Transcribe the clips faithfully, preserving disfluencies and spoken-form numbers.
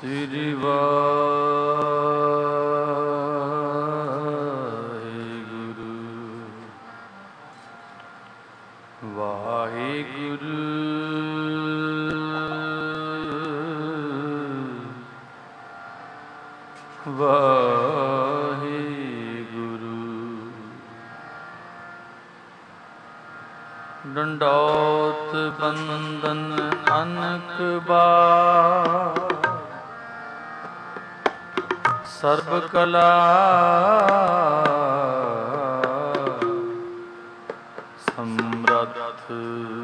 ਸ੍ਰੀ ਵਾਹਿਗੁਰੂ ਵਾਹਿਗੁਰੂ ਵਾਹਿਗੁਰੂ। ਡੰਡੌਤ ਬੰਦਨ ਅਨਕ ਬਾਰ ਸਰਬ ਕਲਾ ਸਮਰੱਥ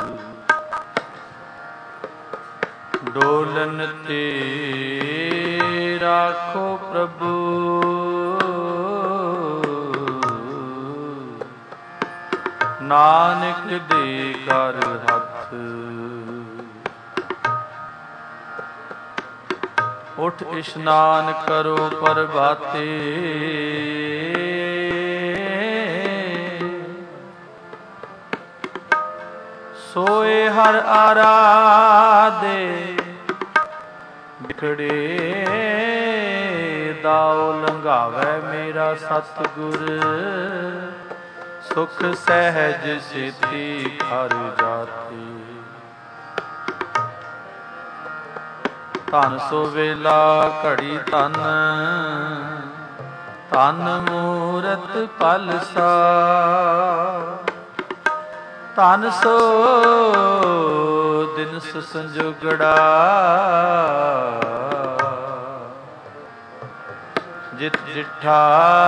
ਡੋਲਨ ਤੇ ਰਾਖੋ ਪ੍ਰਭੂ ਨਾਨਕ ਦੇ ਕਰ ਹੱਥ। ਉਠ ਇਸ਼ਨਾਨ ਕਰੋ ਪ੍ਰਭਾਤੇ ਸੋਏ ਹਰ ਆਰਾਧੇ ਬਿਖੜੇ ਦਾਉ ਲੰਘਾਵੇ ਮੇਰਾ ਸਤਿਗੁਰ ਸੁਖ ਸਹਿਜ ਸੇਤੀ ਘਰ ਜਾਤੀ। ਧਨ ਸੋ ਵੇਲਾ ਘੜੀ ਧਨ ਧਨ ਮੂਰਤ ਪਲਸਾ ਧਨ ਸੋ ਦਿਨ ਸੰਜੋਗੜਾ ਜਿਤ ਡਿਠਾ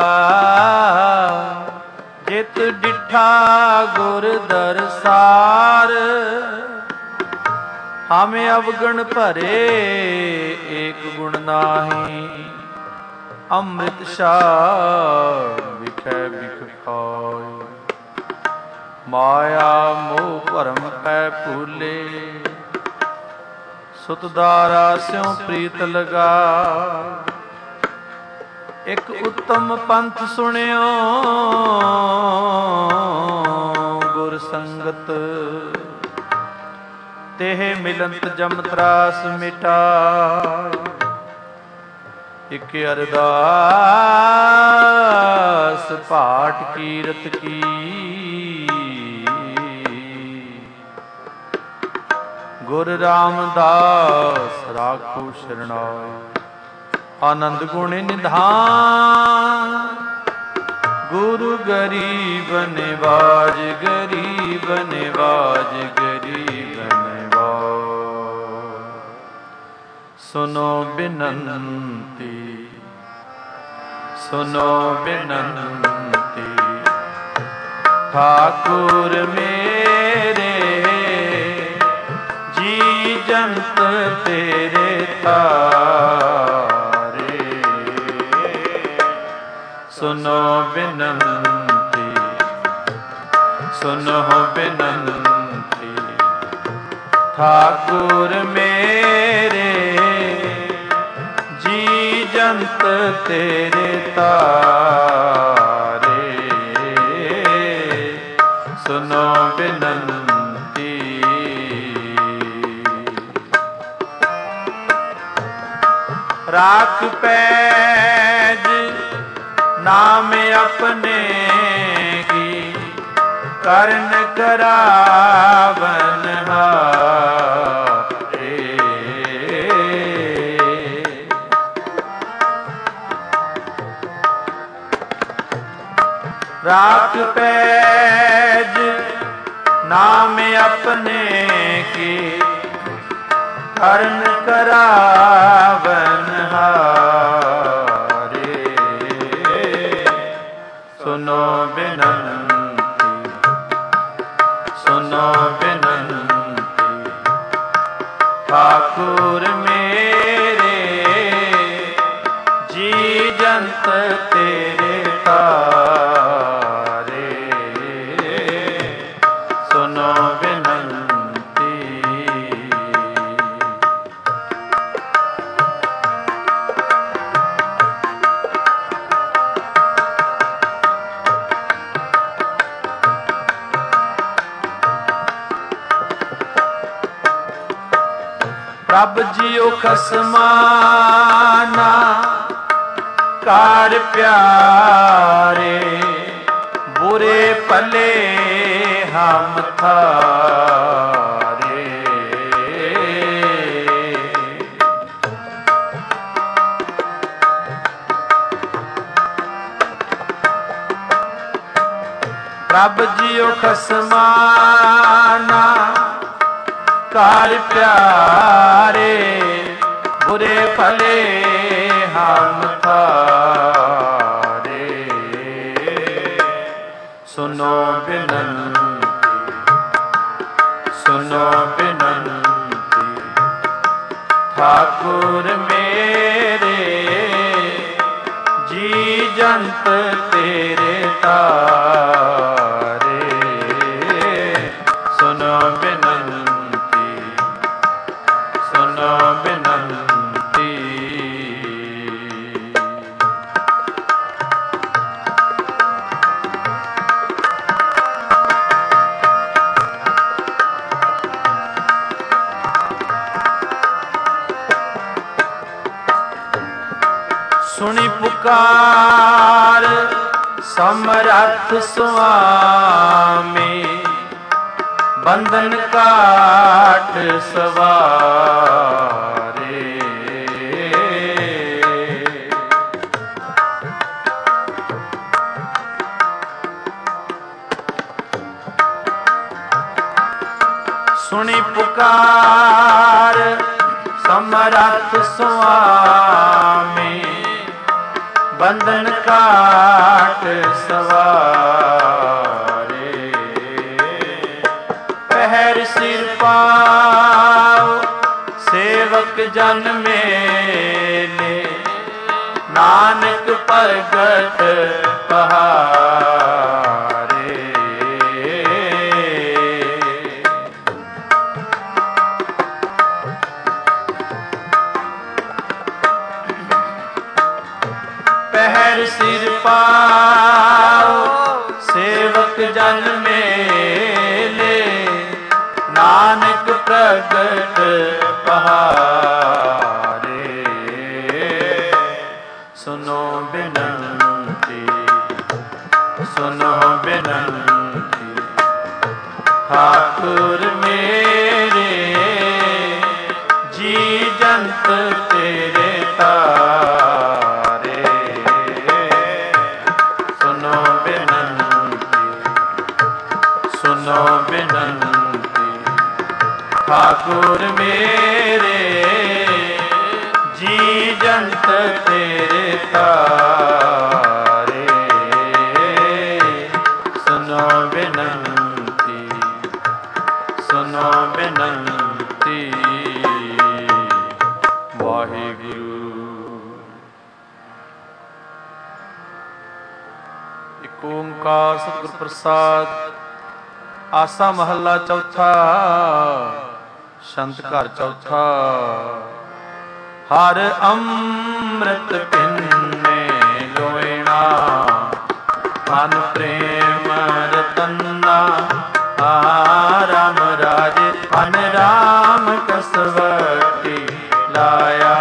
ਜਿਤ ਡਿਠਾ ਗੁਰ ਦਰਸਾਰ ਹਮੇ ਅਵਗਣ ਭਰੇ ਏਕ ਗੁਣ ਨਾਹੀ ਅੰਮ੍ਰਿਤ ਛਾੜ ਵਿਖੇ ਬਿਖ ਖਾਏ। ਮਾਇਆ ਮੋਹ ਭਰਮ ਪੈ ਭੂਲੇ ਸੁਤ ਦਾਰਾ ਸਿਉ ਪ੍ਰੀਤ ਲਗਾ। ਇੱਕ ਉੱਤਮ ਪੰਥ ਸੁਣਿਓ ਗੁਰ ਸੰਗਤ ਤੇਹ ਮਿਲੰਤ ਜਮ ਤਰਾਸ ਮਿਟਾਏ। ਇਕ ਅਰਦਾਸ ਪਾਠ ਕੀਰਤ ਕੀ ਗੁਰ ਰਾਮਦਾਸ ਰਾਖੋ ਸ਼ਰਣਾਏ। ਆਨੰਦ ਗੁਣ ਨਿਧਾਨ ਗੁਰੂ ਗਰੀਬ ਨਿਵਾਜ ਗਰੀਬ ਨਿਵਾਜ ਗਰੀਬ ਨਿਵਾਜ। ਸੁਨੋ ਬਿਨੰਤੀ ਸੁਨੋ ਬਿਨੰਤੀ ਠਾਕੁਰ ਮੇਰੇ ਜੀ ਜੰਤ ਤੇਰੇ ਤਾਰੇ। ਸੁਨੋ ਬਿਨੰਤੀ ਸੁਨੋ ਬਿਨੰਤੀ ਠਾਕੁਰ ਮੇਰੇ ਜੀ ਜੰਤ ਤੇਰੇ ਤਾਰੇ। ਸੁਨੋ ਬਿਨੰਤੀ ਰਾਖ ਪੈਜ ਨਾਮ ਆਪਣੇ ਕੀ ਕਰਨ ਕਰਾਵਨ ਹਾਰੇ। ਰਾਖ ਪੈਜ ਨਾਮ ਆਪਣੇ ਕੀ ਕਰਨ ਕਰਾਵਨ ਹਾਰੇ। ਸੁਨੋ ਬਿਨੰਤੀ ਸੁਨੋ ਬਿਨੰਤੀ ਠਾਕੁਰ ਮੇਰੇ ਜੀ ਜੰਤ ਤੇਰੇ ਤਾਰੇ। ਸੁਨੋ ਬਿਨੰਤੀ ਪ੍ਰਭ ਜੀਓ ਖਸਮਾਨਾ ਕਾਰ ਪਿਆਰੇ ਬੁਰੇ ਭਲੇ ਹਮ ਥਾਰੇ। ਪ੍ਰਭ ਜੀਓ ਖਸਮਾਨਾ ਕਾਰ ਪਿਆਰੇ ਬੁਰੇ ਭਲੇ ਹਮ ਥਾਰੇ। ਸੁਨੋ ਬਿਨੰਤੀ ਸੁਨੋ ਬਿਨੰਤੀ ਠਾਕੁਰ ਮੇਰੇ ਜੀ ਜੰਤ ਤੇਰੇ ਤਾਰੇ। ਸੁਨੋ ਬਿਨੰਤੀ ਸੁਨੋ ਬਿਨੰਤੀ। ਸੁਣੀ ਪੁਕਾਰ ਸਮਰੱਥ ਸੁਆਮੀ ਬੰਧਨ ਕਾਟ ਸਵਾਰੇ। ਸੁਣੀ ਪੁਕਾਰ ਸਮਰੱਥ ਸੁਆਮੀ ਬੰਧਨ ਕਾਟ ਸਵਾਰੇ। ਪਹਿਰ ਸਿਰ ਪਾਉ ਸੇਵਕ ਜਨ ਮੇਲੇ ਨਾਨਕ ਪ੍ਰਗਟ ਪਹਾਰੇ। ਪਹਿਰ ਸਿਰ ਪਾਉ ਸੇਵਕ ਜਨ ਮੇਲੇ ਨਾਨਕ ਪ੍ਰਗਟ ਪਹਾਰੇ। ਸੁਨੋ ਬਿਨੰਤੀ ਸੁਨੋ ਬਿਨੰਤੀ ਠਾਕੁਰ ਮੇਰੇ ਜੀ ਜੰਤ ਤੇਰੇ ਤਾਰੇ। ਸੁਨੋ ਬਿਨੰਤੀ ਸੁਨੋ ਬਿਨੰਤੀ ਠਾਕੁਰ ਮੇਰੇ ਜੀ ਜੰਤ ਤੇਰੇ ਤਾਰੇ। ਸੁਨੋ ਬਿਨੰਤੀ ਸੁਨੋ ਬਿਨੰਤੀ। ਵਾਹਿਗੁਰੂ। ਇਕ ਓੰਕਾਰ ਸਤਿਗੁਰ ਪ੍ਰਸਾਦ। ਆਸਾ ਮਹੱਲਾ ਚੌਥਾ। ਸ਼ੰਤ ਘਰ ਚੌਥਾ। ਹਰ ਅੰਮ੍ਰਿਤ ਪਿੰਨੇ ਲੋਇਣਾ ਮਨ ਪ੍ਰੇਮ ਰਤਨਾ। ਰਾਮ ਰਾਜੇ ਅਨ ਰਾਮ ਕਸਵਟੀ ਲਾਇਆ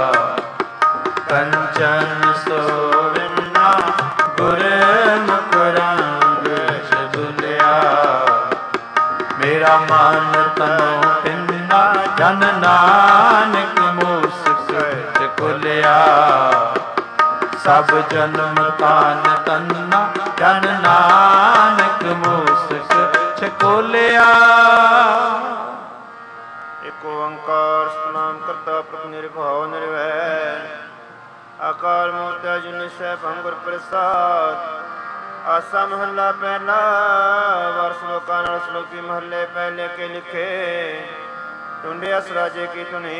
ਕੰਚਨ ਸੋਵਿਨਾ ਗੁਰਮੁਖ ਰੰਗ ਸਬੁਲਿਆ। ਮੇਰਾ ਮਨ ਤਨੋ ਪਿੰਨਾ ਜਨ ਨਾਨਕ ਮੂਸਕ ਚਕੁਲਿਆ। ਸਭ ਜਨਮ ਤਾਨ ਤੰਨਾ ਜਨ ਨਾਨਕ ਮੂਸਕ ਚਕੁਲਿਆ। ਇਕ ਓੰਕਾਰ ਸਤਿਨਾਮ ਕਰਤਾ ਪ੍ਰਭੁ ਨਿਰਭਉ ਨਿਰਵੈਰ ਆਕਾਰ ਮੂਰਤਿ ਅਜੂਨੀ ਸੈਭੰ ਗੁਰ ਪ੍ਰਸਾਦ। ਆਸਾ ਮਹੱਲਾ ਪਹਿਲਾ। ਵਾਰ ਸ਼ਲੋਕਾਂ ਨਾਲ ਸ਼ਲੋਕੀ ਮਹੱਲੇ ਪਹਿਲੇ ਕੇ ਲਿਖੇ। ਟੁੰਡੇ ਅਸ ਰਾਜੇ ਕੀ ਧੁਨੀ।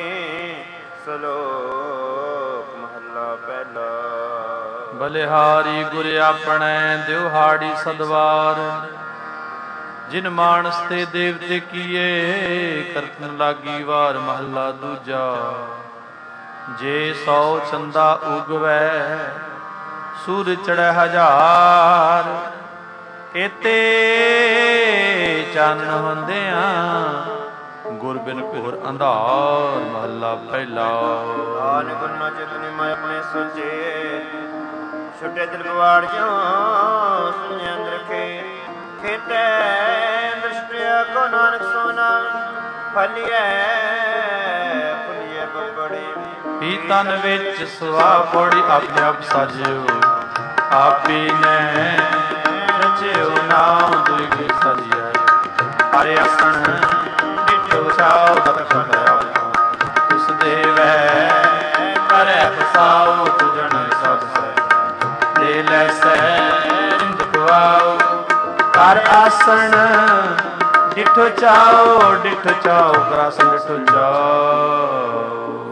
ਸ਼ਲੋਕ ਮਹੱਲਾ ਪਹਿਲਾ। ਬਲਿਹਾਰੀ ਗੁਰ ਆਪਣੇ ਦਿਵਹਾੜੀ ਸਦਵਾਰ। ਜਿਨ ਮਾਨਸ ਤੇ ਦੇਵਤੇ ਕੀਏ ਕਰਤਨ ਲਾਗੀ ਵਾਰ। ਮਹੱਲਾ ਦੂਜਾ। ਜੇ ਸੌ ਚੰਦਾ ਉਗਵੈ ਸੂਰ ਚੜ੍ਹੈ ਹਜ਼ਾਰ। ਕੇਤੇ ਚੰਨ ਹੁੰਦਿਆਂ ਗੁਰ ਬਿਨ ਘੋਰ ਅੰਧਾਰ। ਮਹੱਲਾ ਪਹਿਲਾ। ਆਨ ਗੁਣ ਨਾ ਚਿਤਨੀ ਮੈਂ ਆਪਣੇ ਸੋਚੇ, ਛੁਟੇ ਦਿਲ ਪਵਾੜ ਜਿਉ ਸੁਣਿਆ ਅੰਦਰ ਕੇ। ਖੇਤੈ ਦ੍ਰਿਸ਼ਟਿਆ ਕੋ ਨਾਨਕ ਸੋਨਾ, ਫਲੀਐ ਫੁਲੀਐ ਬੱਬੜੇ। ਹੀ ਤਨ ਵਿੱਚ ਸੁਆ ਪੌੜੀ ਆਪਣੇ ਆਪ ਸਾਜਿਓ, ਆਪੀ ਨੇ ਰਚਿਓ ਨਾਮ ਦੁਇ ਗੁਰ ਸਾਜਿਆ। ਹਰਿ ਆਸਣ ਡਿਠੋ ਛਾਉ ਤਤ ਖਟਿਆ, ਉਸ ਦੇਵੈ ਕਰੈ ਪਸਾਉ। ਤੁਜਣ ਸਭ ਸਹਿ ਦੇ ਲੈ ਸਹਿ ਰਿੰਦ ਗਵਾਉ। ਕਰ ਆਸਣ ਡਿਠੋ ਚਾਉ, ਡਿਠੋ ਚਾਉ ਕਰ ਆਸਣ ਡਿਠੋ ਚਾਉ।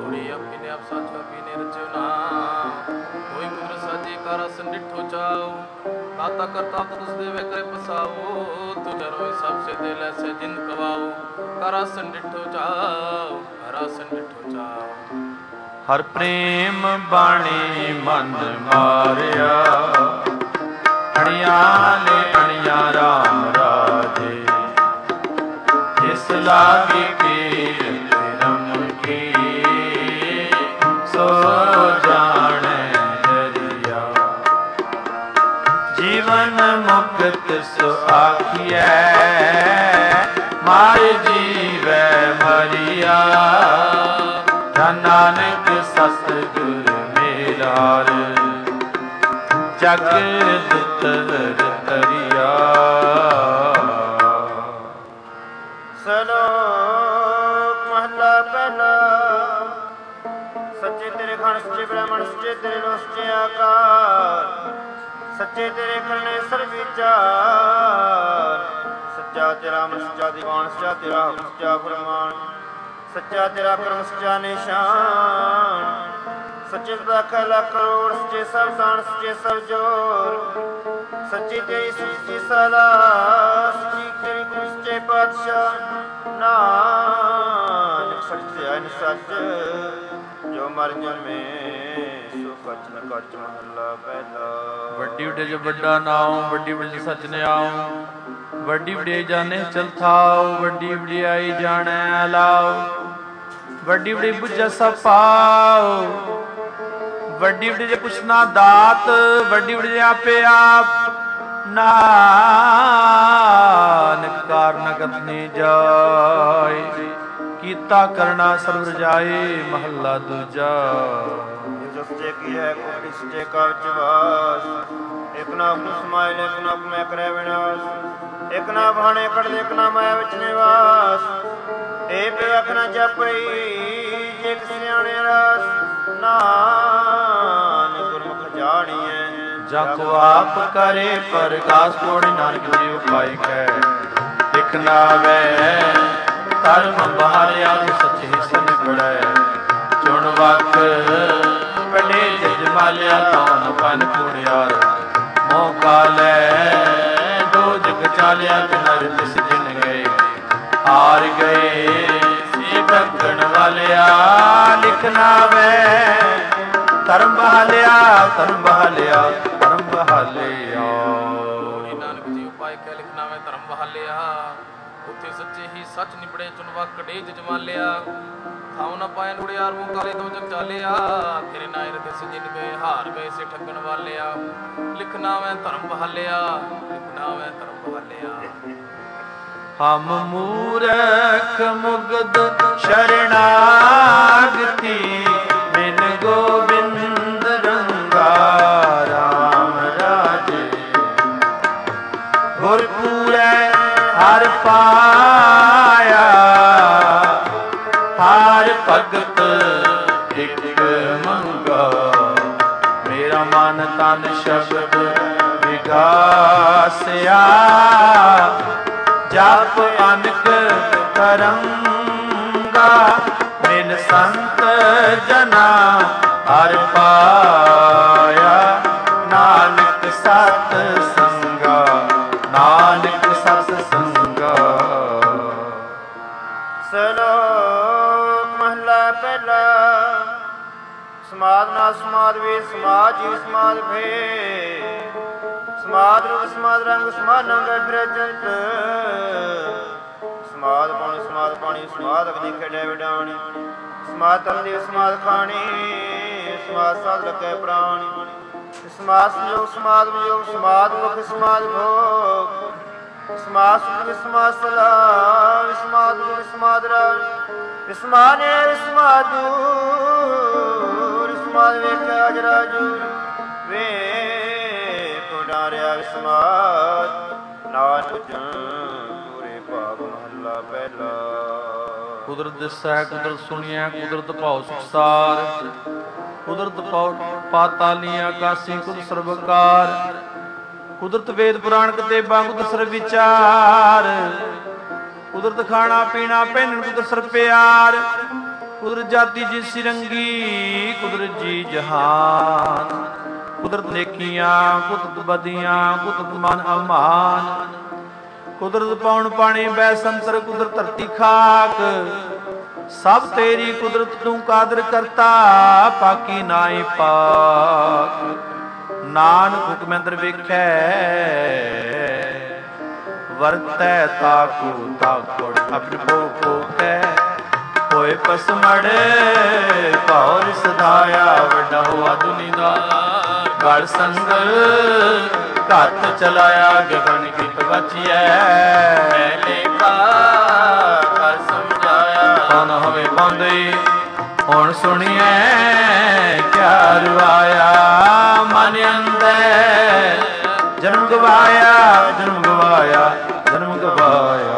ਡਿਠੋ ਚਾਉ ਦਾਤਾ ਕਰਤਾ ਤੁਸ ਦੇਵੇ ਕਰੇ ਪਸਾਓ। ਤੁਝ ਰੋਇ ਸਭ ਸੇ ਦੇ ਲੈ ਸੇ ਜਿੰਦ ਕਵਾਓ। ਕਰ ਆਸਣ ਡਿਠੋ ਚਾਉ, ਹਰ ਆਸਣ ਡਿਠੋ ਚਾਉ। ਹਰ ਪ੍ਰੇਮ ਬਾਣੀ ਮਨ ਮਾਰਿਆ, ਅਣਿਆ ਲੈ ਅਣਿਆ ਰਾਮ ਰਾਜੇ। ਜਿਸ ਲਾਗੇ ਕੀਰਤ ਰਮ ਕੀ, ਸੋ ਜਾਣੈ ਜੀਵਨ ਮੁਕਤ ਸੋ ਆਖੀਐ। ਮਾਇ ਜੀਵੈ ਮਰਿਆ, ਨਾਨਕ ਸਤਿਗੁਰ ਮੇਲਾਰ। ਜਗ ਦੁਤਰ ਤਰਿਆ। ਸਲੋਕ ਮਹਲਾ ਪਹਿਲਾ। ਸੱਚੇ ਤੇਰੇ ਖਣ ਸੱਚੇ ਬ੍ਰਾਹਮਣ, ਸੱਚੇ ਤੇਰੇ ਲੋ ਸੱਚੇ ਆਕਾਰ। ਸੱਚੇ ਤੇਰੇ ਕਰਨੇ ਸਰ ਵਿਚਾਰ। ਸੱਚਾ ਤੇਰਾ ਮਨ ਸੱਚਾ ਦੀਵਾਨ, ਸੱਚਾ ਤੇਰਾ ਹੁਕਮ ਸੱਚਾ ਫਰਮਾਨ। ਸੱਚਾ ਤੇਰਾ ਕਰਮ ਸੱਚਾ ਨਿਸ਼ਾਨ। ਸੱਚੇ ਲੱਖ ਲੱਖ ਕਰੋੜ, ਸੱਚੇ ਸਭ ਦਾਨ, ਸੱਚੇ ਸਭ ਜੋਰ। ਸੱਚੀ ਤੇਰੀ ਸੱਚੀ ਸਲਾਹ, ਸੱਚੀ ਤੇਰੀ ਗੁਰੂ ਸੱਚੇ ਪਾਤਸ਼ਾਹ। ਨਾਨਕ ਸੱਚ ਹੈ ਸੱਚ, ਜੋ ਮਰ ਜਨਮੇ ਸੋ ਕਚ ਨ ਕਚ। ਮਹੱਲਾ ਪਹਿਲਾ। ਵੱਡੀ ਵਡੇ ਜੋ ਵੱਡਾ ਨਾਉ, ਵੱਡੀ ਵੱਡੀ ਸੱਚ ਨਿਆਉ। ਵੱਡੀ ਵਡਿਆਈ ਜਾਣੇ ਚਲ ਥਾਉ, ਵੱਡੀ ਵਡਿਆਈ ਜਾਣੈ ਅਲਾਉ। ਵੱਡੀ ਵਡੀ ਬੁੱਝੈ ਸਭ ਪਾਉ, ਵੱਡੀ ਵਡੀ ਜੇ ਪੁੱਛਣਾ ਦਾਤ। ਵੱਡੀ ਵਡੀ ਆਪੇ ਆਪ, ਨਾਨਕ ਕਾਰਨ ਕਤਨੀ ਜਾਇ। ਕੀਤਾ ਕਰਨਾ ਸਰਬ ਰਜਾਈ। ਮਹੱਲਾ ਦੂਜਾ। ਸੱਚੇ ਕੀ ਹੈ ਕੋਟਿ ਸੱਚੇ ਕਾ ਵਿਚਵਾਸ। ਇਕ ਨਾ ਆਪੂ ਸਮਾਇ ਇਕ ਨਾ ਮੈਂ ਕਰੇ ਵਿਨਾਸ਼। ਇਕ ਨਾ ਬਾਣੇ ਕੱਢ ਇਕ ਨਾ ਮਾਇਆ ਵਿੱਚ ਨਿਵਾਸ। ਏ ਪਿਵਖ ਨਾ ਜਪਈ ਜੇ ਇਕ ਸਿਆਣੇ ਰਸ। ਨਾਨਕ ਗੁਰਮੁਖ ਜਾਣੀਐ ਜਾ ਕੋ ਆਪ ਕਰੇ ਪ੍ਰਕਾਸ਼। ਪੌੜੀ ਨਾਨਕ ਜੀ ਉਪਾਇ ਕੈ ਲਿਖ ਨਾਵੈ। ਧਰਮ ਬਹਾਰਿਆ ਸੱਚੇ ਸਨ ਬੜੈ। ਚੁਣ ਵਕ ਬੜੇ ਜਜਮਾਲਿਆ, ਤੌਣ ਪਨ ਕੁੜਿਆਰ। ਮੋਹ ਕਾਲੈ ਦੋ ਜਗ ਚਾਲਿਆ, ਨਰ ਤਿਸ ਜਿਨ ਗਏ ਹਾਰ ਗਏ। ਸੇ ਬਖਣ ਵਾਲਿਆ ਲਿਖ ਨਾਵੈ। ਧਰਮ ਬਹਾਲਿਆ, ਧਰਮ ਬਹਾਲਿਆ, ਧਰਮ ਬਹਾਲਿਆ। ਨਾਨਕ ਜੀ ਉਪਾਇ ਕੈ ਲਿਖ ਨਾਵੈ ਧਰਮ ਬਹਾਲਿਆ। ਉੱਥੇ ਸੱਚੇ ਹੀ ਸੱਚ ਨਿਬੜੇ, ਚੁਣਵਾ ਕੜੇ ਜਜਮਾਲਿਆ। ਥਾਉ ਨਾ ਪਾਇਆ ਨੁੜਿਆਰ, ਮੂੰਹ ਕਾਲੇ ਦੋ ਜਗ ਚਾਲਿਆ। ਤੇਰੇ ਨਾਇ ਰਤੇ ਸਜਿਨ ਗਏ ਹਾਰ ਗਏ ਸੇ ਠੱਗਣ ਵਾਲਿਆ। ਲਿਖ ਨਾਵੈ ਧਰਮ ਬਹਾਲਿਆ, ਲਿਖ ਨਾਵੈ ਧਰਮ ਬਹਾਲਿਆ। ਹਮ ਮੂਰਖ ਮੁਗਧ ਸ਼ਰਣਾਗਤੀ, ਬਿਨ ਗੋਬਿੰਦ ਰੰਗਾ ਰਾਮ ਰਾਜੇ। ਗੁਰ ਪੂਰੈ ਹਰ ਪਾਇਆ, ਹਰ ਭਗਤ ਇਕ ਮੰਗਾ। ਮੇਰਾ ਮਨ ਤਨ ਸ਼ਬਦ ਵਿਗਾਸਿਆ, ਜਪ ਅਨਕ ਕਰੰਗਾ। ਮਿਲ ਸੰਤ ਜਨਾ ਹਰ ਪਾਇਆ, ਨਾਨਕ ਸਤ ਸੰਗਾ, ਨਾਨਕ ਸਤ ਸੰਗਾ। ਸਲੋਕ ਮਹਲਾ ਪਹਿਲਾ। ਸਮਾਦ ਨਾ ਸਮਾਦ ਵੇ ਸਮਾਦ ਜੀ ਸਮਾਦ ਭੇ। ਸਮਾਦ ਰੂਪ ਸਮਾਦ ਰੰਗ ਸਮਾਦ ਨੰਗ ਫਿਰੇ ਜੰਤ। ਸਮਾਦ ਪਾਣੀ ਸਮਾਦ ਪਾਣੀ ਸਮਾਦ ਅਗਨੀ ਖੇਡੇ ਵਿਡਾਣੀ ਸਮਾਦ ਤੰਦੀ ਸਮਾਦ ਖਾਣੀ ਸਮਾਦ ਸਾਧ ਲੱਗੇ ਪ੍ਰਾਣੀ ਸਮਾਦ ਸੰਯੋਗ ਸਮਾਦ ਵਿਯੋਗ ਸਮਾਦ ਮੁਖ ਸਮਾਦ ਭੋਗ ਸਮਾਦ ਸੁਖ ਸਮਾਦ ਸਲਾਹ ਵਿਸਮਾਦ ਵਿਸਮਾਦ ਰਾਜ ਵਿਸਮਾਨੇ ਵਿਸਮਾਦ ਦੂਰ ਵਿਸਮਾਦ ਵੇਖਿਆ ਅਜ ਰਾਜੂਰ ਵੇਖ ਉਡਾਰਿਆ ਵਿਸਮਾਦ ਨਾਨਕ ਜਨ ਪੂਰੇ ਭਾਗ ਮਹੱਲਾ ਪਹਿਲਾ। ਕੁਦਰਤ ਦਿਸੈ ਕੁਦਰਤ ਸੁਣੀਐ ਕੁਦਰਤ ਭਾਉ ਸੁਖਸਾਰ ਕੁਦਰਤ ਪਾਤਾਲੀ ਆਕਾਸੀ ਕੁਦਰਤ ਸਰਬਕਾਰ ਕੁਦਰਤ ਵੇਦ ਪੁਰਾਣ ਕਿਤਾਬਾਂ ਕੁਦਰਤ ਸਰਬ ਵਿਚਾਰ ਕੁਦਰਤ ਖਾਣਾ ਪੀਣਾ ਪਹਿਨਣ ਕੁਦਰਤ ਸਰ ਪਿਆਰ ਕੁਦਰਤ ਜਾਤੀ ਜੀ ਸਿਰੰਗੀ ਕੁਦਰਤ ਜੀ ਜਹਾਨ ਕੁਦਰਤ ਨੇਕੀਆਂ ਕੁਦਰਤ ਬਦੀਆਂ ਕੁਦਰਤ ਮਨ ਅਮਾਨ ਕੁਦਰਤ ਪੌਣ ਪਾਣੀ ਬੈ ਸੰਤਰ ਕੁਦਰਤ ਧਰਤੀ ਖਾਕ ਸਭ ਤੇਰੀ ਕੁਦਰਤ ਤੂੰ ਕਾਦਰ ਕਰਤਾ ਪਾਕੀ ਨਾਏ ਪਾਕ ਨਾਨਕ ਹੁਕਮ ਅੰਦਰ ਵੇਖੈ ਵਰਤੈ ਤਾਕੂ ਤਾਕੜ ਆਪਣ ਕੋ ਕੋਕੈ ਹੋਏ ਪਸਮੜ ਭੌਰ ਸਦਾਇਆ ਵੱਡਾ ਹੋਆ ਦੁਨੀਦਾ ਗੜ ਸੰਗਲ ਘੱਟ ਚਲਾਇਆ ਗਗਨ ਕੀਤ ਬਚਿਐ ਲੇਖਾ ਕਰ ਸਮਝਾਇਆ ਕੌਣ ਹੋਵੇ ਬੰਦੇ ਹੁਣ ਸੁਣੀਐ ਕਿਆ ਰਵਾਇਆ ਮਨ ਅੰਦਰ ਜਨਮ ਗਵਾਇਆ ਜਨਮ ਗਵਾਇਆ ਜਨਮ ਗਵਾਇਆ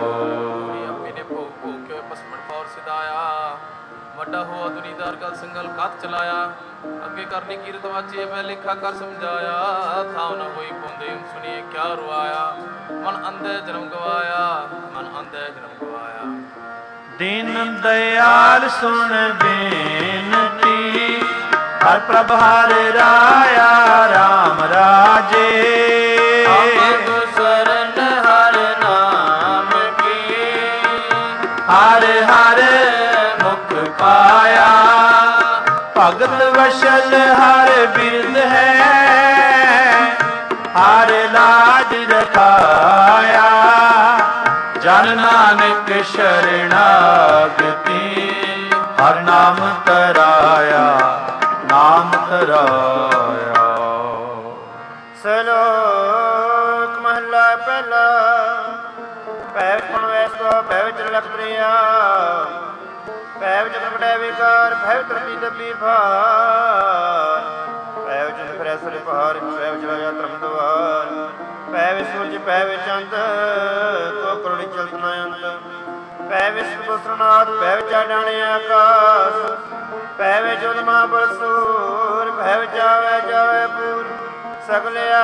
ਵੱਡਾ ਹੋਆ ਦੁਨੀਦਾਰ ਗਲ ਸੰਗਲ ਕੱਤ ਚਲਾਇਆ ਅੱਗੇ ਕਰਨੀ ਕੀਰਤ ਵਾਚੀ ਮੈਂ ਲੇਖਾ ਕਰ ਸਮਝਾਇਆ ਥਾਉ ਨਾ ਹੋਈ ਪੁੰਦੇ ਸੁਣੀਏ ਕਿਆ ਰਵਾਇਆ ਮਨ ਅੰਧੇ ਜਨਮ ਗਵਾਇਆ ਮਨ ਅੰਧੇ ਜਨਮ ਗਵਾਇਆ। ਦੀਨ ਦਇਆਲ ਸੁਣ ਬੇਨਤੀ ਹਰ ਪ੍ਰਭ ਹਰ ਰਾਇਆ ਰਾਮ ਰਾਜੇ ਆਪੇ ਸਰਨ ਹਰ ਨਾਮ ਕੀ ਹਰ ਹਰ ਮੁਖ ਪਾਇਆ ਭਗਤ ਵਸ਼ਲ ਹਰ ਬਿਰਦ ਹੈ ਹਰ ਲਾਜ ਰਖਾਇਆ ਜਨ ਨਾਨਕ ਸ਼ਰਣਾਗਤੀ ਹਰ ਨਾਮ ਤਰਾਇਆ ਨਾਮ ਤਰਾਇਆ। ਸਲੋਕ ਮਹਲਾ ਪਹਿਲਾ ਭੈ ਗੁਣ ਵੈਸੋ ਭੈ ਵਿਚ ਲਖ ਪ੍ਰਿਆ ਭੈ ਵਿਚ ਪ੍ਰਗਟੈ ਵਿਕਾਰ ਭੈ ਤਰਤੀ ਦੱਬੀ ਭਾਰ ਭੈ ਵਿਚ ਫਿਰੈ ਸਰਿ ਭਾਰ ਭੈ ਵਿਚ ਰਾਜਾ ਧਰਮ ਦਵਾਰ ਭੈ ਵਿਚ ਸੂਰਜ ਭੈ ਵਿਚ ਚੰਦ ਕੋ ਕਰੁਣੀ ਚਲਤ ਨ ਅੰਤ ਭੈ ਵਿਚ ਬਸਰਨਾਥ ਭੈ ਵਿਚ ਡਾਣੇ ਆਕਾਸ ਭੈ ਵਿਚ ਜੁਦ ਮਹਾਬਲਸੂਰ ਭੈ ਵਿਚ ਆਵੈ ਜਾਵੈ ਪੂਰ ਸਗਲਿਆ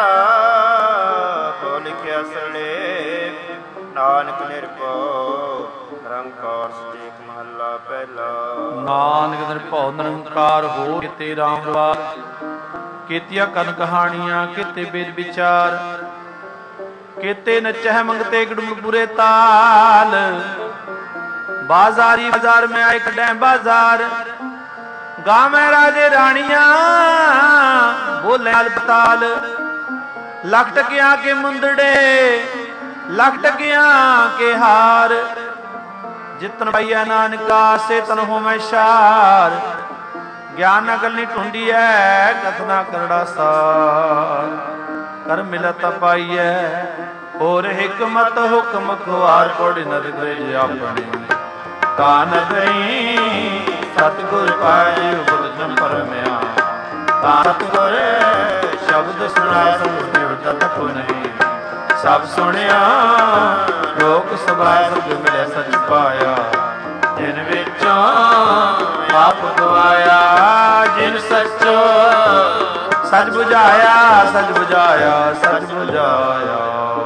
ਕੋ ਲਿਖਿਆ ਸਰਲੇਖ ਨਾਨਕ ਨਿਰਭਉ ਨਿਰੰਕਾਰ ਸਤਿ ਮਹੱਲਾ ਪਹਿਲਾ। ਨਾਨਕ ਨਿਰਭਉ ਨਿਰੰਕਾਰ ਹੋ ਕਿਤੇ ਰਾਮ ਰਵਾਰ ਕੀਤੀਆਂ ਕਨ ਕਹਾਣੀਆਂ ਕਿਤੇ ਬੇਦ ਵਿਚਾਰ ਕੀਤੇ ਨਚਹਿ ਮੰਗਤੇ ਗੜਮਪੁਰੇ ਤਾਲ ਬਾਜ਼ਾਰੀ ਬਾਜ਼ਾਰ ਮੈਂ ਆਏ ਕੱਢੈ ਬਾਜ਼ਾਰ ਗਾਵੇਂ ਰਾਜੇ ਰਾਣੀਆਂ ਬੋਲੇ ਅਲਪਤਾਲ ਲੱਖ ਟਕਿਆਂ ਕੇ ਮੁੰਦੜੇ ਲੱਖ ਟਕਿਆਂ ਕੇ ਹਾਰ ਜਿਤਨ ਪਾਈਐ ਨਾਨਕਾ ਸੇ ਤਨ ਹੋਵੇਂ ਸ਼ਾਰ ਗਿਆਨ ਨਗਲ ਨੀ ਢੂੰਡੀਐ ਕਥਨਾ ਕਰੜਾ ਸਾਰ ਕਰ ਮਿਲਤ ਪਾਈਐ ਹੋਰ ਹਿਕਮਤ ਹੁਕਮ ਖੁਆਰ ਕੋੜ ਨਰਗਜ ਆਪਣੇ ਕਾਨ ਗਈ ਸਤਿਗੁਰ ਪਾਇ ਉਪਦੇਸ਼ ਪਰਮਿਆ ਸਤਿਗੁਰ ਸ਼ਬਦ ਸੁਣਾਇਆ ਸੰਤਿਵ ਜਤ ਕੋ ਨਹੀਂ ਸਭ ਸੁਣਿਆ ਲੋਕ ਸਭਾ ਸਭ ਮਿਲਿਆ ਸਚ ਪਾਇਆ ਜਿਨ ਵਿੱਚੋਂ ਆਪ ਗਵਾਇਆ ਜਿਨ ਸੱਚੋ ਸਚ ਬੁਝਾਇਆ ਸਚ ਬੁਝਾਇਆ ਸਚ ਬੁਝਾਇਆ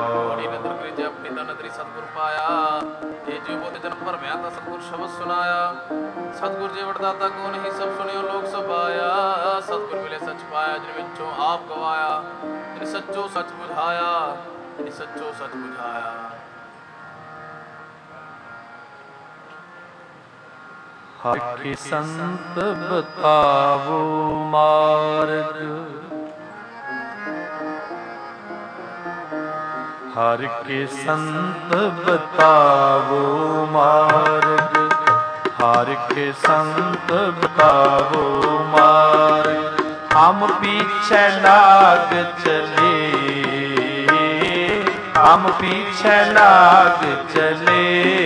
ਆਪਣੀ ਤਾਂ ਨਦਰੀ ਸਤਿਗੁਰ ਪਾਇਆ ਇਹ ਜੋ ਬੋਤੇ ਜਨਮ ਭਰਮਿਆ ਤਾਂ ਸਤਿਗੁਰ ਸ਼ਬਦ ਸੁਣਾਇਆ ਸਤਿਗੁਰ ਜੀ ਵਡਦਾਤਾ ਕੋ ਨਹੀਂ ਸਭ ਸੁਣਿਓ ਲੋਕ ਸਭ ਆਇਆ ਸਤਿਗੁਰ ਮਿਲੇ ਸਚ ਪਾਇਆ ਜਿਨ ਵਿੱਚੋਂ ਆਪ ਗਵਾਇਆ ਜਿਨ ਸੱਚੋ ਸਚ ਬੁਝਾਇਆ ਜਿਨ ਸੱਚੋ ਸਚ ਬੁਝਾਇਆ। ਹਾਕੀ ਸੰਤ ਬਤਾਵੋ ਮਾਰਗ हर के संत बतावो मार्ग, हर के संत बतावो मार्ग। हम पीछे लाग चले, हम पीछे लाग चले,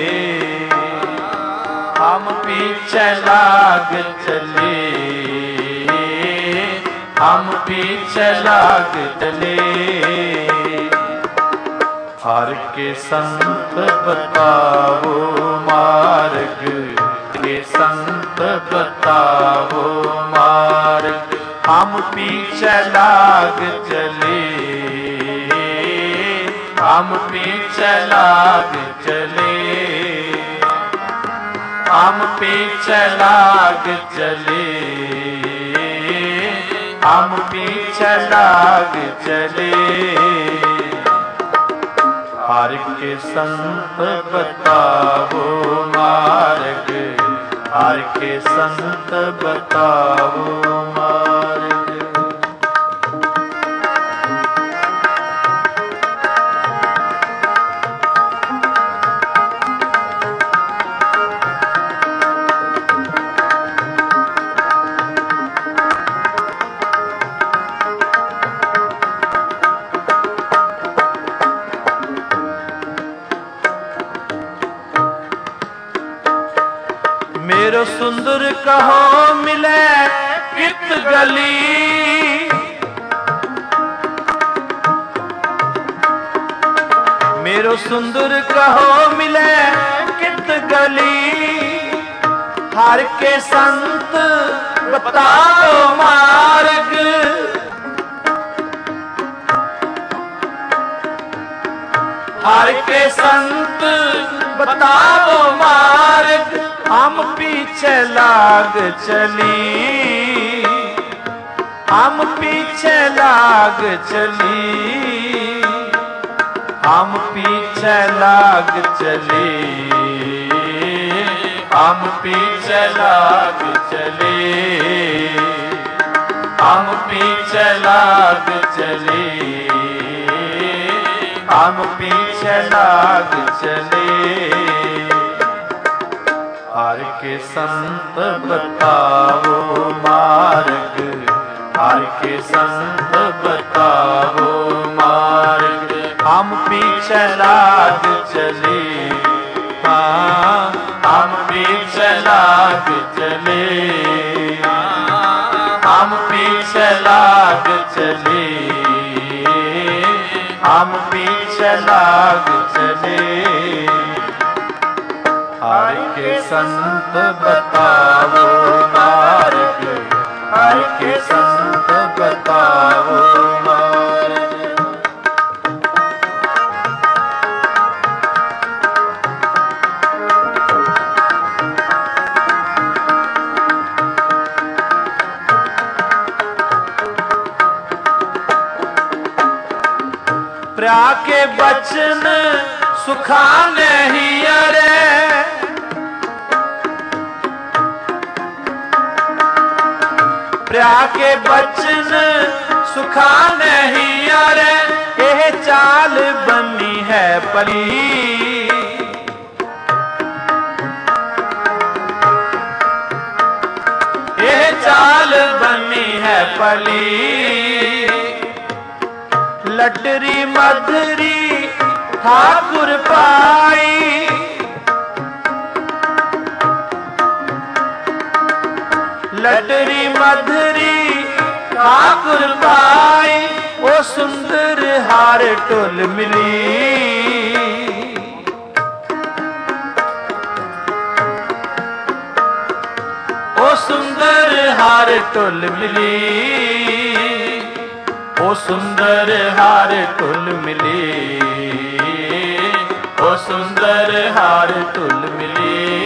हम पीछे लाग चले, हम पीछे लाग चले। हर के संत बतावो मार्ग, के संत बतावो मार्ग। हम पीछे लाग चले, हम पीछे लाग चले, हम पीछे लाग चले, हम पीछे लाग चले। हर के संत बतावो मार्ग, हर के संत बतावो मार्ग। मेरो सुंदर कहो मिले कित गली, मेरो सुंदर कहो मिले कित गली। हर के संत बताओ मार्ग, हर के संत बताओ मार्ग। हम पीछे लाग चली, हम पीछे लाग चली, हम पीछे लाग चली, हम पीछे लाग चली, हम पीछे लाग चली, हम पीछे लाग चले। हर के संत बतावो मार्ग, हर के संत बतावो मार्ग। हम पीछे लाग चले, हाँ हम पीछे लाग चले, हम पीछे लाग चले, हम पीछे लाग चले। हर के संत बतावो मार्ग, हर के संत बतावो मार्ग। प्रा के बचन सुखा नहीं अरे, प्रा के बचन सुखा नहीं अरे। यह चाल बनी है पली, यह चाल बनी है पली। लटरी मधुरी ठाकुर पाई, लटरी मधुरी ठाकुर पाई। ओ सुंदर हार टोल मिली, ओ सुंदर हार टोल मिली, ओ सुंदर हार टोल मिली, ओ सुंदर हार टोल मिली,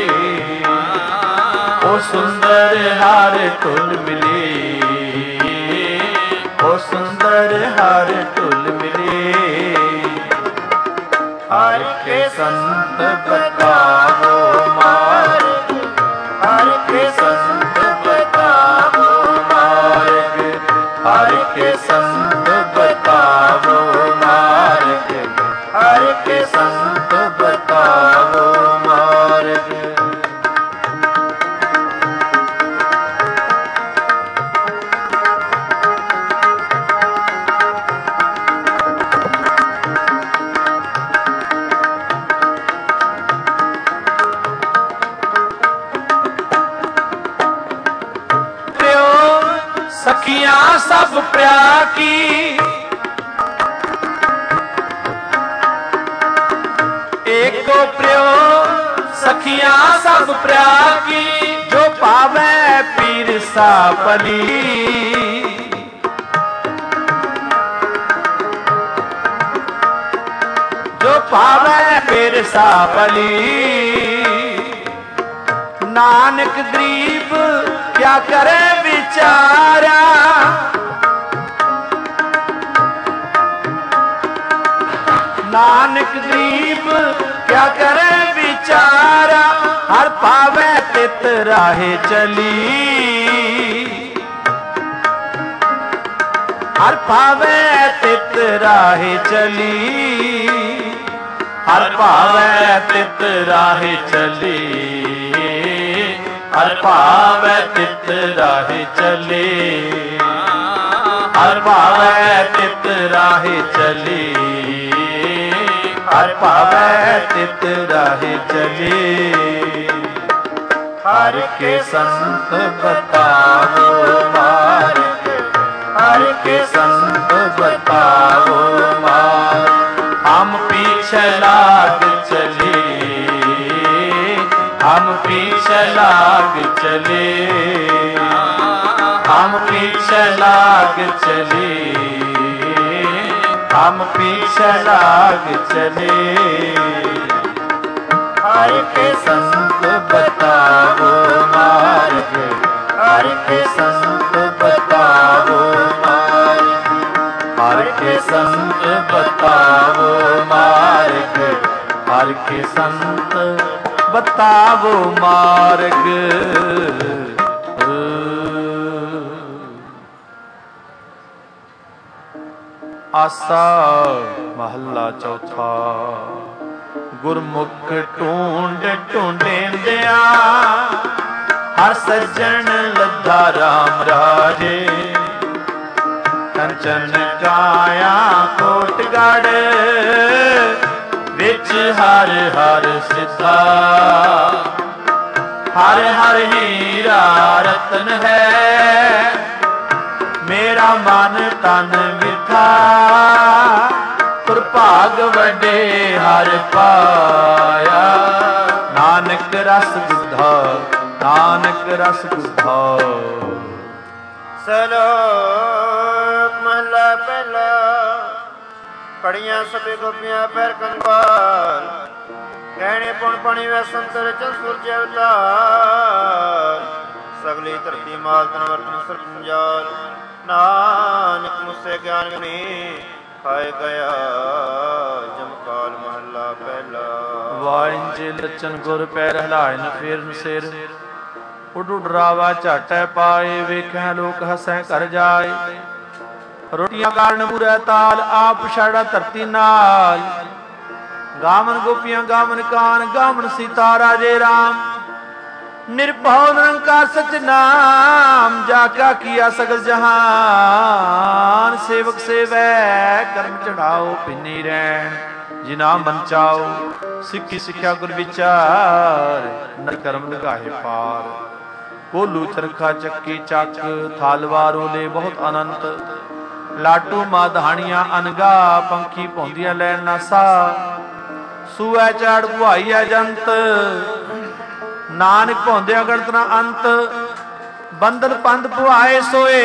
ओ सुंदर हार टोल मिली, ओ सुंदर हार टोल मिली। हर के संत बतावो मार्ग, हर के संत बतावो मार्ग, हर के संत बतावो मार्ग, सखियां सब प्रिया की, एको प्रियो सखियां सब प्रिया की, जो पावे पीर सापली, जो पावे पीर सापली। नानक गरीब क्या करे विचारा, नानक गरीब क्या करे विचारा, हर पावे तित राहे चली, हर पावे तित राहे चली, हर पावे तित राहे चली, हर पावे तित राहे चली, हर पावे तित राहे चली, हर पावे तित राहे चली। हर के संत बताओ मार्ग, हर के संत बताओ मार्ग, हम पीछे लाग चले, हम पीछे लाग चले, हम पीछे लाग चले, हम पीछे लाग चले। हर के संत बताओ मार्ग, हर के संत बताओ मार्ग, हर के संत बताओ मार्ग, हर के संत बताओ मार्ग। आसा महला चौथा। गुरमुख ढूंढ ढूंढेंदिया, हर सज्जन लद्धा राम राजे, कंचन काया कोटगढ़, विच हर हर सिद्धा, हर हर हीरा रतन है, मेरा मन तन विथा, भाग वडे हर पाया, नानक रस बुद्धा, नानक रस बुद्धा। सलोक महला पहला। पढ़िया सभी गोपियां पैर कंगाल, कहने पुण पणी व संतर चल सूरज अवतार, सगली धरती माल तन वर्तन सरपंजाल, नानक मुझसे ज्ञान गनी खाए गया जमकाल महला पहला। वाइंजे लचन गुर पैर हलाए न फेरन सिर, उड उड रावा झाटै पाए, वेखै लोक हसै कर जाए, रोटियां कारण बुरै ताल, आप छाड़ा धरती नाल, गावन गोपियां गावन कान, गावन सीता राजे राम, निर्भव निरंकार सच नाम, जाका किया सगल जहान, सेवक सेवै कर्म चढ़ाओ, पिन्नी रैन जिना मन चाओ, सिक्खी सिक्ख्या गुर विचार, नर कर्म लगाए पार, कोलू चरखा चक्की चक, थालवार ओले बहुत अनंत, लाटू माधानियां अनगा, पंखी पौंदियां लैन ना सा, सूऐ चाड़ गुआई जंत, नानक भौंदिया गणत ना अंत, बंदन पंद पुआए सोए,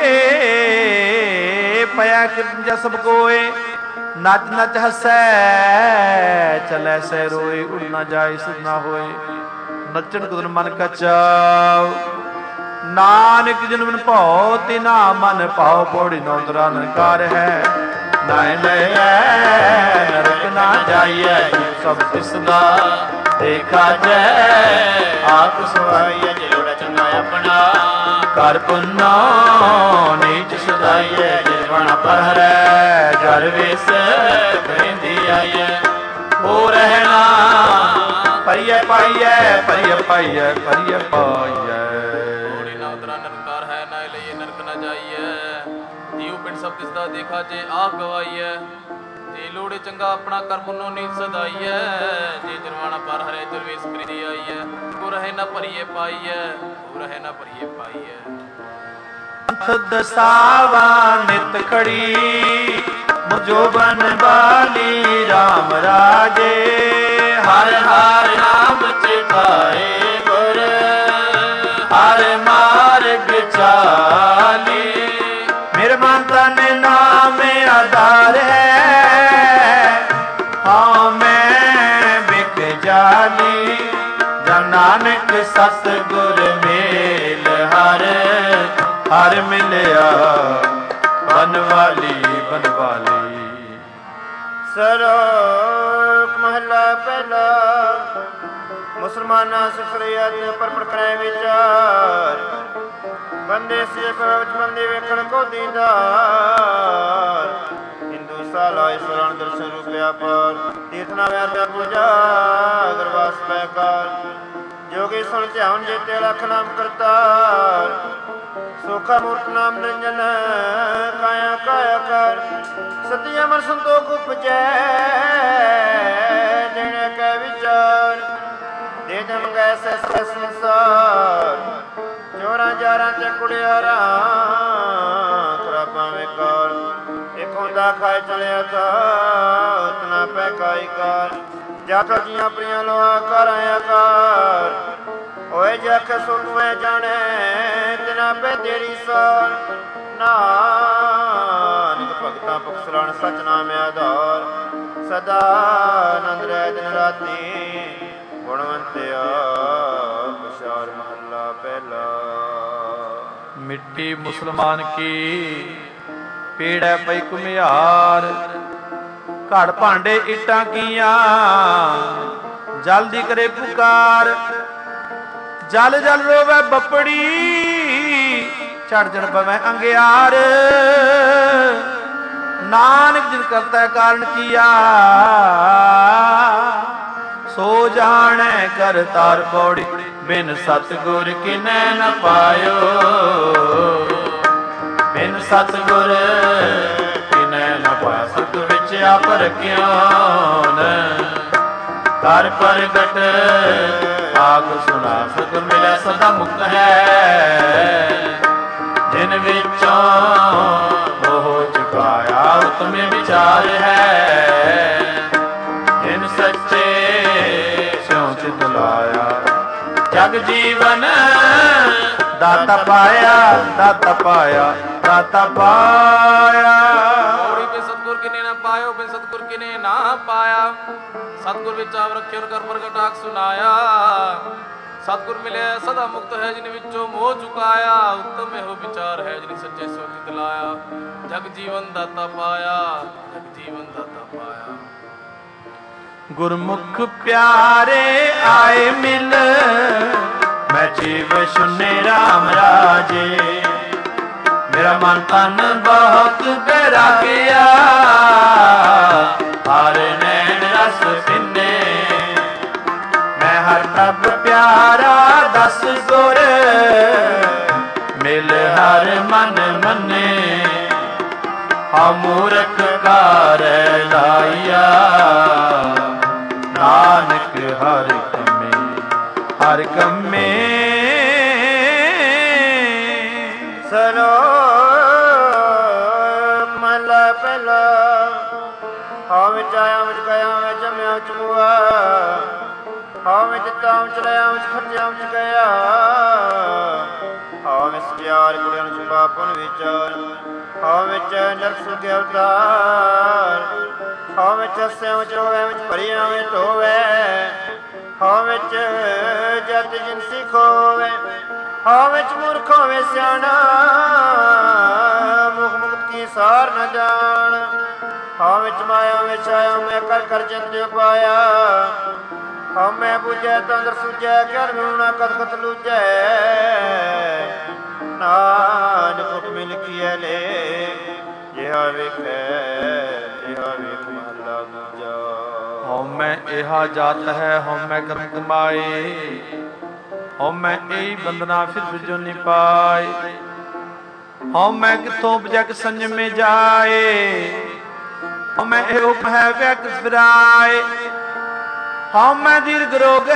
पया किरजा सब कोए, नच नच हसै चलै सै रोए, उड़ ना जाए सुध ना होए, नचन कुदन मन का चाव, नानक जिन मन भाओ तिना मन भाओ, पौड़ी नौ तरा नकार है, नाय लय नरक ना जाइए, सब तिसदा देखा जय, आप सुहाइए जिलोड़ा चंगा अपना, कर पुन्ना नीच सदाइए, जिलवण पर हरै जर वेस करेंदी आइए, हो रहना परिय पाइए, परिय पाइए, परिय पाइए, पौड़ी ना उतरा नरकार है, ना लइए नरक ना जाइए, जीव पिंड सब तिसदा देखा जे आप गवाइए, जे लोड़े चंगा अपना कर्म नो नीत सदाइए, जे जरवाना पर हरे जरवेस करी आइए, को रहे ना परिये पाइए, को रहे ना परिये पाइए। ਹੱਥ ਦਸਾਵਾ ਨਿਤ ਖੜੀ ਮੁਝੋ ਬਨ ਬਾਲੀ ਰਾਮ ਰਾਜੇ ਹਰ ਹਰ ਨਾਮ ਚਿਤਾਏ ਗੁਰ ਹਰ ਮਾਰਗ ਚਾਲੀ ਮੇਰੇ ਮਨ ਤਨ ਨਾਮ ਆਧਾਰ ਹੈ ਹਾਂ ਮੈਂ ਬਿਕ ਜਾਲੀ ਜਨ ਨਾਨਕ ਸਤਿਗੁਰ ਮੇਲ ਹਰ ਹਰ ਮਿਲਿਆ ਬਨਵਾਲੀ ਬਨਵਾਲੀ। ਸ਼ਲੋਕ ਮਹਲਾ ਪਹਿਲਾ। ਮੁਸਲਮਾਨਾਂ ਸਿਫਰਿਆਤ ਪਰ ਪ੍ਰਕਰੈ ਵਿਚਾਰ ਬੰਦੇ ਸੇ ਪ੍ਰਵਚ ਬੰਦੇ ਵੇਖਣ ਕੋ ਦੀਦਾਰ ਹਿੰਦੂ ਸਾਲਾ ਈਸ਼ਵਰਨ ਦਰਸ਼ਨ ਰੂਪ ਵਿਆਪਾਰ ਤੀਰਥਨਾ ਵਿਆਪਿਆ ਪੂਜਾ ਦਰਵਾਸ ਪੈਕਾਰ ਜੋਗੀ ਸੁਣ ਧਿਆਨ ਜੇਤੇ ਲਖ ਨਾਮ ਕਰਤਾਰ ਸੋਖਾ ਮੂਰਤ ਨਾਮ ਨਿਰੰਜਨ ਕਾਇਆ ਕਾਇਆ ਕਰ ਸਤਿ ਅਮਰ ਸੰਤੋਖ ਉਪਜੈ ਦੇਣੇ ਕੈ ਵਿਚਾਰ ਦੇ ਜਮ ਗੈ ਸਸ ਸੰਸਾਰ ਚੋਰਾਂ ਜਾਰਾਂ ਤੇ ਕੁੜਿਆਰਾਂ ਖਰਾਬਾਂ ਵੇਕਾਰ ਇੱਕ ਹੁੰਦਾ ਖਾਏ ਚਲਿਆ ਤਾ ਉਤਨਾ ਪੈ ਕਾਈ ਕਾਰ ਜਾਤ ਜੀਆਂ ਪ੍ਰਿਆਂ ਲੋਆ ਕਰ ਆਇਆ ਕਰ ਓਏ ਜਖ ਸੁਣਵੇਂ ਜਾਣੇ ਤਿਨਾ ਪੈ ਤੇਰੀ ਸਾਰ ਨਾਨਕ ਭਗਤਾਂ ਬਖਸ਼ਲਾਣ ਸਚ ਨਾਮ ਆਧਾਰ ਸਦਾ ਆਨੰਦ ਰਹਿ ਦਿਨ ਰਾਤੀ ਗੁਣਵੰਤਿਆ ਵਿਚਾਰ ਮਹੱਲਾ ਪਹਿਲਾ। ਮਿੱਟੀ ਮੁਸਲਮਾਨ ਕੀ ਪੀੜੈ ਪਈ ਘੁਮਿਆਰ ਘੜ ਭਾਂਡੇ ਇੱਟਾਂ ਕੀਆਂ ਜਲਦੀ ਕਰੇ ਪੁਕਾਰ ਜਲ ਜਲ ਰੋਵੇ ਬੱਪੜੀ ਛੜ ਜੜ ਪਵੇ ਅੰਗਿਆਰ ਨਾਨਕ ਜਿਨ ਕਰਤਾ ਕਾਰਨ ਕੀਆ ਸੋ ਜਾਣੈ ਕਰ ਤਾਰ ਪੌੜੀ ਬਿਨ ਸਤਿਗੁਰ ਕਿਨੈ ਨ ਪਾਇਓ ਬਿਨ ਸਤਿਗੁਰ ਕਿਨੈ ਨ ਪਾਇਆ ਸਤ ਵਿੱਚ ਆਪ ਰਖਿਆਨ ਕਰ ਪ੍ਰਗਟ ਆਗ ਸੁਣਾ ਸਤਿਗੁਰ ਮਿਲਿਆ ਸਦਾ ਮੁਕਤ ਹੈ ਜਿਨ ਵਿੱਚੋਂ ਮੋਹ ਚੁਕਾਇਆ ਉਤਮੇ ਵਿਚਾਰ ਹੈ ਜਿਨ ਸੱਚੇ ਸਿਉ ਚਿਤ ਲਾਇਆ ਜਗ ਜੀਵਨ ਦਾਤਾ ਪਾਇਆ ਦਾਤਾ ਪਾਇਆ ਦਾਤਾ ਪਾਇਆ ਔੜੀ ਬਿਨ ਸਤਿਗੁਰ ਕਿਨੇ ਨਾ ਪਾਇਓ ਬਿਨ ਸਤਿਗੁਰ ਕਿਨੇ ਨਾ ਪਾਇਆ ਸਤਿਗੁਰ ਵਿੱਚ ਆਪ ਰੱਖਿਓ ਕਰ ਪ੍ਰਗਟ ਆਖ ਸੁਨਾਇਆ ਸਤਿਗੁਰ ਮਿਲਿਆ ਸਦਾ ਮੁਕਤ ਹੈ ਜਿਨ ਵਿੱਚੋਂ ਮੋਹ ਚੁਕਾਇਆ ਉਤਮ ਇਹੋ ਵਿਚਾਰ ਹੈ ਜਿਨ ਸੱਚੇ ਸੋ ਚਿਤ ਲਾਇਆ ਜਗ ਜੀਵਨ ਦਾਤਾ ਪਾਇਆ ਜਗ ਜੀਵਨ ਦਾਤਾ ਪਾਇਆ। ਗੁਰਮੁਖ ਪਿਆਰੇ ਆਏ ਮਿਲ ਮੈਂ ਜੀਵ ਸੁਨੇ ਰਾਮ ਰਾਜੇ ਮੇਰਾ ਮਨ ਤਨ ਬਹੁਤ ਬੈਰਾਗਿਆ ਹਰ ਨੈਣ ਰਸ ਪਿੰਨੇ ਮੈਂ ਹਰ ਪ੍ਰਭ ਪਿਆਰਾ ਦਸ ਗੁਰ ਮਿਲ ਹਰ ਮਨ ਮੰਨੇ ਹਾ ਮੂਰਖ ਕਾਰ ਲਾਇਆ ਨਾਨਕ ਹਰ ਕੰਮੇ ਹਰ ਕੰਮੇ। ਸਲੋਕ ਮਹਲਾ ਪਹਿਲਾ। ਹਉ ਵਿੱਚ ਆਇਆ ਵਿੱਚ ਗਿਆ ਵਿੱਚ ਜੰਮਿਆ ਵਿੱਚ ਮੁਆ ਹਉ ਵਿੱਚ ਦਿੱਤਾ ਵਿੱਚ ਲਿਆ ਵਿੱਚ ਖਰਚਿਆ ਵਿੱਚ ਗਿਆ ਹਉ ਵਿੱਚ ਪਿਆਰ ਕੁੜਿਆਂ ਨੂੰ ਛੁਪਾ ਪੁਨ ਵਿਚਾਰ ਹਉ ਵਿੱਚ ਨਰਕ ਸੁਖ ਅਵਤਾਰ ਹਉ ਵਿੱਚ ਹੱਸਿਆ ਵਿੱਚ ਰੋਵੇ ਵਿੱਚ ਭਰੀਆਂ ਵਿੱਚ ਹੋਵੇ ਹਉ ਵਿੱਚ ਜਤ ਜਿਨਸੀ ਖੋਵੇ ਹਉ ਵਿੱਚ ਮੂਰਖ ਹੋਵੇ ਸਿਆਣਾ ਮੁਖ ਮੁਕਤ ਕੀ ਸਾਰ ਨ ਜਾਣ ਹਉ ਵਿੱਚ ਮਾਇਆ ਵਿੱਚ ਆਇਆ ਮੈਂ ਕਰ ਕਰ ਚੰਦੇ ਪਾਇਆ ਹਉ ਮੈਂ ਬੁਝੈ ਤੰਦਰ ਸੁਝੈ ਕਰ ਮਿਉਣਾ ਕਤ ਕਤ ਲੂਝੈ ਨਾਨਕ ਹੁਕਮ ਲਿਖੀਐ ਲੈ ਜਿਹਾ ਵੇਖੈ ਜਿਹਾ ਵੇਖ ਮਹਲਾ ਦੂਜਾ। ਹਉ ਮੈਂ ਇਹਾ ਜਾਤ ਹੈ ਹਉ ਮੈਂ ਕਰਮ ਕਮਾਏ ਹਉ ਮੈਂ ਇਹੀ ਬੰਦਨਾ ਫਿਰ ਜੋ ਨੀ ਪਾਏ ਹਉ ਮੈਂ ਕਿਥੋਂ ਉਪਜੈ ਸੰਜਮੇ ਜਾਏ ਹਉ ਮੈਂ ਇਹੋ ਹੈ ਵਿਅਕ ਫਿਰਾਏ ਹਉ ਮੈਂ ਦੀਰਘ ਰੋਗ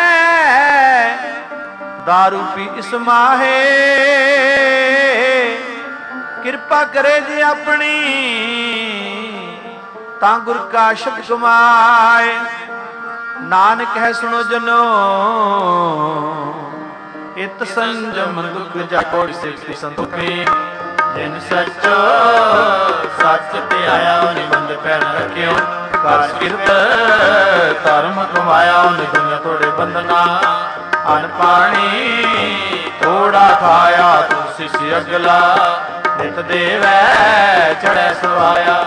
ਹੈ ਦਾਰੂ ਪੀ ਇਸ ਮਾਹੇ ਕਿਰਪਾ ਕਰੇ ਜੇ ਆਪਣੀ ਤਾਂ ਗੁਰ ਕਾ ਸ਼ਬਦ ਕਮਾਏ। ਨਾਨਕ ਹੈ ਸੁਣੋ ਜਨੋ ਇਤ ਸੰਜਮ ਦੁਖ ਜਾਪੋ ਸਿਫਤਿ ਸੰਤੋਖੀ। ਜਿਨ ਸੱਚੋ ਸੱਚ ਧਿਆਇਆ ਉਹਨੇ ਬੰਦ ਪੈਰ ਰੱਖਿਓ। ਕਰ ਕਿਰਤ ਧਰਮ ਕਮਾਇਆ ਉਹਨੇ ਦੁਨੀਆ ਥੋੜੇ ਬੰਦਨਾ। ਅਨ ਪਾਣੀ ਥੋੜਾ ਖਾਇਆ ਤੁਲਸੀ ਸੀ ਅਗਲਾ। ਨਿਤ ਦੇਵੈ ਚੜੈ ਸਵਾਇਆ।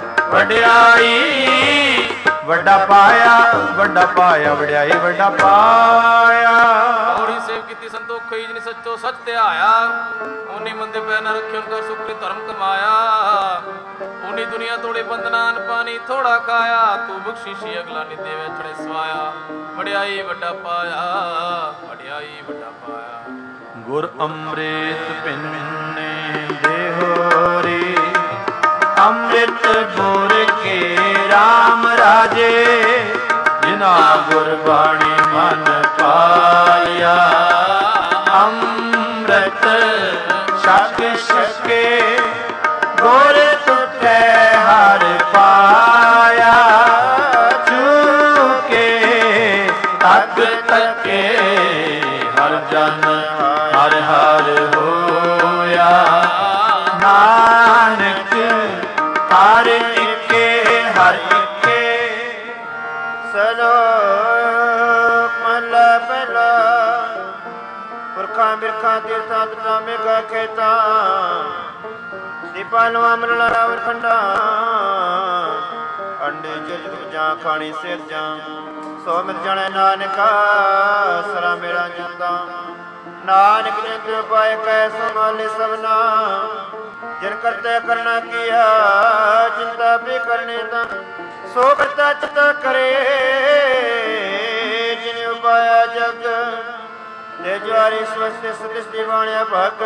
ਵਡਿਆਈ ਵੱਡਾ ਪਾਇਆ ਵੱਡਾ ਪਾਇਆ ਵਡਿਆਈ ਵੱਡਾ ਪਾਇਆ। ਔਰੀ ਸੇਵ ਕੀਤੀ ਸੰਤੋਖ ਹੋਈ ਜਿਨ ਸੱਚੋ ਸੱਚ ਧਿਆਇਆ। ਉਹਨੇ ਮੰਦੇ ਪੈ ਨਾ ਰੱਖਿਓ ਕਰ ਸੁਖਰੀ ਧਰਮ ਕਮਾਇਆ। ਉਹਨੇ ਦੁਨੀਆ ਤੋੜੇ ਬੰਦਨਾਨ ਪਾਣੀ ਥੋੜਾ ਖਾਇਆ। ਤੂੰ ਬਖਸ਼ੀਸ਼ੀ ਅਗਲਾ ਨੀ ਦੇਵੇ ਚੜੇ ਸਵਾਇਆ। ਵਡਿਆਈ ਵੱਡਾ ਪਾਇਆ ਵਡਿਆਈ ਵੱਡਾ ਪਾਇਆ। ਗੁਰ ਅੰਮ੍ਰਿਤ ਪਿੰਨੇ ਦੇਹੋਰੀ। ਅੰਮ੍ਰਿਤ ਗੁਰ ਕੇ ਰਾਮ ਰਾਜੇ। ਜਿਨਾ ਗੁਰ ਬਾਣੀ ਮਨ ਪਾਇਆ। ਅੰਮ੍ਰਿਤ ਛਕ ਛਕੇ ਗੁਰ ਤੁਠੈ ਹਰ ਪਾਇਆ। ਚੂਕੇ ਤੱਕ ਤੱਕੇ ਹਰ ਜਨ ਹਰ ਹਰ ਹੋਇਆ। ਨਾਨਕ ਹਰ ਇੱਕੇ ਹਰ ਇੱਕੇ। ਸਲੋਕ ਮਹਲਾ ਪਹਿਲਾ। ਪੁਰਖਾਂ ਬਿਰਖਾਂ ਤੀਰਥਾਂ ਤਟਾਂ ਮੇਘਾਂ ਖੇਤਾਂ। ਦੀਪਾਂ ਲਵਾਂ ਮਰਲਾ ਰਾਵਰ ਖੰਡਾਂ। ਅੰਡੇ ਜਿਰਗ ਜਾਂ ਖਾਣੀ ਸਿਰ ਜਾਂ। ਸੋ ਮਿਲ ਜਾਣੇ ਨਾਨਕਾ ਸਰਾ ਮੇਰਾ ਜਾਂਦਾ। ਨਾਨਕ ਨੇ ਤਿਉ ਪਾਏ ਕੈ ਸੰਭਾਲੇ ਸਭਨਾ। ਜਿਨ ਕਰਤੇ ਕਰਨਾ ਕੀਆ ਚਿੰਤਾ ਵੀ ਕਰਨੇ ਤਾਂ। ਸੋ ਕਰਤਾ ਚਿੰਤਾ ਕਰੇ ਜਿਨ ਉਪਾਇਆ ਜਗ। ਜੇ ਜਵਾਰੀ ਸਵਸਤੇ ਸਤਿਸ ਦੀਵਾਣਿਆ ਭਗ।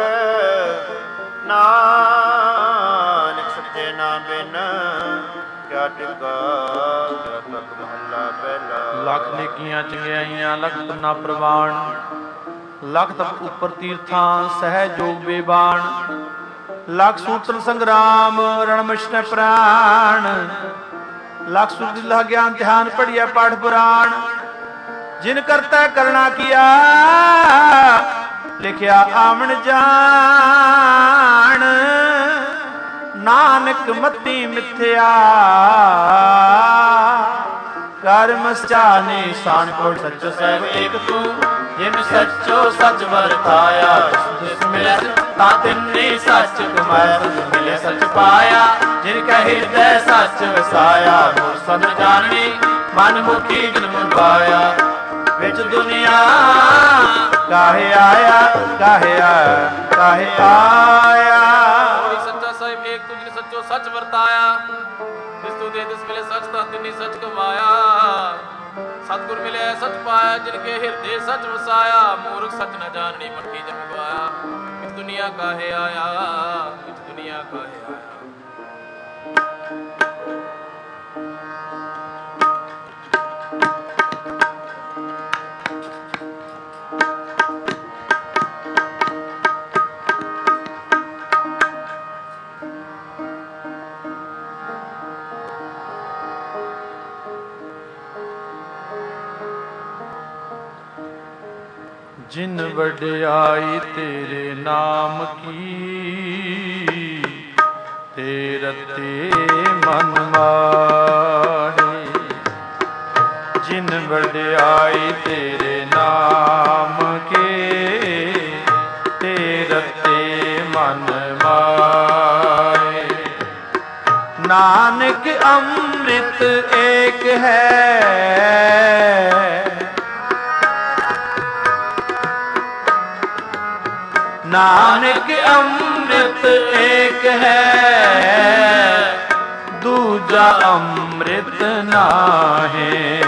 ਨਾਨਕ ਸੱਚੇ ਨਾਮ ਬਿਨ ਕਿਆ ਟਿਕਾ। ਕਿਆ ਤੱਕ ਮਹੱਲਾ ਪਹਿਲਾ। ਲੱਖ ਨੇਕੀਆਂ ਚੰਗਿਆਈਆਂ ਲਖ ਤਨਾ ਪ੍ਰਵਾਨ। ਲਖ ਤਪ ਉੱਪਰ ਤੀਰਥਾਂ ਸਹਿ ਜੋਗ ਬੇਬਾਨ। ਲਖ ਸੂਤਰ ਸੰਗਰਾਮ ਰਣ ਮਿਸ਼ਨੈ ਪ੍ਰਾਣ। ਲਖ ਸੁਰਤਿ ਲਹ ਗਿਆਨ ਧਿਆਨ ਪੜਿਆ ਪਾਠ ਪੁਰਾਣ। ਜਿਨ ਕਰਤਾ ਕਰਣਾ ਕੀਆ ਲਿਖਿਆ ਆਵਣ ਜਾਣ। ਨਾਨਕ ਮਤੀ ਮਿਥਿਆ ਕਰਮ ਚਾਨੇ ਸਾਨ ਕੋਟ ਸੱਚ ਸਹਿਬ ਏਕ ਤੂੰ। ਜਿਨ ਸੱਚੋ ਸੱਚ ਵਰਤਾਇਆ ਤਿਸ ਮਿਲੈ ਤਾਂ ਤਿੰਨੇ ਸੱਚ ਕਮਾਇਆ। ਤਿਸ ਮਿਲੇ ਸੱਚ ਪਾਇਆ ਜਿਨ ਕੈ ਹਿਰਦੈ ਸੱਚ ਵਸਾਇਆ। ਮੂਰ ਸਦ ਜਾਣਨੀ ਮਨ ਮੁਖੀ ਜਨਮ ਪਾਇਆ। ਵਿੱਚ ਦੁਨੀਆ ਕਾਹੇ ਆਇਆ ਕਾਹੇ ਆਇਆ ਕਾਹੇ ਆਇਆ। ਕੋਈ ਸੱਚਾ ਸਾਹਿਬ ਏਕ ਤੂੰ ਜਿਨ ਸੱਚੋ ਸੱਚ ਵਰਤਾਇਆ। ਜਿਸ ਤੂੰ ਦੇ ਤਿਸ ਮਿਲੇ ਸੱਚ ਤਾਂ ਤਿੰਨੀ ਸੱਚ ਕਮਾਇਆ। ਸਤਿਗੁਰ ਮਿਲਿਆ ਸੱਚ ਪਾਇਆ ਜਿਨ ਕੇ ਹਿਰਦੇ ਸੱਚ ਵਸਾਇਆ। ਮੂਰਖ ਸੱਚ ਨ ਜਾਣਨੀ ਮਨਕੀ ਜਨਮ ਗਵਾਇਆ। ਇਸ ਦੁਨੀਆ ਕਾਹੇ ਆਇਆ ਇਸ ਦੁਨੀਆ ਕਾਹੇ ਆਇਆ। ਜਿਨ ਵਡਿਆਈ ਤੇਰੇ ਨਾਮ ਕੀ। ਤੇ ਰਤੇ ਮਨ ਮਾਹੇ। ਜਿਨ ਵਡਿਆਈ ਤੇਰੇ ਨਾਮ ਕੇ। ਤੇ ਰਤੇ ਮਨ ਮਾਹੇ। ਨਾਨਕ ਅੰਮ੍ਰਿਤ ਏਕ ਹੈ। ਨਾਨਕ ਅੰਮ੍ਰਿਤ ਏਕ ਹੈ। ਦੂਜਾ ਅੰਮ੍ਰਿਤ ਨਾਹੀ।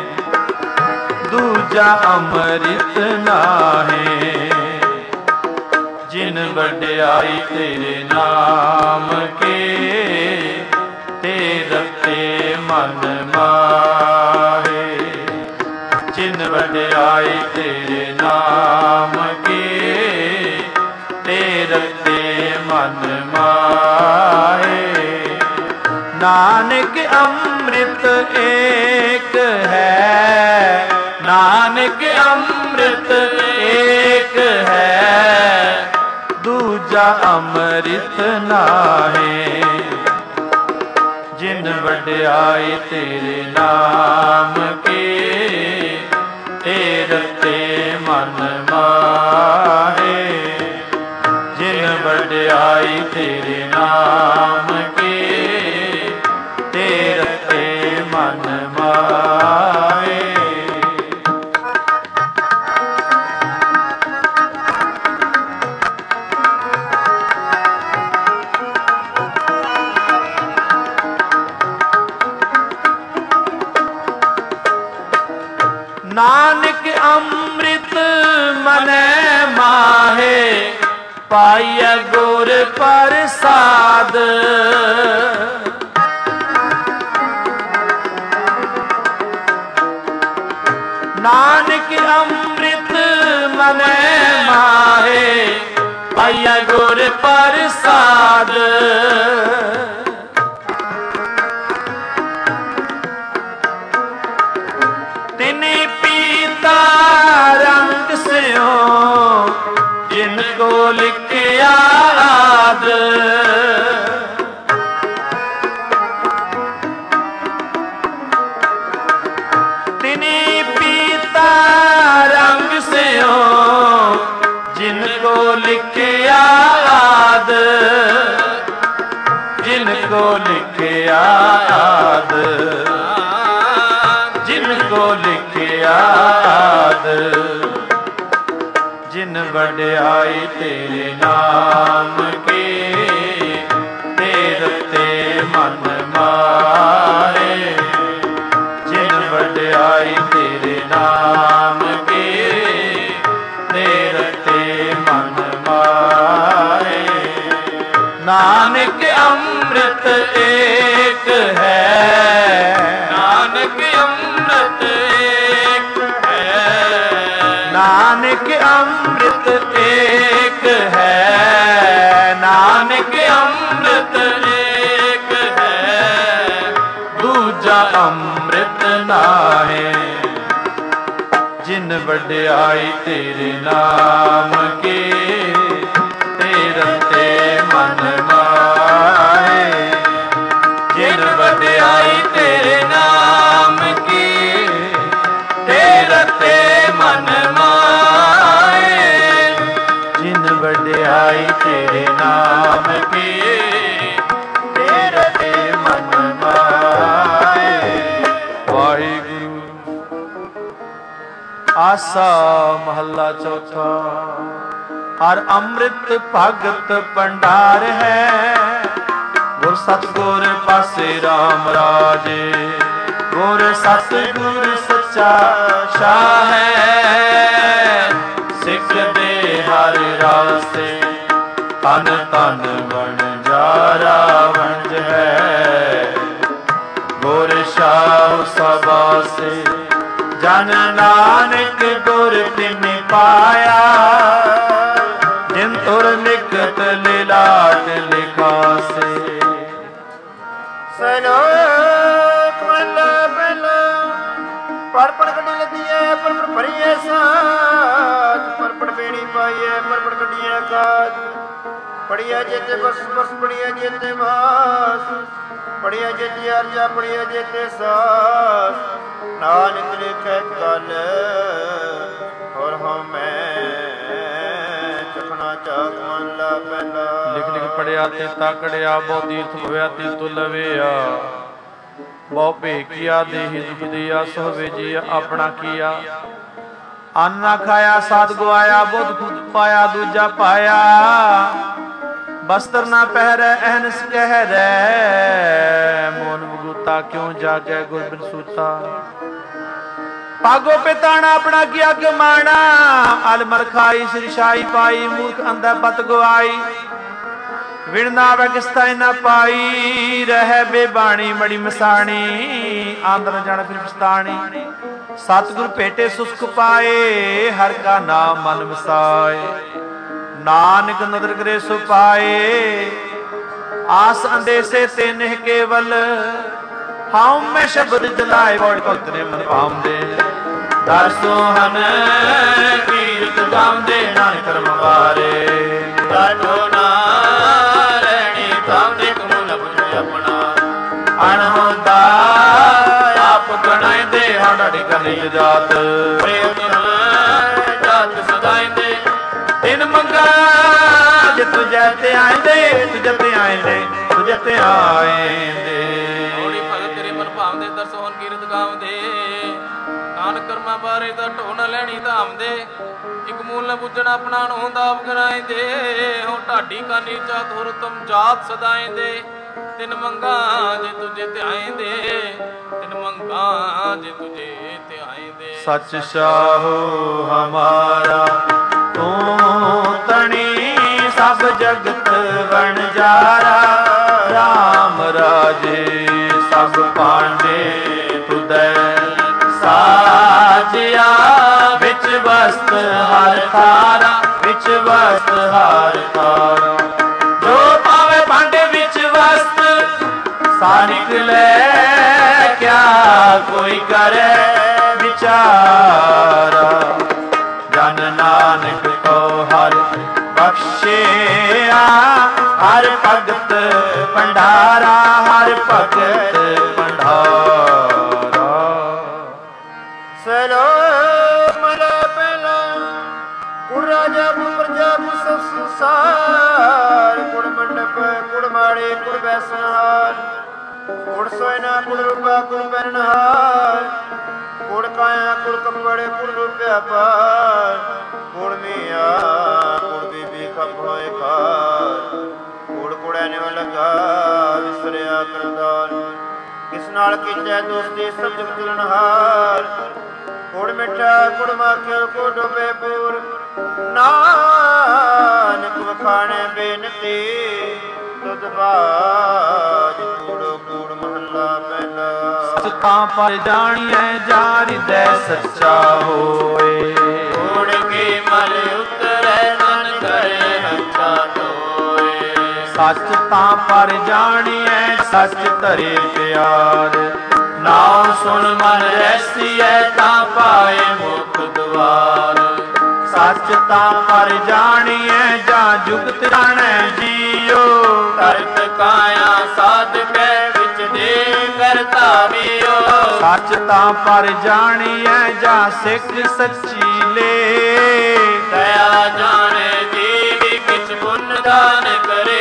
ਦੂਜਾ ਅੰਮ੍ਰਿਤ ਨਾਹੀ। ਜਿਨ ਵਡਿਆਈ ਤੇਰੇ ਨਾਮ ਕੇ। ਤੇ ਰਤੇ ਮਨ ਮਾਹੇ। ਜਿਨ ਵਡਿਆਈ ਤੇਰੇ ਨਾਮ ਕੇ। ਤੇ ਰਤੇ ਮਨ ਮਾਹੇ। ਨਾਨਕ ਅੰਮ੍ਰਿਤ ਏਕ ਹੈ, ਨਾਨਕ ਅੰਮ੍ਰਿਤ ਏਕ ਹੈ, ਦੂਜਾ ਅੰਮ੍ਰਿਤ ਨਾਹੀ। ਜਿਨ ਵਡਿਆਈ ਤੇਰੇ ਨਾਮ ਕੀ, ਤੇ ਰਤੇ ਮਨ ਮਾਹੇ। ਜਿਨ ਵਡਿਆਈ ਤੇਰੇ ਨਾਮ ਕੀ, ਤੇ ਰਤੇ ਮਨ ਮਾਹੇ। ਨਾਨਕ ਅੰਮ੍ਰਿਤ ਮਨੈ ਮਾਹੇ, ਪਾਈਐ ਗੁਰ ਪ੍ਰਸਾਦ। ਨਾਨਕ ਅੰਮ੍ਰਿਤ ਮਨੈ ਮਾਹੇ, ਪਾਈਐ ਗੁਰ ਪ੍ਰਸਾਦ। ਤਿਨੇ ਪੀਤਾ ਰੰਗ ਸਿਓ, ਜਿਨ ਕੋ ਲਿਖਿਆ ਆਦ। ਤਿਨੇ ਪੀਤਾ ਰੰਗ ਸਿਓ, ਜਿਨ ਕੋ ਲਿਖਿਆ ਆਦ। ਜਿਨ ਕੋ ਲਿਖਿਆ ਆਦ, ਜਿਨ ਕੋ ਲਿਖਿਆ ਆਦ। ਜਿਨ ਵਡਿਆਈ ਤੇਰੇ ਨਾਮ ਕੀ, ਤੇ ਰਤੇ ਮਨ ਮਾਹੇ। ਜਿਨ ਵਡਿਆਈ ਤੇਰੇ ਨਾਮ ਕੀ, ਤੇ ਰਤੇ ਮਨ ਮਾਹੇ। ਨਾਨਕ ਅੰਮ੍ਰਿਤ ਏਕ ਹੈ, ਨਾਨਕ ਅੰਮ੍ਰਿਤ ਏਕ ਹੈ। ਨਾਨਕ ਅੰਮ੍ਰਿਤ ਏਕ ਹੈ, ਨਾਨਕ ਅੰਮ੍ਰਿਤ ਏਕ ਹੈ, ਦੂਜਾ ਅੰਮ੍ਰਿਤ ਨਾਹੀ। ਜਿਨ ਵਡਿਆਈ ਤੇਰੇ ਨਾਮ ਕੀ, ਤੇ ਰਤੇ ਮਨ ਮਾਹੇ। ਜਿਨ ਵਡਿਆਈ ਤੇਰੇ ਨਾਮ ਕੀ, ਤੇ ਰਤੇ ਮਨ ਮਾਹੇ। ਜਿਨ ਵਡਿਆਈ ਤੇਰੇ ਨਾਮ ਕੀ, ਤੇ ਰਤੇ ਮਨ ਮਾਹੇ। ਵਾਹਿਗੁਰੂ। ਆਸਾ ਮਹੱਲਾ ਚੌਥਾ। ਹਰ ਅੰਮ੍ਰਿਤ ਭਗਤ ਭੰਡਾਰ ਹੈ, ਗੁਰ ਸਤਿਗੁਰ ਪਾਸੇ RAM ਰਾਜੇ। ਗੁਰ ਸਤਿਗੁਰ ਸੱਚਾ ਸ਼ਾਹ ਹੈ, ਸਿੱਖ ਦੇ ਹਰ ਰਾਸੇ। ਤਨ ਤਨ ਵਣਜਾਰਾ ਵੰਜ ਹੈ, ਗੁਰ ਸ਼ਾਹ ਸਬਾਸੇ। ਜਨ ਨਾਨਕ ਗੁਰ ਤਿਨਿ ਪਾਇਆ, ਜਿਨ ਤੁਰ ਲਿਖਤ ਲਿਲਾਟ ਲਿਖਾਸੇ। ਸਲੋਕ ਮਹਲਾ ਪਹਿਲਾ। ਪੜ ਪੜ ਕੱਢੀ ਲੱਦੀਏ, ਪਰ ਪਰ ਭਰੀਏ ਸਾਥ। ਪਰ ਪੜ ਬੇੜੀ ਪਾਈਏ, ਪਰ ਪੜ ਕੱਢੀਏ ਕਾਜ। ਪੜੀਏ ਜੇਤੇ ਬਸ ਬਸ ਪੜੀਏ ਜੇਤੇ ਮਾਸ। ਪੜੀਏ ਜੇਤੇ ਅਰਜਾ, ਪੜੀਏ ਜੇਤੇ ਸਾਸ। ਨਾਨਕ ਲਿਖੈ ਕਲ ਹੋਰ ਹਉਮੈ, ਚਖਣਾ ਚਾਕ ਮਹਲਾ ਪਹਿਲਾ। ਲਿਖ ਲਿਖ ਪੜਿਆ ਤੇ ਤਾਕੜਿਆ, ਬਹੁ ਤੀਰਥ ਭਵਿਆ ਤੀਰਥ ਲਵੇਆ। ਬਹੁ ਭੇਖਿਆ ਦੇਹੀ ਦੁਖ ਦਿਆ, ਸੋ ਵੇਜੀਆ ਆਪਣਾ ਕੀਆ। ਅੰਨ ਨਾ ਖਾਇਆ ਸਾਧ ਗਵਾਇਆ, ਬੁੱਧ ਖੁਦ ਪਾਇਆ ਦੂਜਾ ਪਾਇਆ। ਬਸਤਰ ਨਾ ਪਹਿਰੈ ਅਹਨਸ ਕਹਿ ਰੈ, ਮੋਨ ਮੁਗੂਤਾ ਕਿਉਂ ਜਾਗੈ ਗੁਰ ਬਿਨ ਸੂਤਾ। ਪਾਗੋ ਪਿਤਾਣਾ ਆਪਣਾ ਕੀਆ ਕਿਉ ਮਾਣਾ, ਅਲ ਮਰਖਾਈ ਸਿਰ ਸ਼ਾਹੀ ਪਾਈ। ਮੂਰਖ ਅੰਧਾ ਪਤ ਗਵਾਈ, ਵਿਣ ਨਾ ਵਗਸਥਾਈ ਨਾ ਪਾਈ। ਰਹਿ ਬੇਬਾਣੀ ਮੜੀ ਮਸਾਣੀ, ਆਂਦਰ ਜਣ ਫਿਰ ਪਛਤਾਣੀ। ਸਤਿਗੁਰ ਭੇਟੇ ਸੁਸਖ ਪਾਏ, ਹਰ ਕਾ ਨਾਮ ਮਨ ਵਸਾਏ। नानक नदर करे सो पाए, आस अंदेसे ते निह केवल, हाउ में शब्द जलाए बड़ भगत ने मन पावदे। दर सोहन कीरत गावदे नानक करम वारे, दानो ना रहनी तावदे कमु न बुझे अपना। अणहोंदा आप गणाइंदे हाड़ी करी जात, प्रेम जात सदाइंदे दिन मंगा जे तुझे ते आएंदे, तुझे ते आएंदे, तुझे ते आएंदे। ਹੋੜੀ ਭਗਤ ਤੇਰੇ ਮਨ ਭਾਵਦੇ ਦਰ ਸੋਹਣ ਕੀਰਤ ਗਾਵਦੇ, ਨਾਨਕ ਕਰਮਾਂ ਬਾਰੇ ਦਾ ਢੋਣ ਲੈਣੀ ਧਾਮਦੇ। ਇੱਕ ਮੂਲ ਨ ਬੁੱਝਣ ਆਪਣਾ ਨੂੰ ਹੁੰਦਾ ਆਪ ਗਨਾਇਂਦੇ, ਹੋ ਢਾਡੀ ਕਾਨੀ ਚਾਤ ਹੋਰ ਤੁਮ ਜਾਤ ਸਦਾਇਂਦੇ। ਤਿਨ ਮੰਗਾ ਜੇ ਤੁਝੇ ਧਿਆਇਂਦੇ, ਤਿਨ ਮੰਗਾ ਜੇ ਤੁਝੇ ਧਿਆਇਂਦੇ। सच शाहो हमारा तू तणी, सब जगत वणजारा। राम राजे सब पांडे तुदै साजिया, बिच वस्त हर थारा, बिच वस्त हर थारा। जो पावे पांडे बिच वस्त, सा निकले क्या कोई करे विचारा। जन नानक को हर बख्शिया, हर भगत भंडारा, हर भगत भंडारा। सलोक मला पहला कुड़ राजा कुड़ प्रजा कुड़ सब संसार। कुड़ मंडप कुड़ माड़े कुड़ बैसनहार, कुड़ सोयना कुड़ रूपा कुड़ पहनहार। कुड़ काया कुड़ कपड़े कुड़ रुपया पार, कुड़ मिया कुड़ बीबी खप होए खार। कुड़ कुड़ैने लगा विसरिया करदार, किस नाल कीते दोस्ती सब जग चलनहार। कुड़ मिठा कुड़ माखियो को डोबे पूर, नानक वखाणे बेनती। तुद बाज कूड़ो कूड़ महला पहला। सता पर जानिए जा हृदय सच्चा होए, कूड़ के मल उतरे मन करे अच्छा धोए। सच तां पर जानिए सच धरे प्यार। नाम सुन मन रसिए तां पाए मुख द्वार। सच तां पर जानिए जा जुगत जाने जियो, करत काया साध के विच दे करता बियो। सच तां पर जानिए जा सिख सच्ची ले, दया जाने जीव किछ पुण्य दान करे।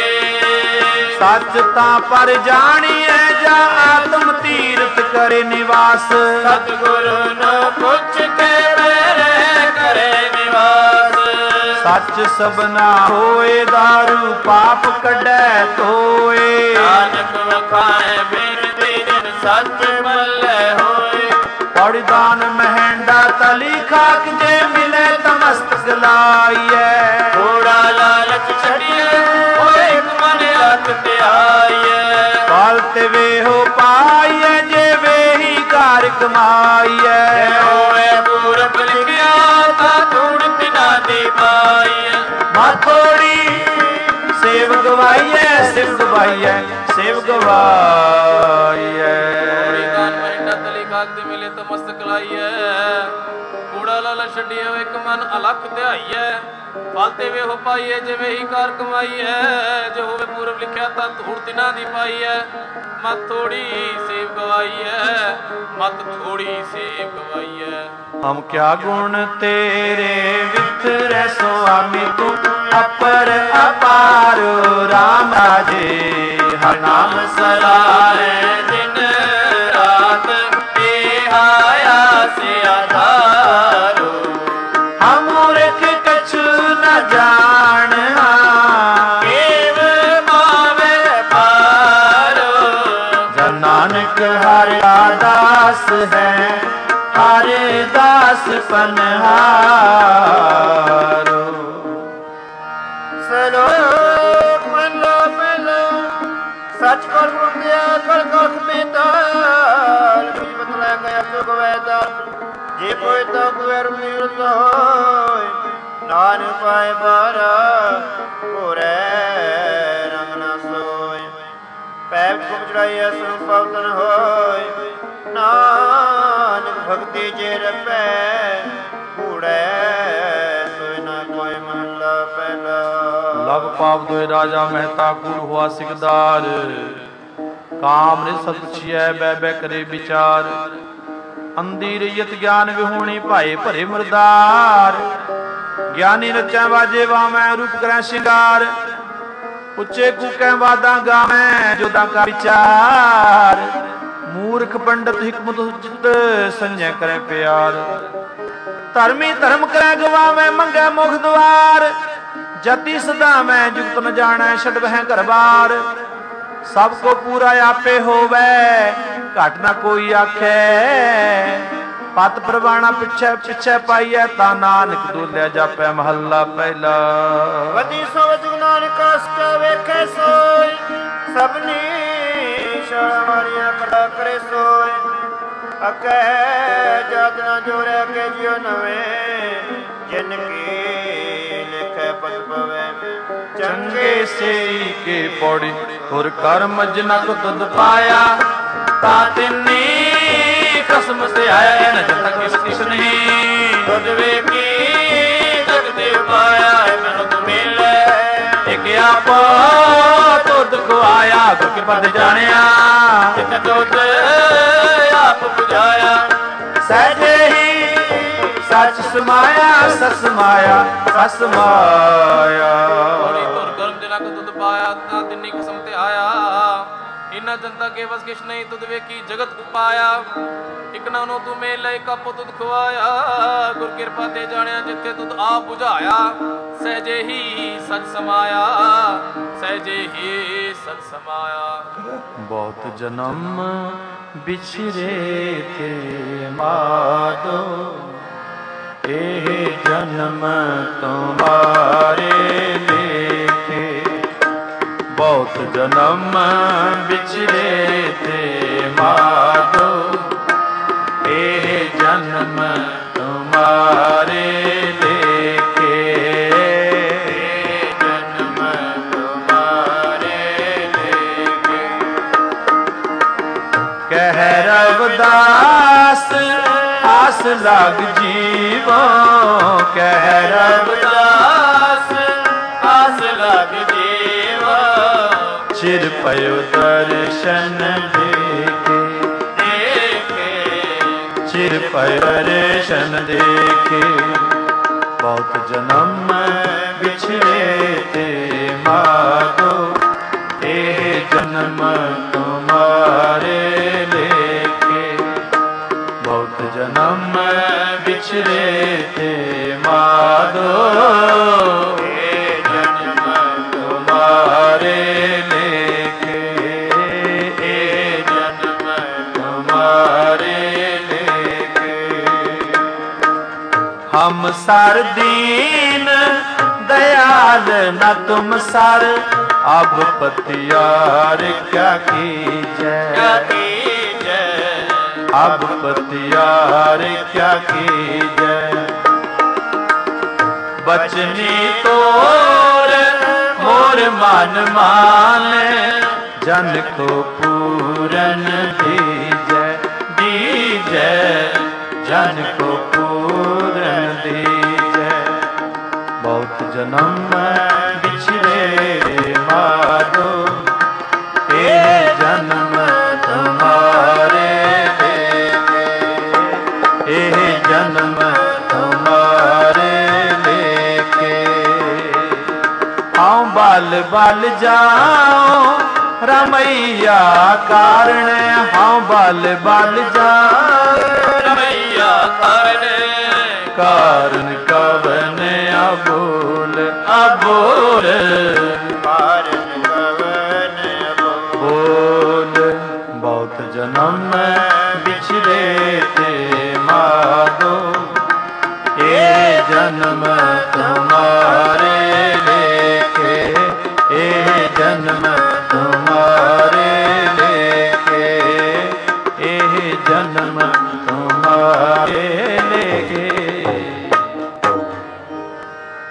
सच तां पर जानिए जा आत्म तीर्थ करे निवास। सतगुरु नो पुछ के मेरे करे निवास। सच सबना होए दारू पाप कढै धोए। नानक वखाए बिनती दिन सच मल्ले होए। पड़ दान महेंडा तली खाक जे मिले तमस्तक लाइए। थोड़ा लालच छड़िए होए एक मन रख ते आइए। पालते वे हो पाइए जे वे ही कार कमाइए। होए पूरब लिखिया ता धूड़ तिना दी पाइए। माथोड़ी सेव गवाइए सिव गवाइए सेव गवाइए। ਤਲੀ ਖਾਕ ਦੇ ਮਿਲੇ ਤਾਂ ਮਸਤਕ ਲਾਈਐ। ਕੂੜਾ ਲਾਲਾ ਛੱਡਿਆ ਇੱਕ ਮਨ ਅਲਖ ਧਿਆਈਐ। ਫਲਤੇ ਵੇ ਹੋ ਪਾਈਏ ਜਿਵੇਂ ਹੀ ਕਾਰ ਕਮਾਈਐ। ਜੋ ਹੋਵੇ ਪੂਰਬ ਲਿਖਿਆ ਤਾਂ ਧੂੜ ਤਿਨਾਂ ਦੀ ਪਾਈਐ। ਮਤ ਥੋੜੀ ਸੇਵ ਗਵਾਈਐ, ਮਤ ਥੋੜੀ ਸੇਵ ਗਵਾਈਐ। हम क्या गुण तेरे विथरे स्वामी तू अपर अपारो। राम राजे हर नाम सरारे दिन रात आया से आधारो। हम मूर्ख कछु न जान केव पावे पारो। जन नानक हर दास है हर दास पनहारो। सलोक मल्ला पहला सच कर पुंदिया कर कख में ताल। कुछ बतलाया गया तो गवैदार जे कोई तो कुएर मीरत होय। ਨਾਨਕ ਪਾਏ ਬਾਰਾ ਹੋਰੇ ਰੰਗ ਨਾ ਸੋਏ। ਪੈਪ ਕੁਮ ਚੜਾਈਐ ਸੁਨ ਪਵਤਨ ਹੋਏ। ਨਾਨਕ ਭਗਤੀ ਜੇ ਰਪੈ ਕੂੜੈ ਸੋਇ ਨਾ ਕੋਈ ਮਹੱਲਾ ਪਹਿਲਾ। ਲਗ ਪਾਪ ਦੋਇ ਰਾਜਾ ਮਹਿਤਾ ਕੂੜ ਹੋਆ ਸਿਕਦਾਰ। ਕਾਮ ਨੇ ਸਤ ਪੁਛੀਐ ਬੈ ਬੈ ਕਰੇ ਵਿਚਾਰ। ਅੰਧੀ ਰਈਅਤ ਗਿਆਨ ਵਿਹੂਣੀ ਭਾਏ ਭਰੇ ਮਰਦਾਰ। ਗਿਆਨੀ ਰਚੈ ਵਾਜੇ ਵਾਮੈ ਰੂਪ ਕਰੈ ਸ਼ਿੰਗਾਰ। ਉੱਚੇ ਕੂਕੈ ਵਾਦਾਂ ਗਾਵੈ ਜੋਦਾਂ ਕਾ ਵਿਚਾਰ। ਮੂਰਖ ਪੰਡਤ ਹਿਕਮਤ ਉਚਿਤ ਸੰਜੈ ਕਰੈ ਪਿਆਰ। ਧਰਮੀ ਧਰਮ ਕਰੈ ਗਵਾਵੈ ਮੰਗੈ ਮੁਖ ਦੁਆਰ। ਜਤੀ ਸਦਾ ਮੈਂ ਜੁਗਤ ਨ ਜਾਣੈ ਛੱਡ ਬਹਿ ਘਰ ਬਾਰ। ਸਭ ਕੋ ਪੂਰਾ ਆਪੇ ਹੋਵੈ ਘਟ ਨਾ ਕੋਈ ਆਖੈ। ਪਤ ਪ੍ਰਵਾਣਾ ਪਿੱਛੇ ਪਿੱਛੇ ਪਾਈਐ ਤਾਂ ਨਾਨਕ ਦੋਲਿਆ ਜਾਪੈ ਮਹੱਲਾ ਪਹਿਲਾ। ਵਦੀ ਸੋਚ ਨਾਨਕ ਅਸ਼ਟ ਵੇਖੈ ਸੋਈ। ਸਭਨੀ ਸ਼ਰਨ ਮਾਰੀਆਂ ਕੜਾ ਕਰੇ ਸੋਏ। ਅਕੈ ਜਦ ਨ ਜੋੜਿਆ ਕੇ ਜਿਉ ਨਵੇਂ। ਜਿਨ ਕੀ ਲਿਖੈ ਪਦ ਪਵੈ ਚੰਗੇ ਸੇਈ ਕੇ ਪੌੜੀ ਹੁਰ ਕਰਮ ਜਨਕ ਤੁਧ ਪਾਇਆ। ਤਾ ਤਿੰਨੀ ਕਸਮ ਤੇ ਆਇਆ ਨ ਜਨ ਕਿਸ ਕਿਸ ਨਹੀਂ। ਤੁਧ ਵੇਖੀ ਜਗਦੇ ਪਾਇਆ ਮੈਨੂੰ ਤੁ ਮਿਲੈ। ਇਕ ਆਪ ਤੁਧ ਖੁਆਇਆ ਗੁਰ ਪਦ ਜਾਣਿਆ। ਇਕ ਤੁਧ ਆਪ 부ਝਾਇਆ। ਸਹਿਜੇ ਹੀ ਸੱਚ ਸਮਾਇਆ ਸਸ ਸਮਾਇਆ ਸਸ ਮਾਇਆ। ਬੜੀ ਧੁਰ ਕਰਮ ਜਨਕ ਤੁਧ ਪਾਇਆ ਤਾ ਤਿੰਨੀ ਕਸਮ ਤੇ ਆਇਆ। ਇਨਾ ਜਨਤਾ ਕੇ ਵਸ ਕਿਛ ਨਹੀਂ ਤੁਧ ਵੇਖੀ ਜਗਤ ਉਪਾਇਆ। ਇਕ ਨਾਨੋ ਤੂੰ ਮੇਲੇ ਇਕ ਆਪੋ ਤੁਧ ਖਵਾਇਆ। ਗੁਰ ਕਿਰਪਾ ਤੇ ਜਾਣਿਆ ਜਿੱਥੇ ਤੁਧ ਆਪ 부ਝਾਇਆ। ਸਹਿਜੇ ਹੀ ਸਚ ਸਮਾਇਆ ਸਹਿਜੇ ਹੀ ਸਚ ਸਮਾਇਆ। ਬਹੁਤ ਜਨਮ ਵਿਛਰੇ ਤੇ ਮਾਦੋ। ਇਹ ਜਨਮ ਤੁਮਾਰੇ ਲੇਖੇ। ਬਹੁਤ ਜਨਮ ਵਿਛਰੇ ਤੇ ਮਾਦੋ। ਇਹ ਜਨਮ ਤੁਮਾਰੇ ਲੇਖੇ। ਜਨਮ ਤੁਮਾਰੇ ਲੇਖੇ। ਕਹਿ ਰਵਿਦਾਸ ਆਸ ਲਾਗ ਜੀਵੋ। ਕਹਿ ਰਵਿਦਾਸ ਆਸ ਲਾਗ ਜੀਵੋ। ਚਿਰ ਪਇਓ ਦਰਸ਼ਨ ਦੇਖੇ। ਦੇਖੇ ਚਿਰ ਪਇਓ ਦਰਸ਼ਨ ਦੇਖੇ। ਬਹੁਤ ਜਨਮ ਵਿਛੜੇ ਤੇ ਮਾਗੋ। ਇਹ ਜਨਮ ਤੁਮਾਰੇ ਲੇਖੇ। ਬਹੁਤ ਜਨਮ ਵਿਛੜੇ ਤੇ ਮਾਦੋ। ਇਹ ਜਨਮ ਤੁਮਾਰੇ ਲੇਖੇ। ਇਹ ਜਨਮ ਤੁਮਾਰੇ ਲੇਖੇ। ਹਮ ਸਰ ਦੀਨ दयाल न तुम सर। अब पतियार क्या कीजै। क्या कीजै। अब पतियार क्या कीजै। बचनी तोर मोर मन माने। जन को पूरन दीजै दीजै। जन को पूरन दीजै। बहुत जन्म बिछड़े माधो। हे जन्म तुम्हारे लेके। हे जन्म तुम्हारे लेके। आओ बल बल जाओ रमैया कारण। हाँ बल बल जाओ रमैया कारण। कारण कवन अबोल अबोल। कारण कवन बोल। बहुत जन्म बिछड़े ते माधो। ये जन्म तुम्हारे लेके। ये जन्म तुम्हारे लेके। ये जन्म तुम्हारे लेके।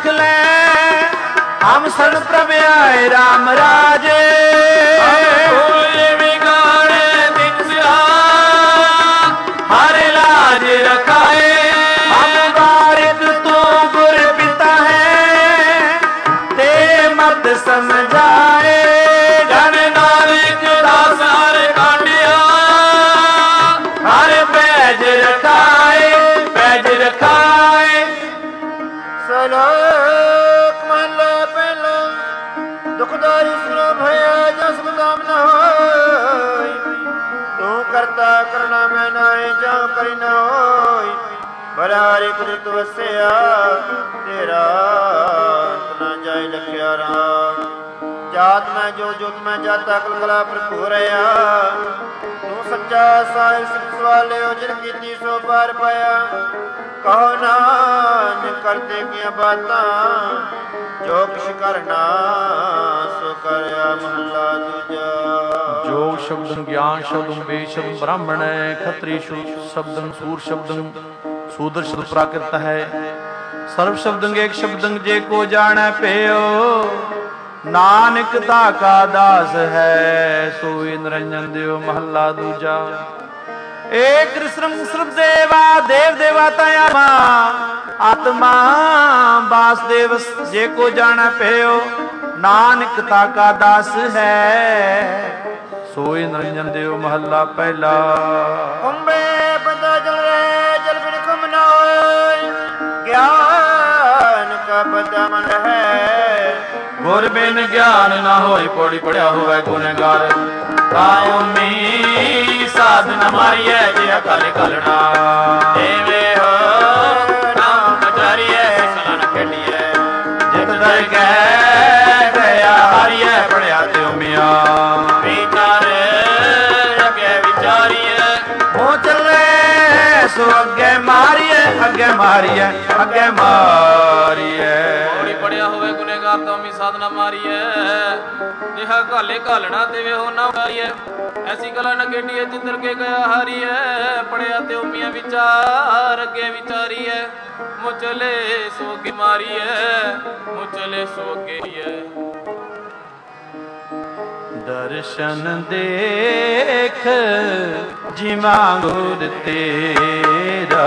राख ले हम सन प्रभ आए राम राजे कोई बिगाड़े दिन सिया हर लाज रखाए हम बारिक तू गुर पिता है ते मत समझाए जन नानक दास हर कांडिया हर पैज रखाए पैज रखाए। सलोक महला पहला दुखदारी सुनो भया जस बदाम न होय तू करता करना मैं नाए जाओ करी न होय बरारी कुदरत वसिया तेरा अंत न जाए लखिया राम जात मैं जो जोत मैं जाता कल कला भरपूर आया तू सच्चा साहिब सिख सवाले हो जिन कीती सो पार पाया कहो नानक करते किया बातां जो किश करना सो करया महला दूजा। योग शब्दं ज्ञान शब्दं वेद शब्दं ब्राह्मण है खत्री शब्दं सूर शब्दं शूद्र शब्द प्राकृत है सर्व शब्दं एक शब्दं जे को जाने पेयो नानक ताका दास है सोई निरंजन देव महला दूजा। एक श्रम श्रम देवा देव देवता आत्मा आत्मा वासुदेव जे को जाना पेयो नानक ताका दास है सोई निरंजन देव महला पहला। कुंभे बंदा जल रहे जल बिन कुम न होय ज्ञान का बंदा मन है गुर बिन ज्ञान ना होय पौड़ी पढ़िया होवे गुनहगार काउमी साधन मारिए जे अकाल कलना देवे हो नाम कचारिए सलन खेलिए जित दर गए गया हरिए पढ़िया त्यो मिया विचार अगे विचारिए हो चले सो अगे मारिए अगे मारिए अगे मारिए पौड़ी पढ़िया होवे गुनहगार काउमी साधना मारिए जिहा काले कालना देवे हो ना मारिए ऐसी कला न केटिए जिंदर के गया हारी है पढ़िया ते उमिया विचार अगे विचारी है मुचले सोगे मारी है मुचले सोगे है। दर्शन देख जिमा गुर तेरा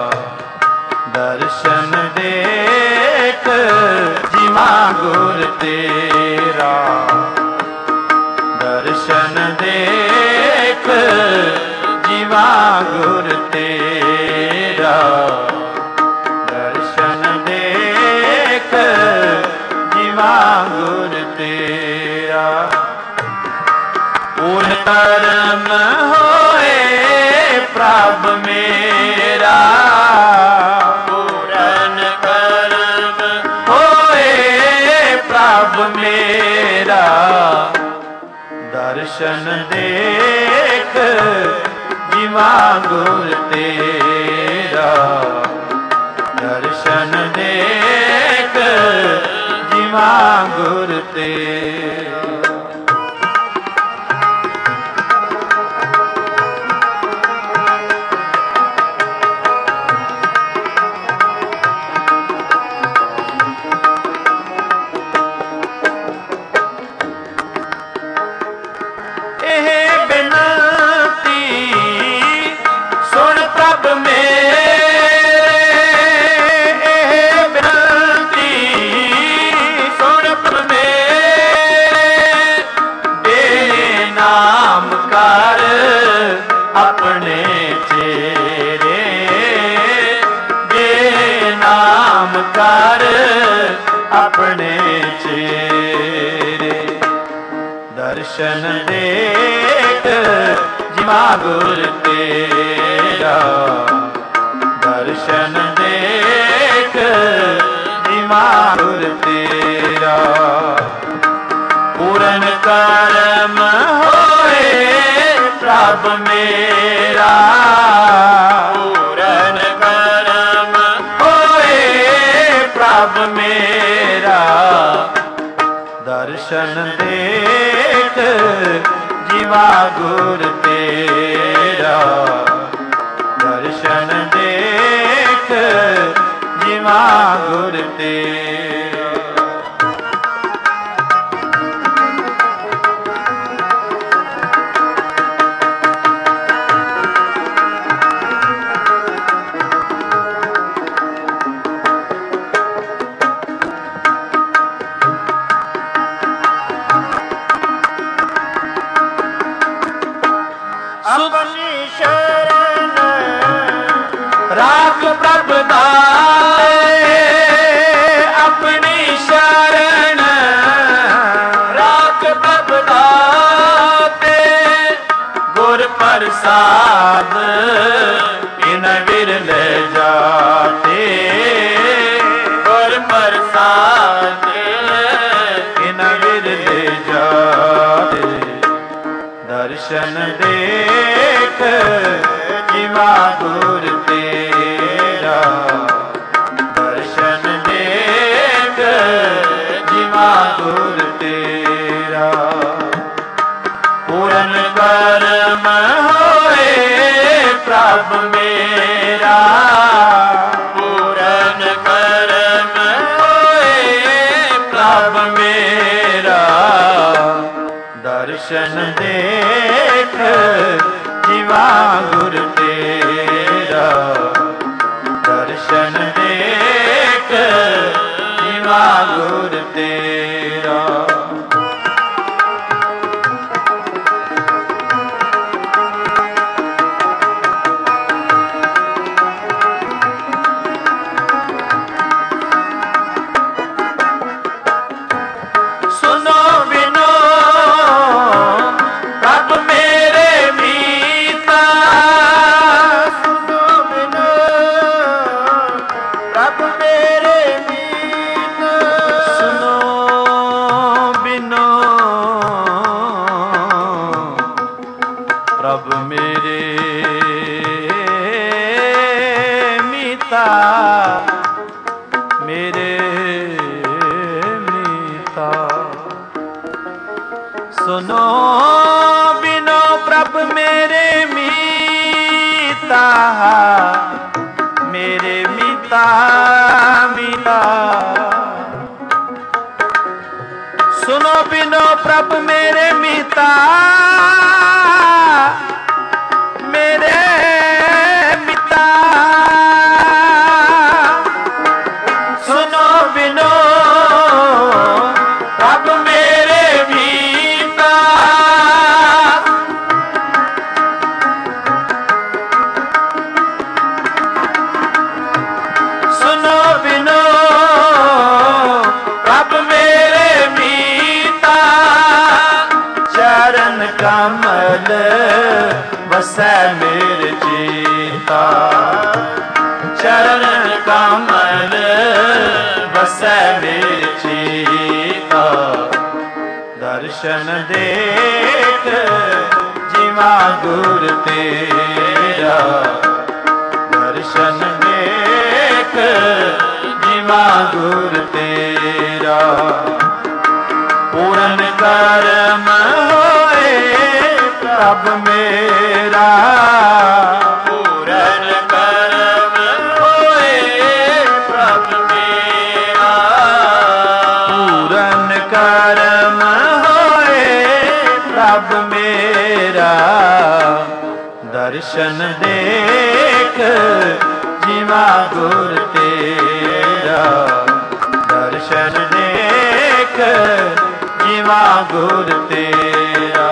दर्शन देख जिमा गुर तेरा दर्शन देख जीवा गुर तेरा दर्शन देख जीवा गुर तेरा पूर्ण कर्म होए प्रभ मेरा पूर्ण कर्म होए प्रभ मेरा दर्शन देख जीवा गुर तेरा दर्शन देख जीवा गुर तेरा। अपने चेरे दे नाम कर अपने चेरे दर्शन देख जिमा गुर तेरा दर्शन देख जिमा गुर तेरा पूर्ण कर्म होए प्रभ मेरा पूर्ण कर्म होए प्रभ मेरा दर्शन देख जीवा गुर तेरा दर्शन देख ਜਿਵਾ ਗੁਰ ਤੇਰਾ। ਆਪਣੀ ਸ਼ਰਨ ਰਾਖ ਪ੍ਰਭ ਦਾਏ, ਆਪਣੀ ਸ਼ਰਨ ਰਾਖ ਪ੍ਰਭ ਦਾਤੇ, ਗੁਰ ਪ੍ਰਸਾਦ ਇਨ ਵਿਰਲੇ ਜਾਤੇ, ਗੁਰ ਪ੍ਰਸਾਦ ਇਨ ਵਿਰਲੇ ਜਾਤੇ। ਦਰਸ਼ਨ ਦੇਖ ਜਿਵਾ ਗੁਰ ਤੇਰਾ, ਦਰਸ਼ਨ ਦੇਖ ਜਿਵਾ ਗੁਰ ਤੇਰਾ। ਪੂਰਨ ਕਰਮ ਹੋਏ ਪ੍ਰਭ ਮੇਰਾ, ਪੂਰਨ ਕਰਮ ਹੋਏ ਪ੍ਰਭ ਮੇਰਾ। ਦਰਸ਼ਨ ਦੇਖ ਜਿਵਾ ਗੁਰ ਤੇਰਾ, ਦਰਸ਼ਨ ਦੇਖ ਜਿਵਾ ਗੁਰ ਤੇਰਾ। ਪ੍ਰਭ ਮੇਰੇ ਮੀਤਾ, ਮੇਰੇ ਮੀਤਾ। ਸੁਨੋ ਬਿਨੋ ਪ੍ਰਭ ਮੇਰੇ ਮੀਤਾ, ਮੇਰੇ ਮੀਤਾ ਮੀਤਾ। ਸੁਨੋ ਬਿਨੋ ਪ੍ਰਭ ਮੇਰੇ ਮੀਤਾ, ਮੇਰੇ ਮੀਤਾ। ਸੁਨੋ ਬਿਨੋ ਪ੍ਰਭ ਮੇਰੇ ਮੀਤਾ, ਸੁਨੋ ਬਿਨੋ ਪ੍ਰਭ ਮੇਰੇ ਮੀਤਾ। ਚਰਨ ਕਮਲ ਵਸੈ ਮੇਰੇ ਚੀਤਾ, ਚਰਨ ਕਮਲ ਵਸੈ ਮੇਰੇ ਚੀਤਾ। ਦਰਸ਼ਨ ਦੇਖ ਜਿਵਾ ਗੁਰ ਤੇਰਾ, ਦਰਸ਼ਨ ਦੇਖ ਜਿਵਾ ਗੁਰ ਤੇਰਾ। ਪੂਰਨ ਕਰਮ ਹੋਏ ਪ੍ਰਭ ਮੇਰਾ, ਪੂਰਨ ਕਰਮ ਹੋਏ ਪ੍ਰਭ ਮੇਰਾ। ਪੂਰਨ ਕਰਮ ਹੋਏ ਪ੍ਰਭ ਮੇਰਾ। ਦਰਸ਼ਨ ਦੇਖ ਜਿਵਾ ਗੁਰ ਤੇਰਾ, ਦਰਸ਼ਨ ਦੇਖ ਜਿਵਾ ਗੁਰ ਤੇਰਾ।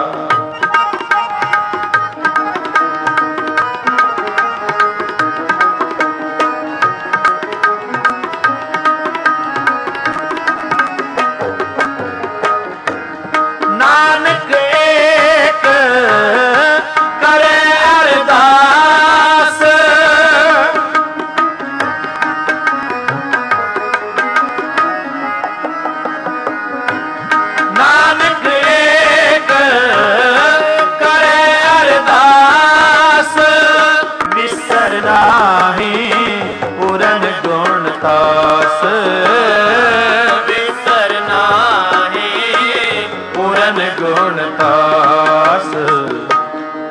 ਨਾਨਕ ਏਕ ਕਰੇ ਅਰਦਾਸ, ਨਾਨਕ ਏਕ ਕਰੇ ਅਰਦਾਸ। ਵਿਸਰ ਨਾਹੀ ਪੂਰਨ ਗੁਣ ਤਾਸ, ਵਿਸਰ ਨਾਹੀ ਪੂਰਨ ਗੁਣ ਤਾਸ।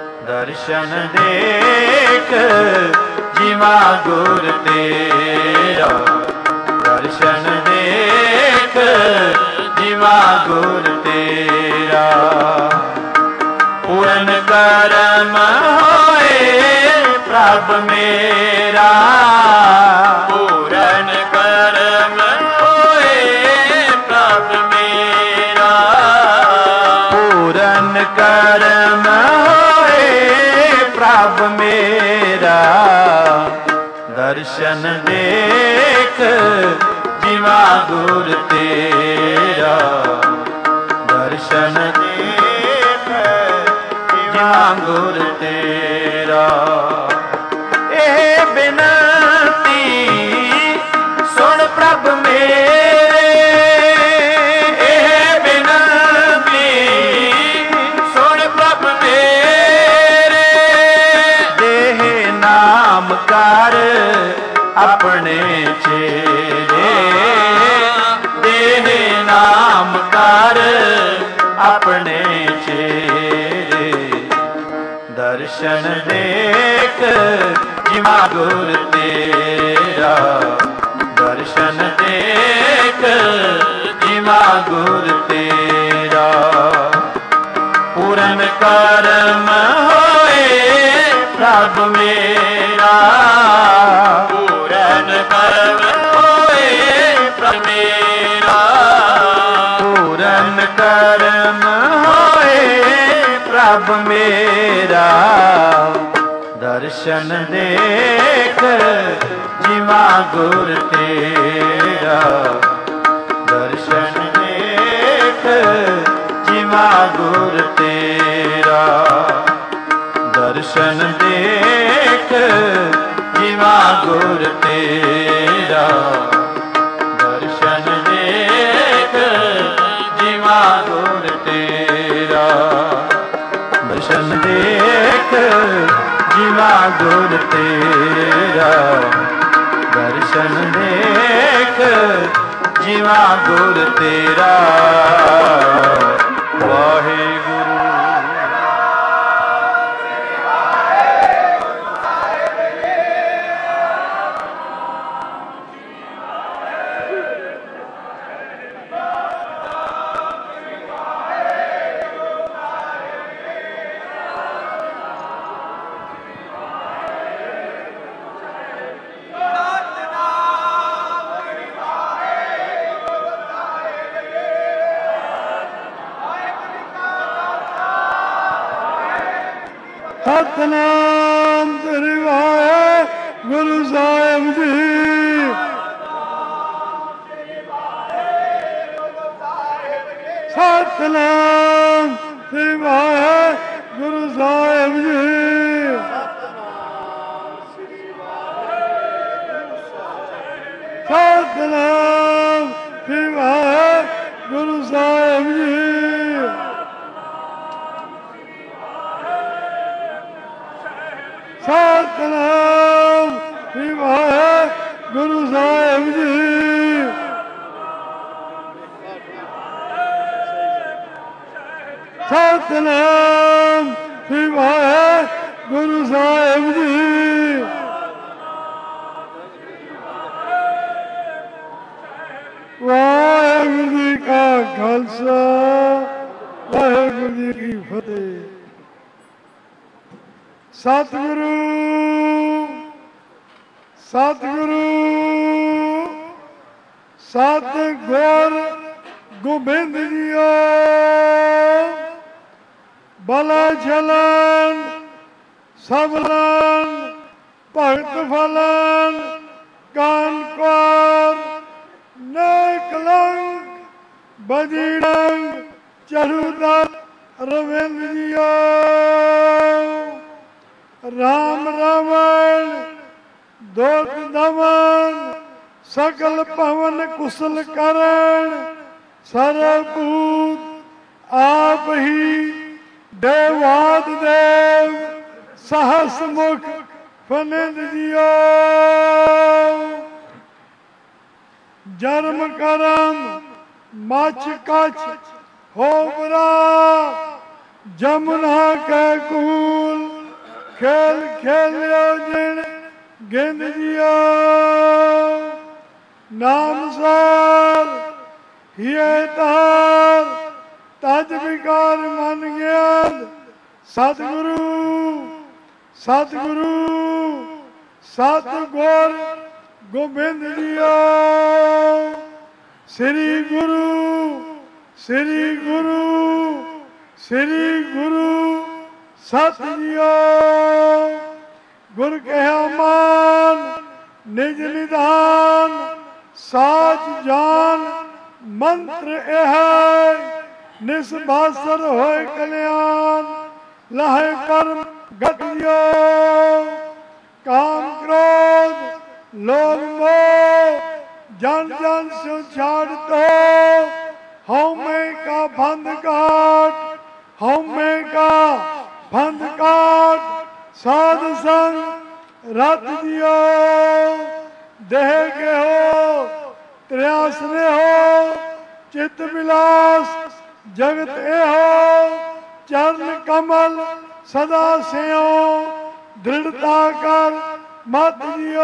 ਦਰਸ਼ਨ ਦੇਖ ਜਿਵਾ ਗੁਰ ਤੇਰਾ, ਤੇਰਾ ਦਰਸ਼ਨ ਦੇਖ ਜਿਵਾ ਗੁਰ ਤੇਰਾ ਪੂਰਨ ਕਰਮ ਹੋਏ ਪ੍ਰਭ ਮੇਰਾ ਪੂਰਨ ਕਰਮ ਹੋਏ ਪ੍ਰਭ ਮੇਰਾ ਪੂਰਨ ਕਰਮ ਹੋਏ ਪ੍ਰਭ ਮੇਰਾ ਦਰਸ਼ਨ ਦੇਖ ਜਿਵਾ ਗੁਰ ਤੇਰਾ ਦਰਸ਼ਨ ਦੇਖ ਜਿਵਾ ਗੁਰ ਤੇਰਾ ਇਹ ਬਿਨਤੀ ਸੁਣ ਪ੍ਰਭ ਮੇਰੇ ਇਹ ਬਿਨਤੀ ਸੁਣ ਪ੍ਰਭ ਮੇਰੇ ਦੇਹ ਨਾਮ ਕਰ ਆਪਣੇ ਚੇਰੇ ਦੇਹ ਨਾਮ ਕਰ ਆਪਣੇ ਚੇਰੇ ਦਰਸ਼ਨ ਦੇਖ ਜਿਵਾ ਗੁਰ ਤੇਰਾ ਦਰਸ਼ਨ ਦੇਖ ਜਿਵਾ ਗੁਰ ਤੇਰਾ ਪੂਰਨ ਕਰਮ ਹੋਏ ਪ੍ਰਭ ਮੇਰਾ ਪੂਰਨ ਕਰਮ ਹੋਏ ਪ੍ਰਭ ਮੇਰਾ ਪੂਰਨ ਕਰਮ ਹੋਏ ਪ੍ਰਭ ਮੇਰਾ ਦਰਸ਼ਨ ਦੇਖ ਜਿਵਾ ਗੁਰ ਤੇਰਾ ਦਰਸ਼ਨ ਦੇਖ ਜਿਵਾ ਗੁਰ ਤੇਰਾ ਦਰਸ਼ਨ ਦੇਖ ਜਿਵਾ ਗੁਰ ਤੇਰਾ ਦਰਸ਼ਨ ਦੇਖ ਜਿਵਾ ਗੁਰ ਤੇਰਾ ਦਰਸ਼ਨ ਦੇਖ ਜਿਵਾ ਗੁਰ ਤੇਰਾ ਦਰਸ਼ਨ ਦੇਖ ਜਿਵਾ ਗੁਰ ਤੇਰਾ ਵਾਹਿਗੁਰੂ। ਸਤਿਨਾਮ ਸ੍ਰੀ ਵਾਹਿਗੁਰੂ ਸਾਹਿਬ ਜੀ। ਸਤਿਨਾਮ ਸ੍ਰੀ ਵਾਹਿਗੁਰੂ ਸਾਹਿਬ ਜੀ। ਸਤਿਨਾਮ ਸ੍ਰੀ ਵਾਹਿਗੁਰੂ ਸਾਹਿਬ ਜੀ। ਸਤਿਨਾਮ ਸ੍ਰੀ ਵਾਹਿਗੁਰੂ ਸਾਹਿਬ ਜੀ। ਸਤਿਨਾਮ ਸ੍ਰੀ ਵਾਹਿਗੁਰੂ ਸਾਹਿਬ ਜੀ। ਵਾਹਿਗੁਰੂ ਜੀ ਕਾ ਖਾਲਸਾ ਵਾਹਿਗੁਰੂ ਜੀ ਕੀ ਫਤਿਹ। ਸਤਿਗੁਰੂ ਸਤਿਗੁਰੂ ਸਤਿਗੁਰ ਗੋਬਿੰਦ ਜੀਓ ਬਲਾ ਚਲਨ ਸਬਲਨ ਭਗਤ ਫਲਨ ਕਾਨਕੋਰ ਨਕਲੰਕ ਬਜਰੰਗ ਚਰੂਦਰ ਰਵਿੰਦ ਜੀਓ ਰਾਮ ਰਾਵਣ ਦੋਖ ਦਮਨ ਸਕਲ ਭਵਨ ਕੁਸਲ ਕਰਨ ਸਰਬੂਤ ਆਪ ਹੀ ਦੇਵਾਦ ਦੇਵ ਸਹਸ ਮੁਖ ਫਨਿੰਦ ਜੀਓ ਜਨਮ ਕਰਮ ਮਚ ਕਛ ਹੋਵਰਾ ਜਮਨਾ ਕੈ ਕੂਲ ਖੇਲ ਖੇਲਿਓ ਜਿਣ ਗਿੰਦ ਜੀਓ ਨਾਮ ਸਾਰ ਹੀਏ ਤਾਰ ਤਜ ਵਿਕਾਰ ਮਨ ਗਿਆਨ ਸਤਿਗੁਰੂ ਸਤਿਗੁਰੂ ਸਤਿਗੁਰ ਗੋਬਿੰਦ ਜੀਓ ਸ੍ਰੀ ਗੁਰੂ ਸ੍ਰੀ ਗੁਰੂ ਸ੍ਰੀ ਗੁਰੂ ਸਤਿ ਜੀਓ ਗੁਰ ਕਹਿਆ ਮਾਨ ਨਿਜ ਨਿਧਾਨ ਸਾਚ ਜਾਨ ਮੰਤਰ ਇਹ ਨਿਸਬਾਸਰ ਹੋਏ ਕਲਿਆਣ ਲਾਹੇ ਕਰਮ ਗਤਿਓ ਕਾਮ ਕ੍ਰੋਧ ਲੋਭ ਮੋਹ ਜਨ ਜਨ ਸੋ ਛਾੜ ਦੋ ਹਉਮੈ ਕਾ ਬੰਧ ਕਾਟ ਹਉਮੈ ਕਾ ਬੰਧ ਕਾਟ ਸਾਧ ਸੰਗ ਰਤ ਦਿਓ ਦੇਹ ਕੇ ਹੋ ਤ੍ਰਿਆਸ ਨੇ ਹੋ ਚਿਤ ਵਿਲਾਸ ਜਗਤ ਇਹੋ ਚਰਨ ਕਮਲ ਸਦਾ ਸਿਓ ਦ੍ਰਿੜਤਾ ਕਰ ਮਤ ਦਿਓ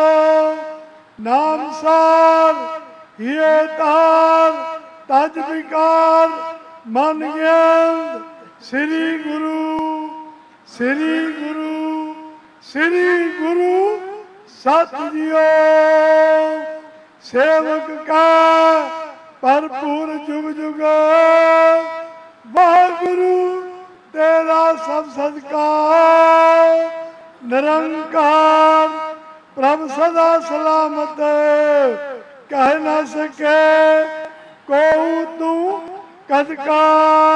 ਨਾਮ ਸਾਰ ਹੀਏ ਤਾਰ ਤਜ ਵਿਕਾਰ ਮਨ ਗਿਆਨ ਸ੍ਰੀ ਗੁਰੂ ਸ੍ਰੀ ਗੁਰੂ ਸ੍ਰੀ ਗੁਰੂ ਸਤਿ ਜੀਓ ਸੇਵਕ ਕਾ ਭਰਪੂਰ ਜੁਗ ਜੁਗ ਵਾਹਿਗੁਰੂ ਤੇਰਾ ਸਭ ਸਦਕਾਰ ਨਿਰੰਕਾਰ ਪ੍ਰਭ ਸਦਾ ਸਲਾਮਤ ਕਹਿ ਨਾ ਸਕੇ ਕੋ ਤੂੰ ਕਦ ਕਾ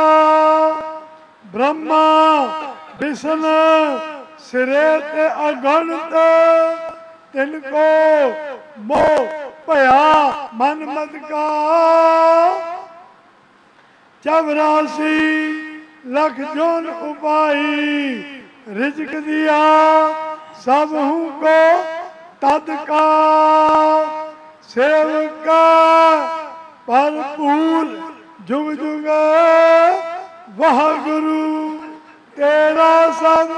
ਬ੍ਰਹਮਾ ਵਿਸ਼ਨ ਸਿਰੇ ਤੇ ਅਗਣਤ ਤਿਨ ਕੋ ਮੋਹ ਭਇਆ ਮਨ ਮਦ ਕਾ ਚੌਰਾਸੀ ਲੱਖ ਜੋਨ ਉਪਾਈ ਰਿਜ਼ਕ ਦਿਆ ਸਭ ਹੂੰ ਕੋ ਤਦ ਕਾ ਸੇਵਕਾ ਭਰਪੂਰ ਜੁਗ ਜੁਗ ਵਾਹਿਗੁਰੂ ਤੇਰਾ ਸਭ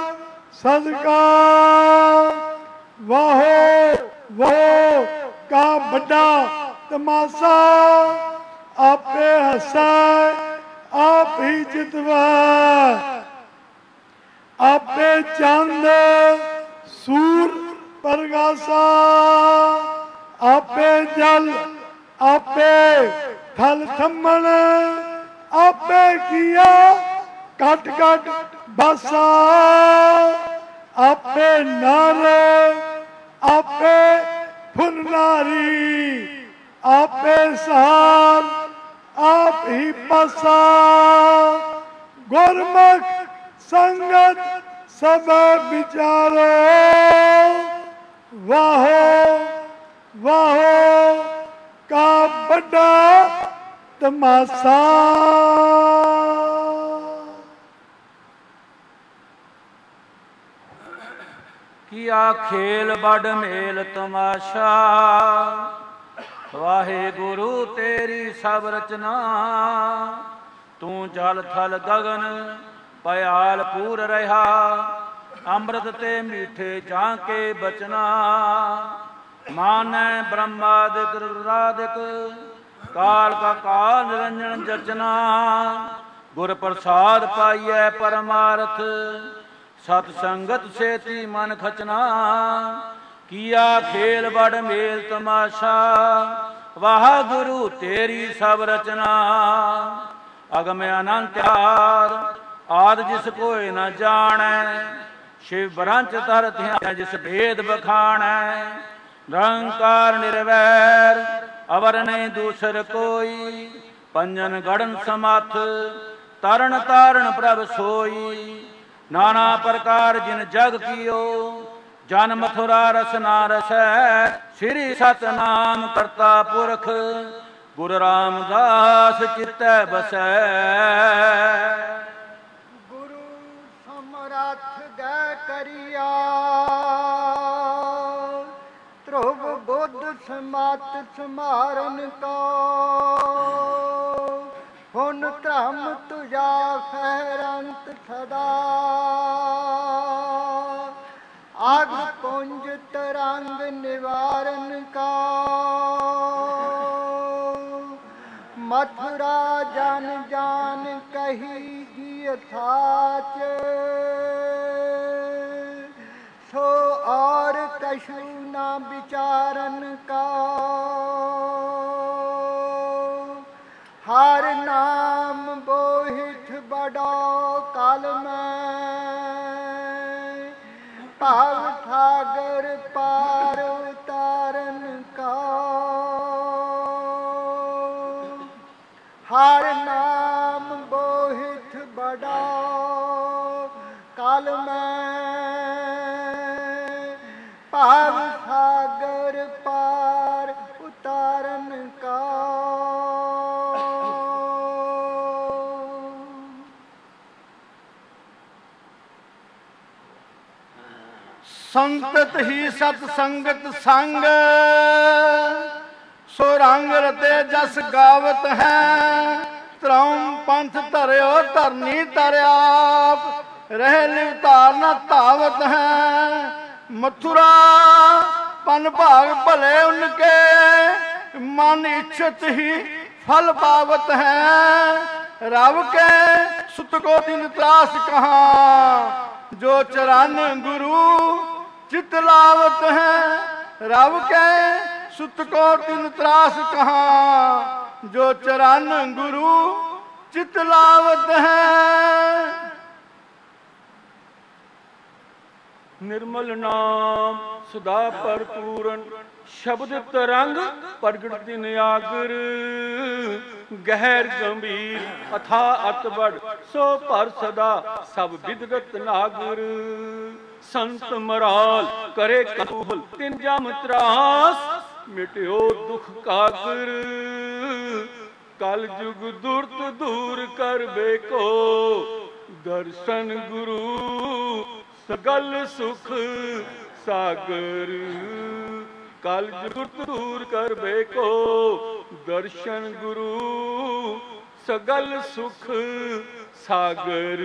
ਸਦਕਾਰ ਵਾਹੋ ਵਾਹੋ ਕਾ ਵੱਡਾ ਤਮਾਸ਼ਾ ਆਪੇ ਹੱਸੈ ਆਪ ਹੀ ਜਿਤਵਾ ਆਪੇ ਚੰਦ ਸੂਰ ਪ੍ਰਗਾਸਾ ਆਪੇ ਜਲ ਆਪੇ ਥਲ ਥੰਮਣ ਆਪੇ ਕੀਆ ਕਟ ਕਟ ਬਾਸਾ ਆਪੇ ਨਰ ਆਪੇ ਫੁਨਨਾਰੀ ਆਪੇ ਸਾਰ ਆਪ ਹੀ ਪਾਸਾ ਗੁਰਮੁਖ ਸੰਗਤ ਸਭ ਵਿਚਾਰੋ ਵਾਹੋ ਵਾਹੋ ਕਾ ਵੱਡਾ ਤਮਾਸ਼ਾ ਕੀਆ ਖੇਲ ਬੜ ਮੇਲ ਤਮਾਸ਼ਾ ਵਾਹਿਗੁਰੂ ਤੇਰੀ ਸਭ ਰਚਨਾ ਤੂੰ ਜਲ ਥਲ ਗਗਨ ਪਿਆਲ ਪੂਰ ਰਿਹਾ ਅੰਮ੍ਰਿਤ ਤੇ ਮੀਠੇ ਚਾਕੇ ਬਚਨਾ ਮਾਨੈ ਬ੍ਰਹਮਾਦਿਕ ਰੁਦਰਾਦਿਕ ਕਾਲ ਕਾ ਕਾਲ ਨਿਰੰਜਨ ਜਚਨਾ ਗੁਰ ਪ੍ਰਸਾਦ ਪਾਈਐ ਪਰਮਾਰਥ ਸਤ ਸੰਗਤ ਸੇਤੀ ਮਨ ਖਚਨਾ ਕੀਆ ਖੇਲ ਬੜ ਮੇਲ ਤਮਾਸ਼ਾ ਵਾਹਿਗੁਰੂ ਤੇਰੀ ਸਭ ਰਚਨਾ ਅਗਮ ਅਨੰਤ ਆਦ ਆਦ ਜਿਸ ਕੋਇ ਨ ਜਾਣੈ ਸ਼ਿਵ ਬ੍ਰਹੰਚ ਤਰ ਧਿਆਨ ਜਿਸ ਭੇਦ ਬਖਾਣੈ ਨਿਰੰਕਾਰ ਨਿਰਵੈਰ ਅਵਰ ਨਹੀਂ ਦੂਸਰ ਕੋਈ ਪੰਜਨ ਗੜਨ ਸਮੱਥ ਤਰਨ ਤਾਰਨ ਪ੍ਰਭ ਸੋਈ ਨਾਨਾ ਪ੍ਰਕਾਰ ਜਿਨ ਜਗ ਕੀਓ ਜਨ ਮਥੁਰਾ ਰਸ ਨਾ ਰਸੈ ਸ੍ਰੀ ਸਤਨਾਮ ਕਰਤਾ ਪੁਰਖ ਗੁਰੂ ਰਾਮਦਾਸ ਚਿਤੈ ਬਸੈ ਗੁਰੂ ਸਮਰੱਥ ਗੈ ਕਰਿਆ ਧਰੁਵ ਬੁੱਧ ਸਮਤ ਸਮਾਰਨ ਕੋ ਹੁਣ ਧਰਮ ਤੁਜਾ ਫਹਿਰੰਤ ਸਦਾ ਆਗ ਪੁੰਜ ਤੇ रंग निवारण का मथुरा जान जान कही यथाच सो और कछु न विचारन का हर नाम बोहित बड़ो काल में पाव सागर पार उतारन का हर नाम बोहित बड़ा काल में पाव सागर पार उतारन का संतत ही सतसंगत संग सो रंग रते जस गावत है त्रम पंथ धरियो धरनी तरयाप रह लिवतार न तावत है मथुरा पन भाग भले उनके मन इच्छित ही फल पावत है रब के सुत को दिन त्रास कहाँ जो चरण गुरु चित लावत है रब के सुत को दिन त्रास कहाँ जो चरण गुरु चित लावत है निर्मल नाम सदा भरपूरन शब्द तरंग प्रगट दिन आगर गहर गंभीर अथा अतबड़ सो पर सदा सब विदगत नागर संत मराल करे कबूल तिन जम त्रास मिट्यो दुख कागर कल जुग दुर्त दूर कर बेको दर्शन गुरु सगल सुख सागर कल जुग दूर कर बेको दर्शन गुरु सगल सुख सागर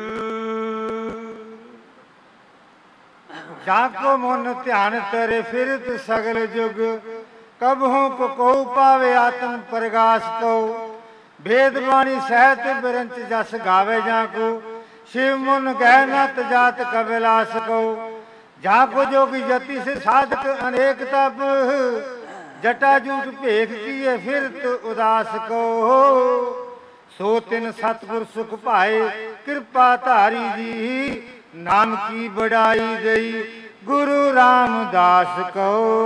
जाको मन ध्यान करे फिरत सगल जुग कबहू को पावे आत्म प्रगास को भेद बाणी सहत बिरंच जस गावे जाको शिव मुन गह न तजात कबिलास को जाको जोगी जति से साधक अनेक तब जटा जूट भेख किए फिरत उदास को सो तिन सतगुर सुख पाए कृपा धारी जी नाम की बढ़ाई गई गुरु रामदास को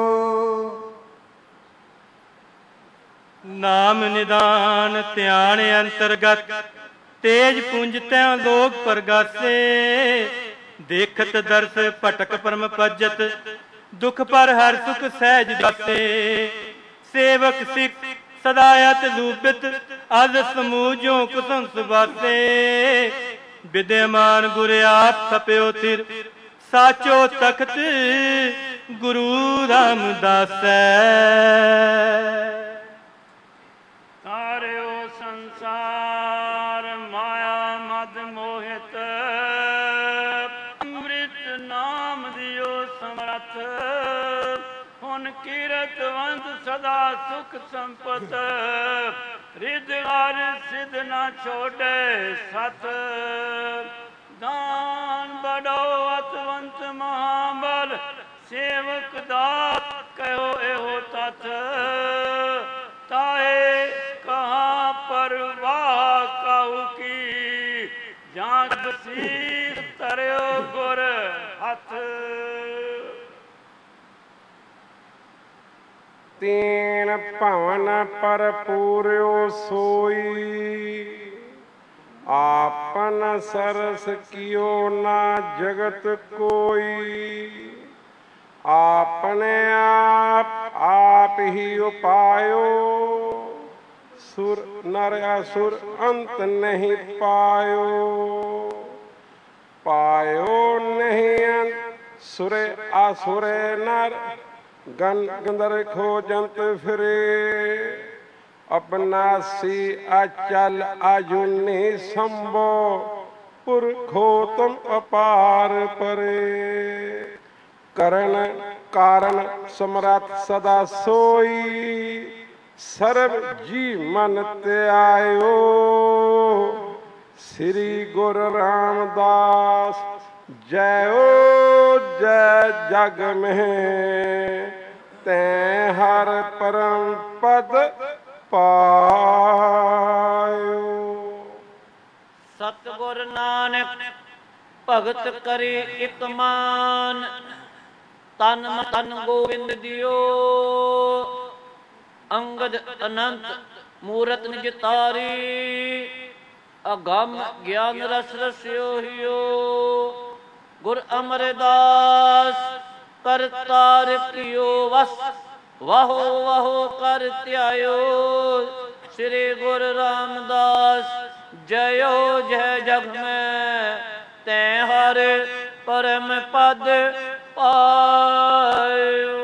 नाम निदान ध्यान अंतर्गत तेज पुंज त्यों लोग प्रगासे देखत दर्श भटक परम पजत दुख पर हर सुख सहज दासे सेवक सिख सदायत लूपित अज समूह जो कुसंस बासे विद्यमान गुर आप थप्यो थिर साचो तख्त गुरु रामदास तार्यो संसार माया मद मोहित अमृत नाम दियो समर्थ हुन कीरत वंश सदा सुख संपत रिद हर सिद्ध न छोड़े सत दान बड़ो अतवंत महाबल सेवक दात कहो एहो तथ ताहे कहाँ परवाह कहू की जांच बसीर तरयो गुर हथ तीन भवन पर पूर्यो सोई आपन सरस कियो ना जगत कोई आपने आप आप ही उपायो सुर नर असुर अंत नहीं पायो पायो नहीं अंत सुरे असुरे नर गन गंदर खोजंत फिरे अपनासी अचल अजुनी संभो पुरखो तुम अपार परे करण ਕਾਰਨ ਸਮਰੱਥ ਸਦਾ ਸੋਈ, ਸਰਬ ਜੀ ਮਨ ਧਿਆਇਓ। ਸ੍ਰੀ ਗੁਰੂ ਰਾਮਦਾਸ ਜੈਓ ਜੈ ਜਗ ਮਹਿ, ਤੈਂ ਹਰ ਪਰਮ ਪਦ ਪਾਇਓ। ਸਤਿਗੁਰ ਨਾਨਕ ਭਗਤ ਕਰੇ ਇਕ ਮਾਨ, ਤਨ ਮਨ ਗੋਬਿੰਦ ਦਿਓ। ਅੰਗਦ ਅਨੰਤ ਮੂਰਤ ਨਿਜ ਤਾਰੀ, ਅਗੰਮ ਗਿਆਨ ਰਸ ਰਸਿਓ ਹਿਓ। ਗੁਰ ਅਮਰਦਾਸ ਕਰਤਾਰ ਕੀਓ ਵਸ, ਵਾਹੋ ਵਾਹੋ ਕਰ ਧਿਆਇਓ। ਸ੍ਰੀ ਗੁਰੂ ਰਾਮਦਾਸ ਜਯੋ ਜੈ ਜਗ ਮੈਂ, ਤੈਂ ਹਰ ਪਰਮ ਪਦ ਪਾਇਓ।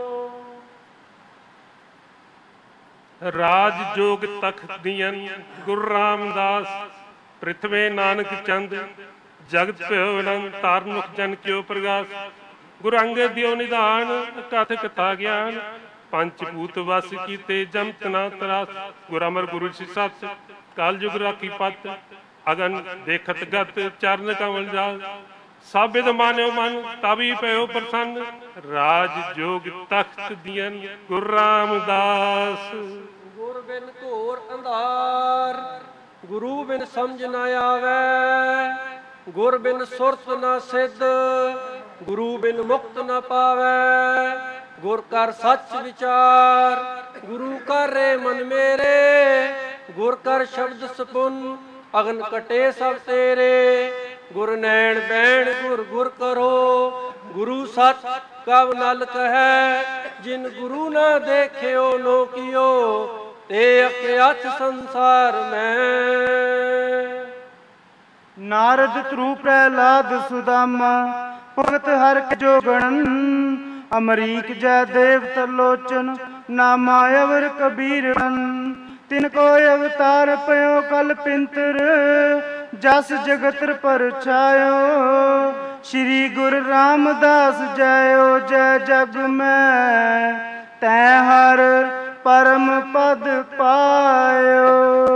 ਰਾਜ ਜੋਗ ਤਖਤ ਦੀਆਂ ਗੁਰੂ ਰਾਮਦਾਸ, ਪ੍ਰਿਥਵੇ ਨਾਨਕ ਚੰਦ, ਜਗਤ ਭਇਓ ਅਨੰਦ ਤਾਰਨੁਖ ਜਨ ਕਿਉ ਪ੍ਰਗਾਸ। ਗੁਰੂ ਅੰਗਦ ਦਿਓ ਨਿਧਾਨ, ਕਥ ਕਥਾ ਗਿਆਨ, ਪੰਚ ਭੂਤ ਵਸ ਕੀਤੇ ਜਮਤ ਨਾ ਤਰਾਸ। ਗੁਰ ਅਮਰ ਗੁਰੂ ਸੀ ਸਤ, ਕਲ ਜੁਗ ਰਾਖੀ ਪਤ, ਅਗਨ ਦੇਖਤ ਗਤ, ਚਰਨ ਕਮਲ ਜਾਲ। ਸਾਬਿਦ ਮਾਨਿਓ ਮਨ, ਤਾਵੀ ਪਇਓ ਪ੍ਰਸੰਨ, ਰਾਜ ਜੋਗ ਤਖਤ ਦੀਆਂ ਗੁਰੂ ਰਾਮਦਾਸ। ਗੁਰ ਬਿਨ ਘੋਰ ਅੰਧਾਰ, ਗੁਰੂ ਬਿਨ ਸਮਝ ਨਾ ਆਵੈ। ਗੁਰ ਬਿਨ ਸੁਰਤ ਨਾ ਸਿੱਧ, ਗੁਰੂ ਬਿਨ ਮੁਕਤ ਨਾ ਪਾਵੈ। ਗੁਰ ਕਰ ਸੱਚ ਵਿਚਾਰ, ਗੁਰੂ ਕਰ ਰੇ ਮਨ ਮੇਰੇ। ਗੁਰ ਕਰ ਸ਼ਬਦ ਸਪੁਨ, ਅਗਨ ਕਟੇ ਸਭ ਤੇਰੇ। ਗੁਰ ਨੈਣ ਬੈਣ ਗੁਰ ਗੁਰ ਕਰੋ, ਗੁਰੂ ਸਤ ਕਵ ਨਲ ਕਹੈ। ਜਿਨ ਗੁਰੂ ਨਾ ਦੇਖਿਓ ਨੋ ਕੀਓ, ਤੇ ਅਕਿਆਥ ਸੰਸਾਰ ਮੈਂ। ਨਾਰਦ ਧਰੂ ਪ੍ਰਹਿਲਾਦ ਸੁਦਾਮਾ, ਭਗਤ ਹਰਿ ਕੇ ਜੋਗਣਨ। ਅਮਰੀਕ ਜੈ ਦੇਵ ਤਰਲੋਚਨ, ਨਾਮਾ ਅਵਰ ਕਬੀਰਨ। ਤਿਨ ਕੋ ਅਵਤਾਰ ਪਇਓ ਕਲ ਪਿੰਤਰ, ਜਸ ਜਗਤ ਪਰਛਾਇਓ। ਸ੍ਰੀ ਗੁਰੂ ਰਾਮਦਾਸ ਜਯੋ ਜੈ ਜਗ ਮੈਂ, ਤੈਂ ਹਰ ਪਰਮ ਪਦ ਪਾਇਓ।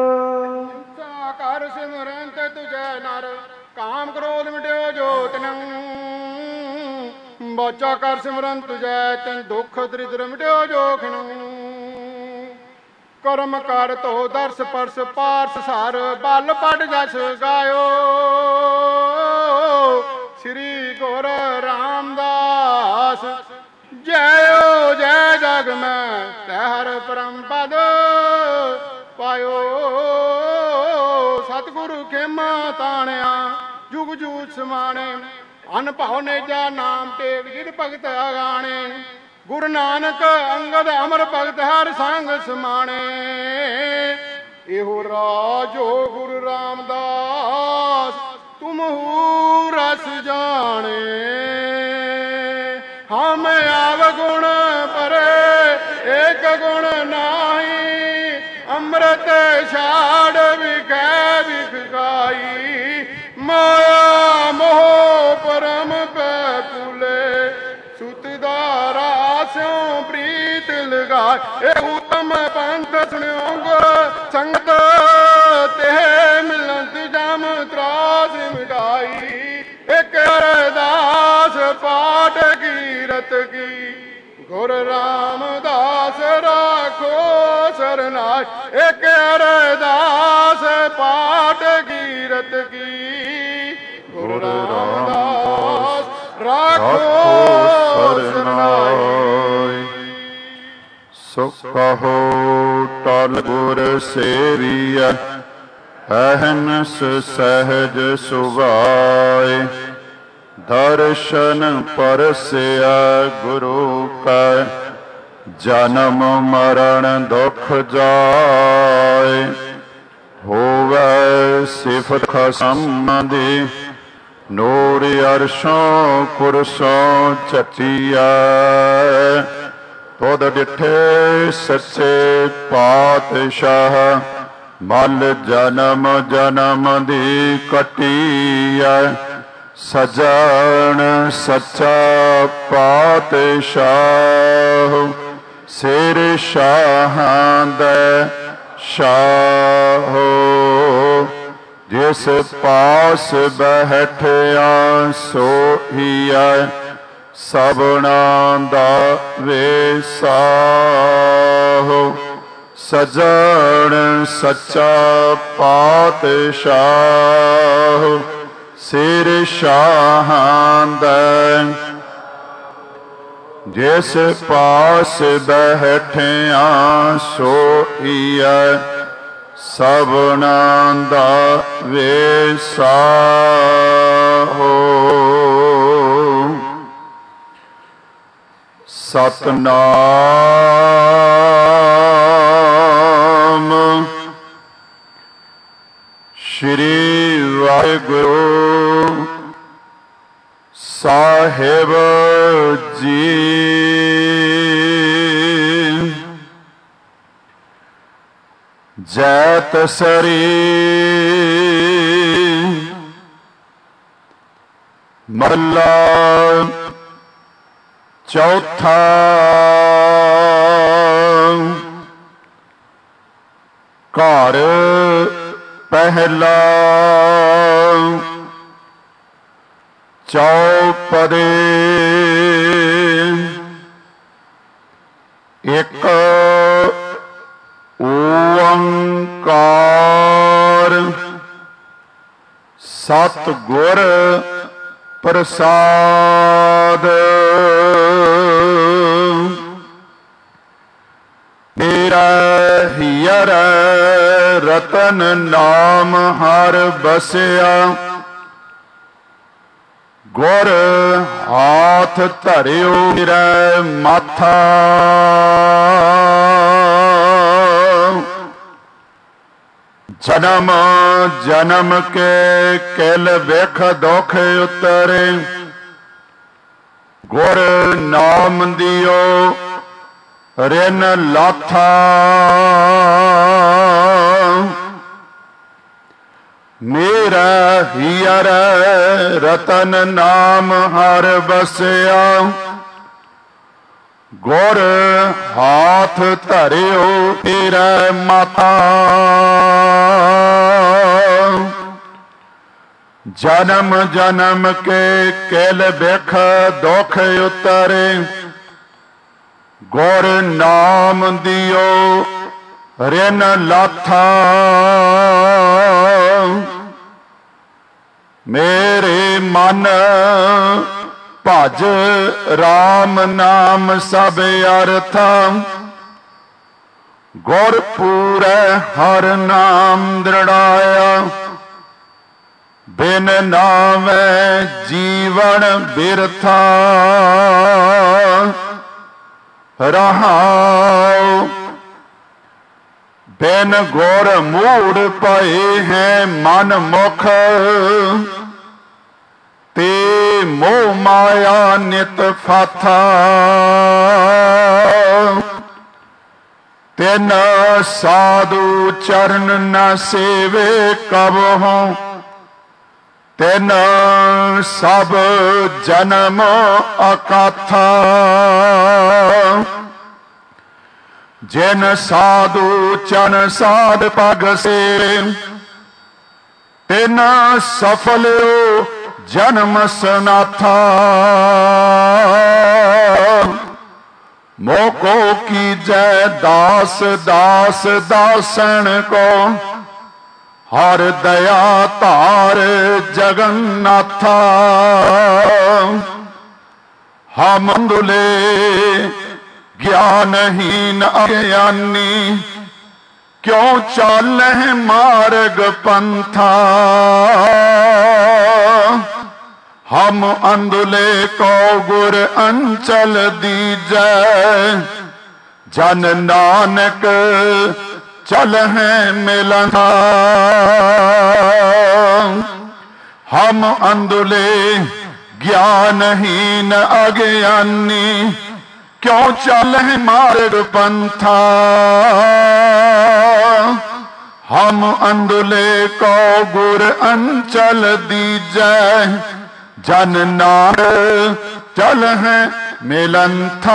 ਕਰ ਸਿਮਰੰਤ ਤੁਜੈ ਨਰ, ਕਾਮ ਕ੍ਰੋਧ ਮਿਟਿਓ ਜੋਤਿ ਨੰ। ਬਾਚਾ ਕਰ ਸਿਮਰਨ ਤੁਜੈ, ਤੈਨ ਦੁਖ ਦਰਿਦ੍ਰ ਮਿਟਿਓ ਜੋਖ ਨੰ। ਕਰਮ ਕਰ ਧੋ ਦਰਸ ਪਰਸ ਪਾਰਸ ਸਰ, ਬਲ ਪੜ ਜਸ ਗਾਇਓ। ਸ੍ਰੀ ਗੁਰੂ ਰਾਮਦਾਸ ਜਯੋ ਜੈ ਜਗ ਮੈਂ, ਤੈ ਹਰ ਪਰਮ ਪਦ ਪਾਇਓ। ਸਤਿਗੁਰੂ ਖੇਮਾ ਤਾਣਿਆ, ਜੁਗ ਜੂਝ ਸਮਾਣੇ। ਅਨ ਭਾਉ ਨੇਜਾ ਨਾਮ ਟੇਕ, ਜਿਤ ਭਗਤ ਅਗਾਣੇ। ਗੁਰੂ ਨਾਨਕ ਅੰਗਦ ਅਮਰ ਭਗਤ ਹਰ ਸੰਗ ਸਮਾਣੇ। ਇਹੋ ਰਾਜੋ ਗੁਰੂ ਰਾਮਦਾਸ, ਤੁਮਹੂ ਰਸ ਜਾਣੇ। ਹਮ ਆਵ ਗੁਣ ਪਰੇ, ਏਕ ਗੁਣ ਨਾਹੀ। ਅੰਮ੍ਰਿਤ ਛਾੜ ਵਿਖੈ ਵਿਖਾਈ। ਮਾਇਆ ਮੋਹ ਪਰਮ ਪੈ ਭੁਲੇ, ਸੁਤ ਦਾ ਰਾਸਿਓ ਪ੍ਰੀਤ ਲਗਾਏ। ਇਹ ਉਤਮ ਪੰਥ ਸੁਣਿਓ ਗੁਰ ਸੰਗਤ, ਤੇ ਮਿਲੰਤ ਜਮ ਤਰਾਸ ਮਿਟਾਈ। ਇੱਕ ਅਰਦਾਸ ਪਾਠ ਕੀਰਤ ਕੀ, ਗੁਰ ਰਾਮਦਾਸ ਰਾਖੋ ਸਰਨਾਈ। ਇੱਕ ਅਰਦਾਸ ਪਾਠ ਕੀਰਤ ਕੀ, ਗੁਰੂ ਰਾਮਦਾਸ ਰਾਖੋ ਸਰਨਾਈ। ਸੁਖ ਕਹੋ ਟਲ ਗੁਰ ਸੇਵੀਐ, ਅਹਨਸ ਸਹਿਜ ਸੁਭਾਏ। ਦਰਸ਼ਨ ਪਰਸਿਆ ਗੁਰੂ ਕੈ, ਜਨਮ ਮਰਨ ਦੁਖ ਜਾਏ। ਹੋਵੇ ਸਿਫਤ ਖਸਮ ਦੀ, ਨੂਰ ਅਰਸ਼ੋਂ ਕੁਰਸੋਂ ਚਤੀਐ। ਤੁਧ ਡਿਠੇ ਸੱਚੇ ਪਾਤਸ਼ਾਹ, ਮਲ ਜਨਮ ਜਨਮ ਦੀ ਕਟੀਐ। ਸਜਣ ਸੱਚਾ ਪਾਤਸ਼ਾਹ ਸਿਰ ਸ਼ਾਹਾਂ ਦਾ ਸ਼ਾਹ ਜਿਸ ਪਾਸ ਬੈਠਿਆ ਸੋਹੀਐ ਸਭਨਾਂ ਦਾ ਵੇਸਾਹ ਸਜਣ ਸੱਚਾ ਪਾਤਸ਼ਾਹ ਸਿਰ ਸ਼ਾਹਾਂ ਦਾ ਜਿਸ ਪਾਸ ਬੈਠਿਆ ਸੋਹੀਐ ਸਭਨਾਂ ਦਾ ਵੇਸਾਹ ਸਤਨਾਮ ਸ਼੍ਰੀ ਵਾਹਿਗੁਰੂ ਸਾਹਿਬ ਜੀ। ਜੈਤ ਸਰੀ ਮਹਲਾ ਚੌਥਾ। ਘਰ ਪਹਿਲਾ ਚੌਪਦੇ ਇੱਕ ਓੰਕਾਰ ਸਤਿਗੁਰ ਪ੍ਰਸਾਦ। ਮੇਰਾ ਹੀਅਰ ਰਤਨ ਨਾਮ ਹਰ ਬਸਿਆ ਗੁਰ ਹਾਥ ਧਰਿਓ ਮੇਰਾ ਮਾਥਾ। ਜਨਮ ਜਨਮ ਕੇ ਕਿਲ ਵਿਖ ਦੁਖ ਉਤਰੇ ਗੁਰ ਨਾਮ ਦਿਓ ਰਿਨ ਲਾਥਾ। ਮੇਰਾ ਹੀਅਰ ਰਤਨ ਨਾਮ ਹਰ ਬਸਿਆ ਗੁਰ ਹਾਥ ਧਰਿਓ ਤੇਰਾ ਮਾਤਾ। ਜਨਮ ਜਨਮ ਕੇ ਕਿਲ ਬਿਖ ਦੁਖ ਉਤਰੇ ਗੁਰ ਨਾਮ ਦਿਓ ਰਿਨ ਲਾਥਾ। ਮੇਰੇ ਮਨ ਭਜ ਰਾਮ ਨਾਮ ਸਭ ਅਰਥਾ ਗੁਰ ਪੂਰੈ ਹਰ ਨਾਮ ਦ੍ਰਿੜਾਇਆ। ਬਿਨ ਨਾਮੈ ਜੀਵਨ ਬਿਰਥਾ ਰਹਾਉ। ਬਿਨ ਗੁਰ ਮੂੜ ਪਏ ਹੈ ਮਨ ਮੁਖ ਤੇ ਮੋਹ ਮਾਇਆ ਨਿਤ ਫਾਥਾ। ਤਿਨ ਸਾਧੂ ਚਰਨ ਨ ਸੇਵੇ ਕਬਹੁ ਤਿਨ ਸਭ ਜਨਮ ਅਕਾਥਾ। ਜਿਨ ਸਾਧੂ ਚਨ ਸਾਧ ਪਗ ਸੇ ਤਿਨ ਸਫਲਿਓ ਜਨਮ ਸਨਾਥਾ। ਮੋਕੋ ਕੀਜੈ ਦਾਸ ਦਾਸ ਦਾਸਨ ਕੋ ਹਰ ਦਇਆ ਧਾਰ ਜਗन्नाथा। ਹਮ ਅੰਧੁਲੇ ਗਿਆਨਹੀਨ ਅਗਿਆਨੀ ਕਿਉ ਚਾਲਹਿ ਮਾਰਗ ਪੰਥਾ। ਹਮ ਅੰਧੁਲੇ ਕੋ ਗੁਰ ਅੰਚਲ ਦੀਜੈ ਜਨ ਨਾਨਕ ਚਲਹਿ ਮਿਲਨਾ। ਹਮ ਅੰਧੁਲੇ ਗਿਆਨਹੀਨ ਅਗਿਆਨੀ ਕਿਉ ਚਾਲਹਿ ਮਾਰਗ ਪੰਥਾ। ਹਮ ਅੰਧੁਲੇ ਕੋ ਗੁਰ ਅੰਚਲ ਦੀਜੈ जन नाम चल है मिलन था।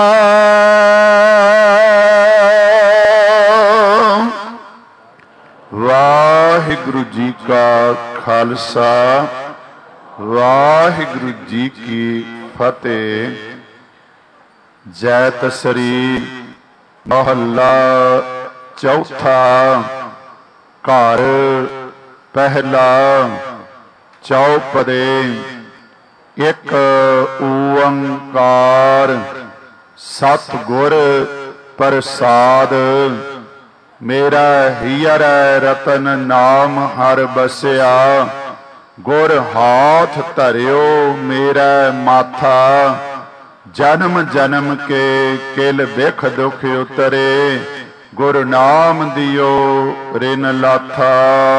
वाहिगुरु जी का खालसा, वाहिगुरु जी की फतेह। जैत श्री मोहल्ला चौथा, घर पहला, चौपदे। एक ओंकार सतगुर प्रसाद, मेरा हियर रतन नाम हर बसिया। गुर हाथ धरियो मेरा माथा, जन्म जन्म के किल बिख दुख उतरे। गुरु नाम दियो रिन लाथा।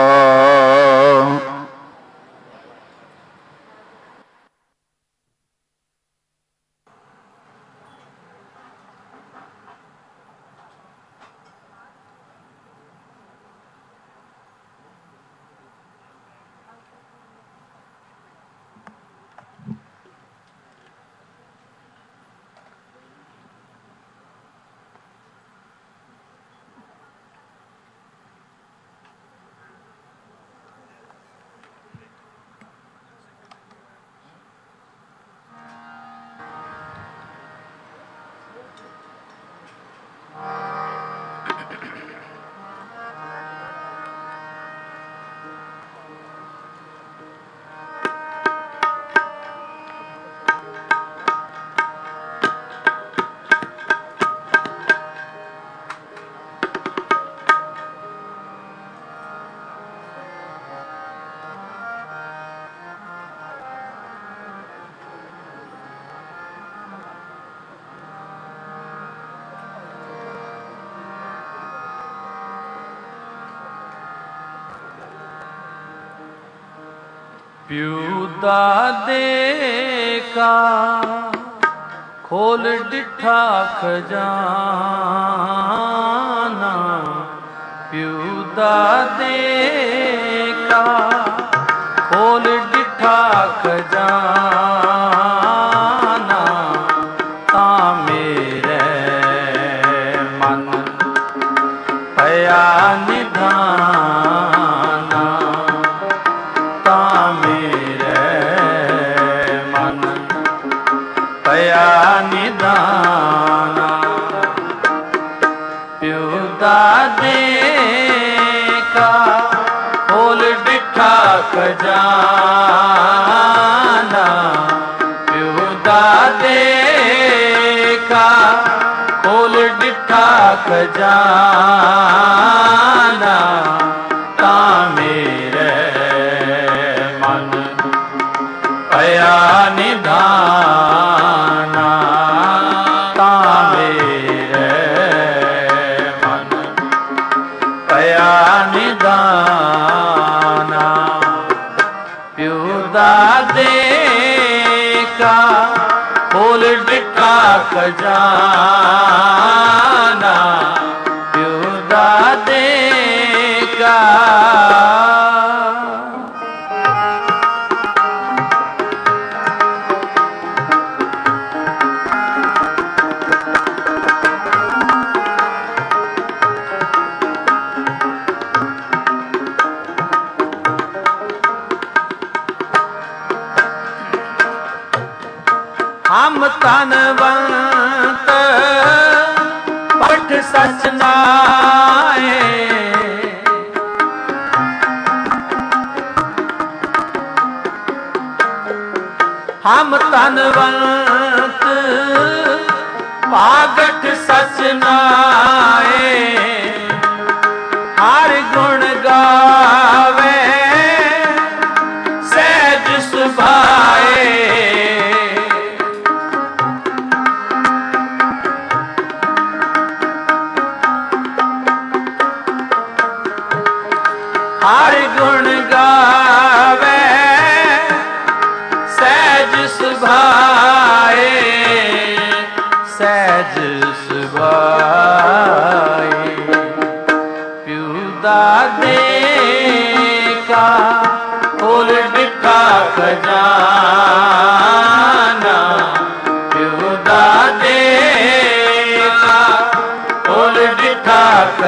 प्यूदा देखा खोल डिठा खजाना। प्यूदा देखा खोल डिठा खजाना। ता मेरे मन पया निधाना। ता मेरे मन पया निधाना। प्यूदा देखा खोल डिठा खजाना। प्यूदा देखा खोल डिठा खजाना। ता मेरे मन पया निधाना। ता मेरे मन पया निधाना। प्यूदा देखा खोल डिठा खजाना। प्यूदा देखा हम तनवंत पठ सच नाए। हम तनवंत पागट सच नाए। हर गुण गावे सहज सुभाए। हर गुण गावे सहज सुभाए। सहज सुभाए। प्यूदा देखा खोल डिठा खजाना प्यो दा देगा खोल डिठा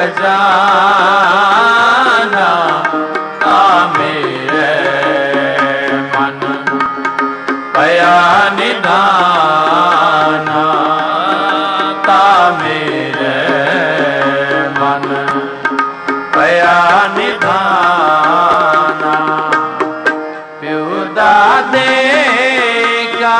खजाना ता मेरे मन पया निधाना ता मेरे मन पया निधाना प्यो दा देगा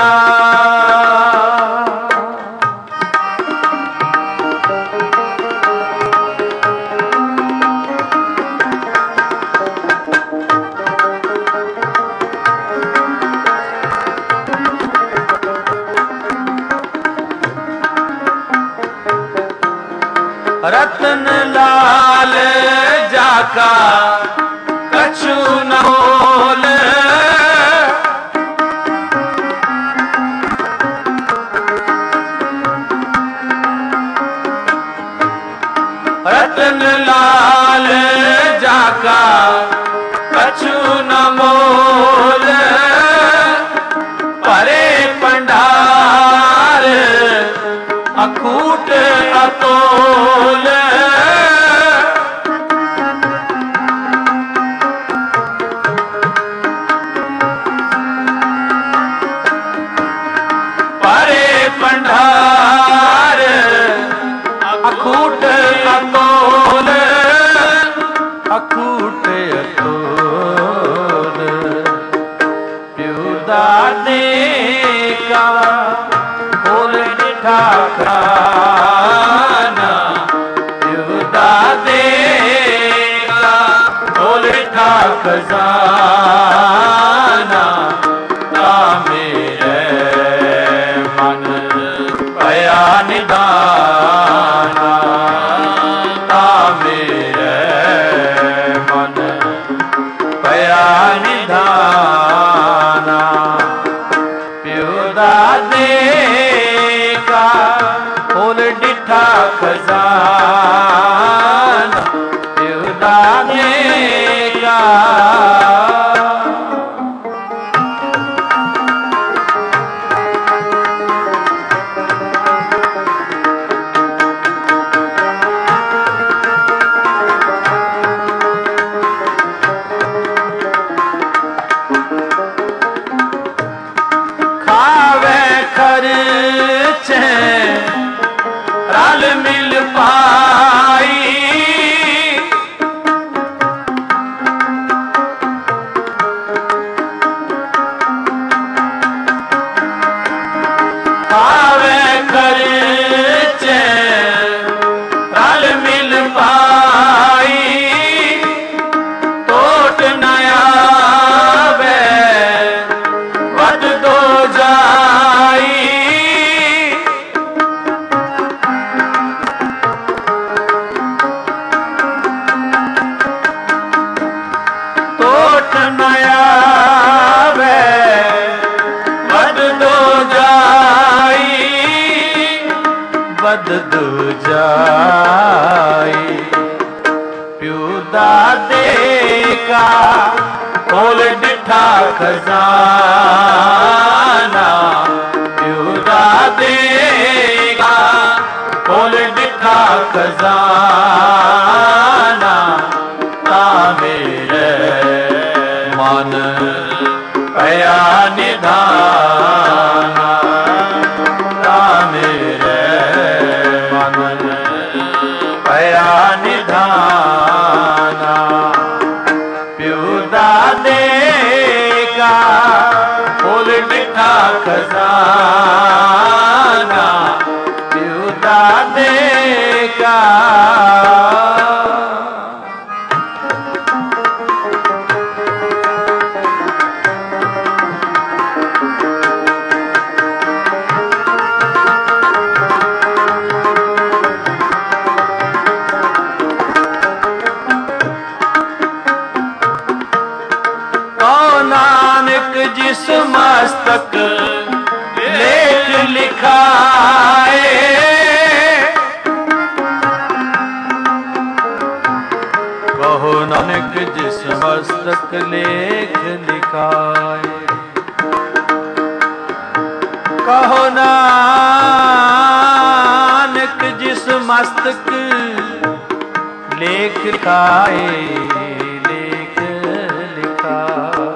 रतन लाल जाका कछु न मोल रतन लाल जाका कछु न मोल परे पंडार अकूट अतोल परे पंडार अकूट अतोल अकूट अतोल प्यो दा देगा खोल डिठा खाना प्यो दा देगा खोल डिठा खजाना ता मेरे मन पया निधाना ता मेरे मन पया निधाना प्यो दा देगा खोल डिठा खजाना प्यो दा देगा खावे खर्चे रल मिल पाई खावे खर्चे रल मिल पाई टोट नया वे वध दो जाई टोट नया वे वध दो जाई वध दो जाई प्यो दा देगा खोल डिठा खजाना प्यो दा देगा खोल डिठा खजाना ता मेरे मन पया निधाना ता मेरे मन पया निधाना प्यो दा देगा खोल डिठा खजाना प्यो दा देगा नानक जिस मस्तक लेख लिखाए कहो नानक जिस मस्तक लेख लिखाए ਕਹੋ ਨਾਨਕ ਜਿਸ ਮਸਤਕ ਲੇਖ ਲਿਖਾਏ ਲੇਖ ਲਿਖਾਏ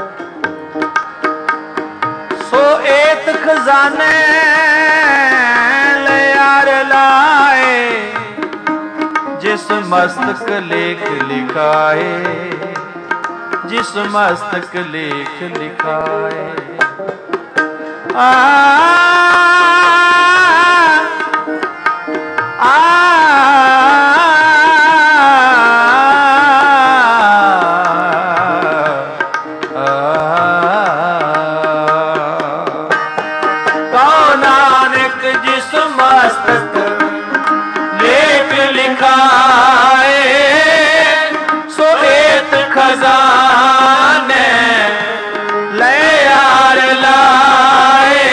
ਸੋ ਏਤ ਖਜ਼ਾਨੇ ਲਿਆਰ ਲਾਏ ਜਿਸ ਮਸਤਕ ਲੇਖ ਲਿਖਾਏ ਜਿਸ ਮਸਤਕ ਲੇਖ ਲਿਖਾਏ ਆ ਆ ਕਹੋ ਨਾਨਕ ਜਿਸ ਮਸਤਕ ਲੇਖ ਲਿਖਾਏ ਸੋ ਏਤ ਖਜ਼ਾਨੇ ਲੈ ਯਾਰ ਲਾਏ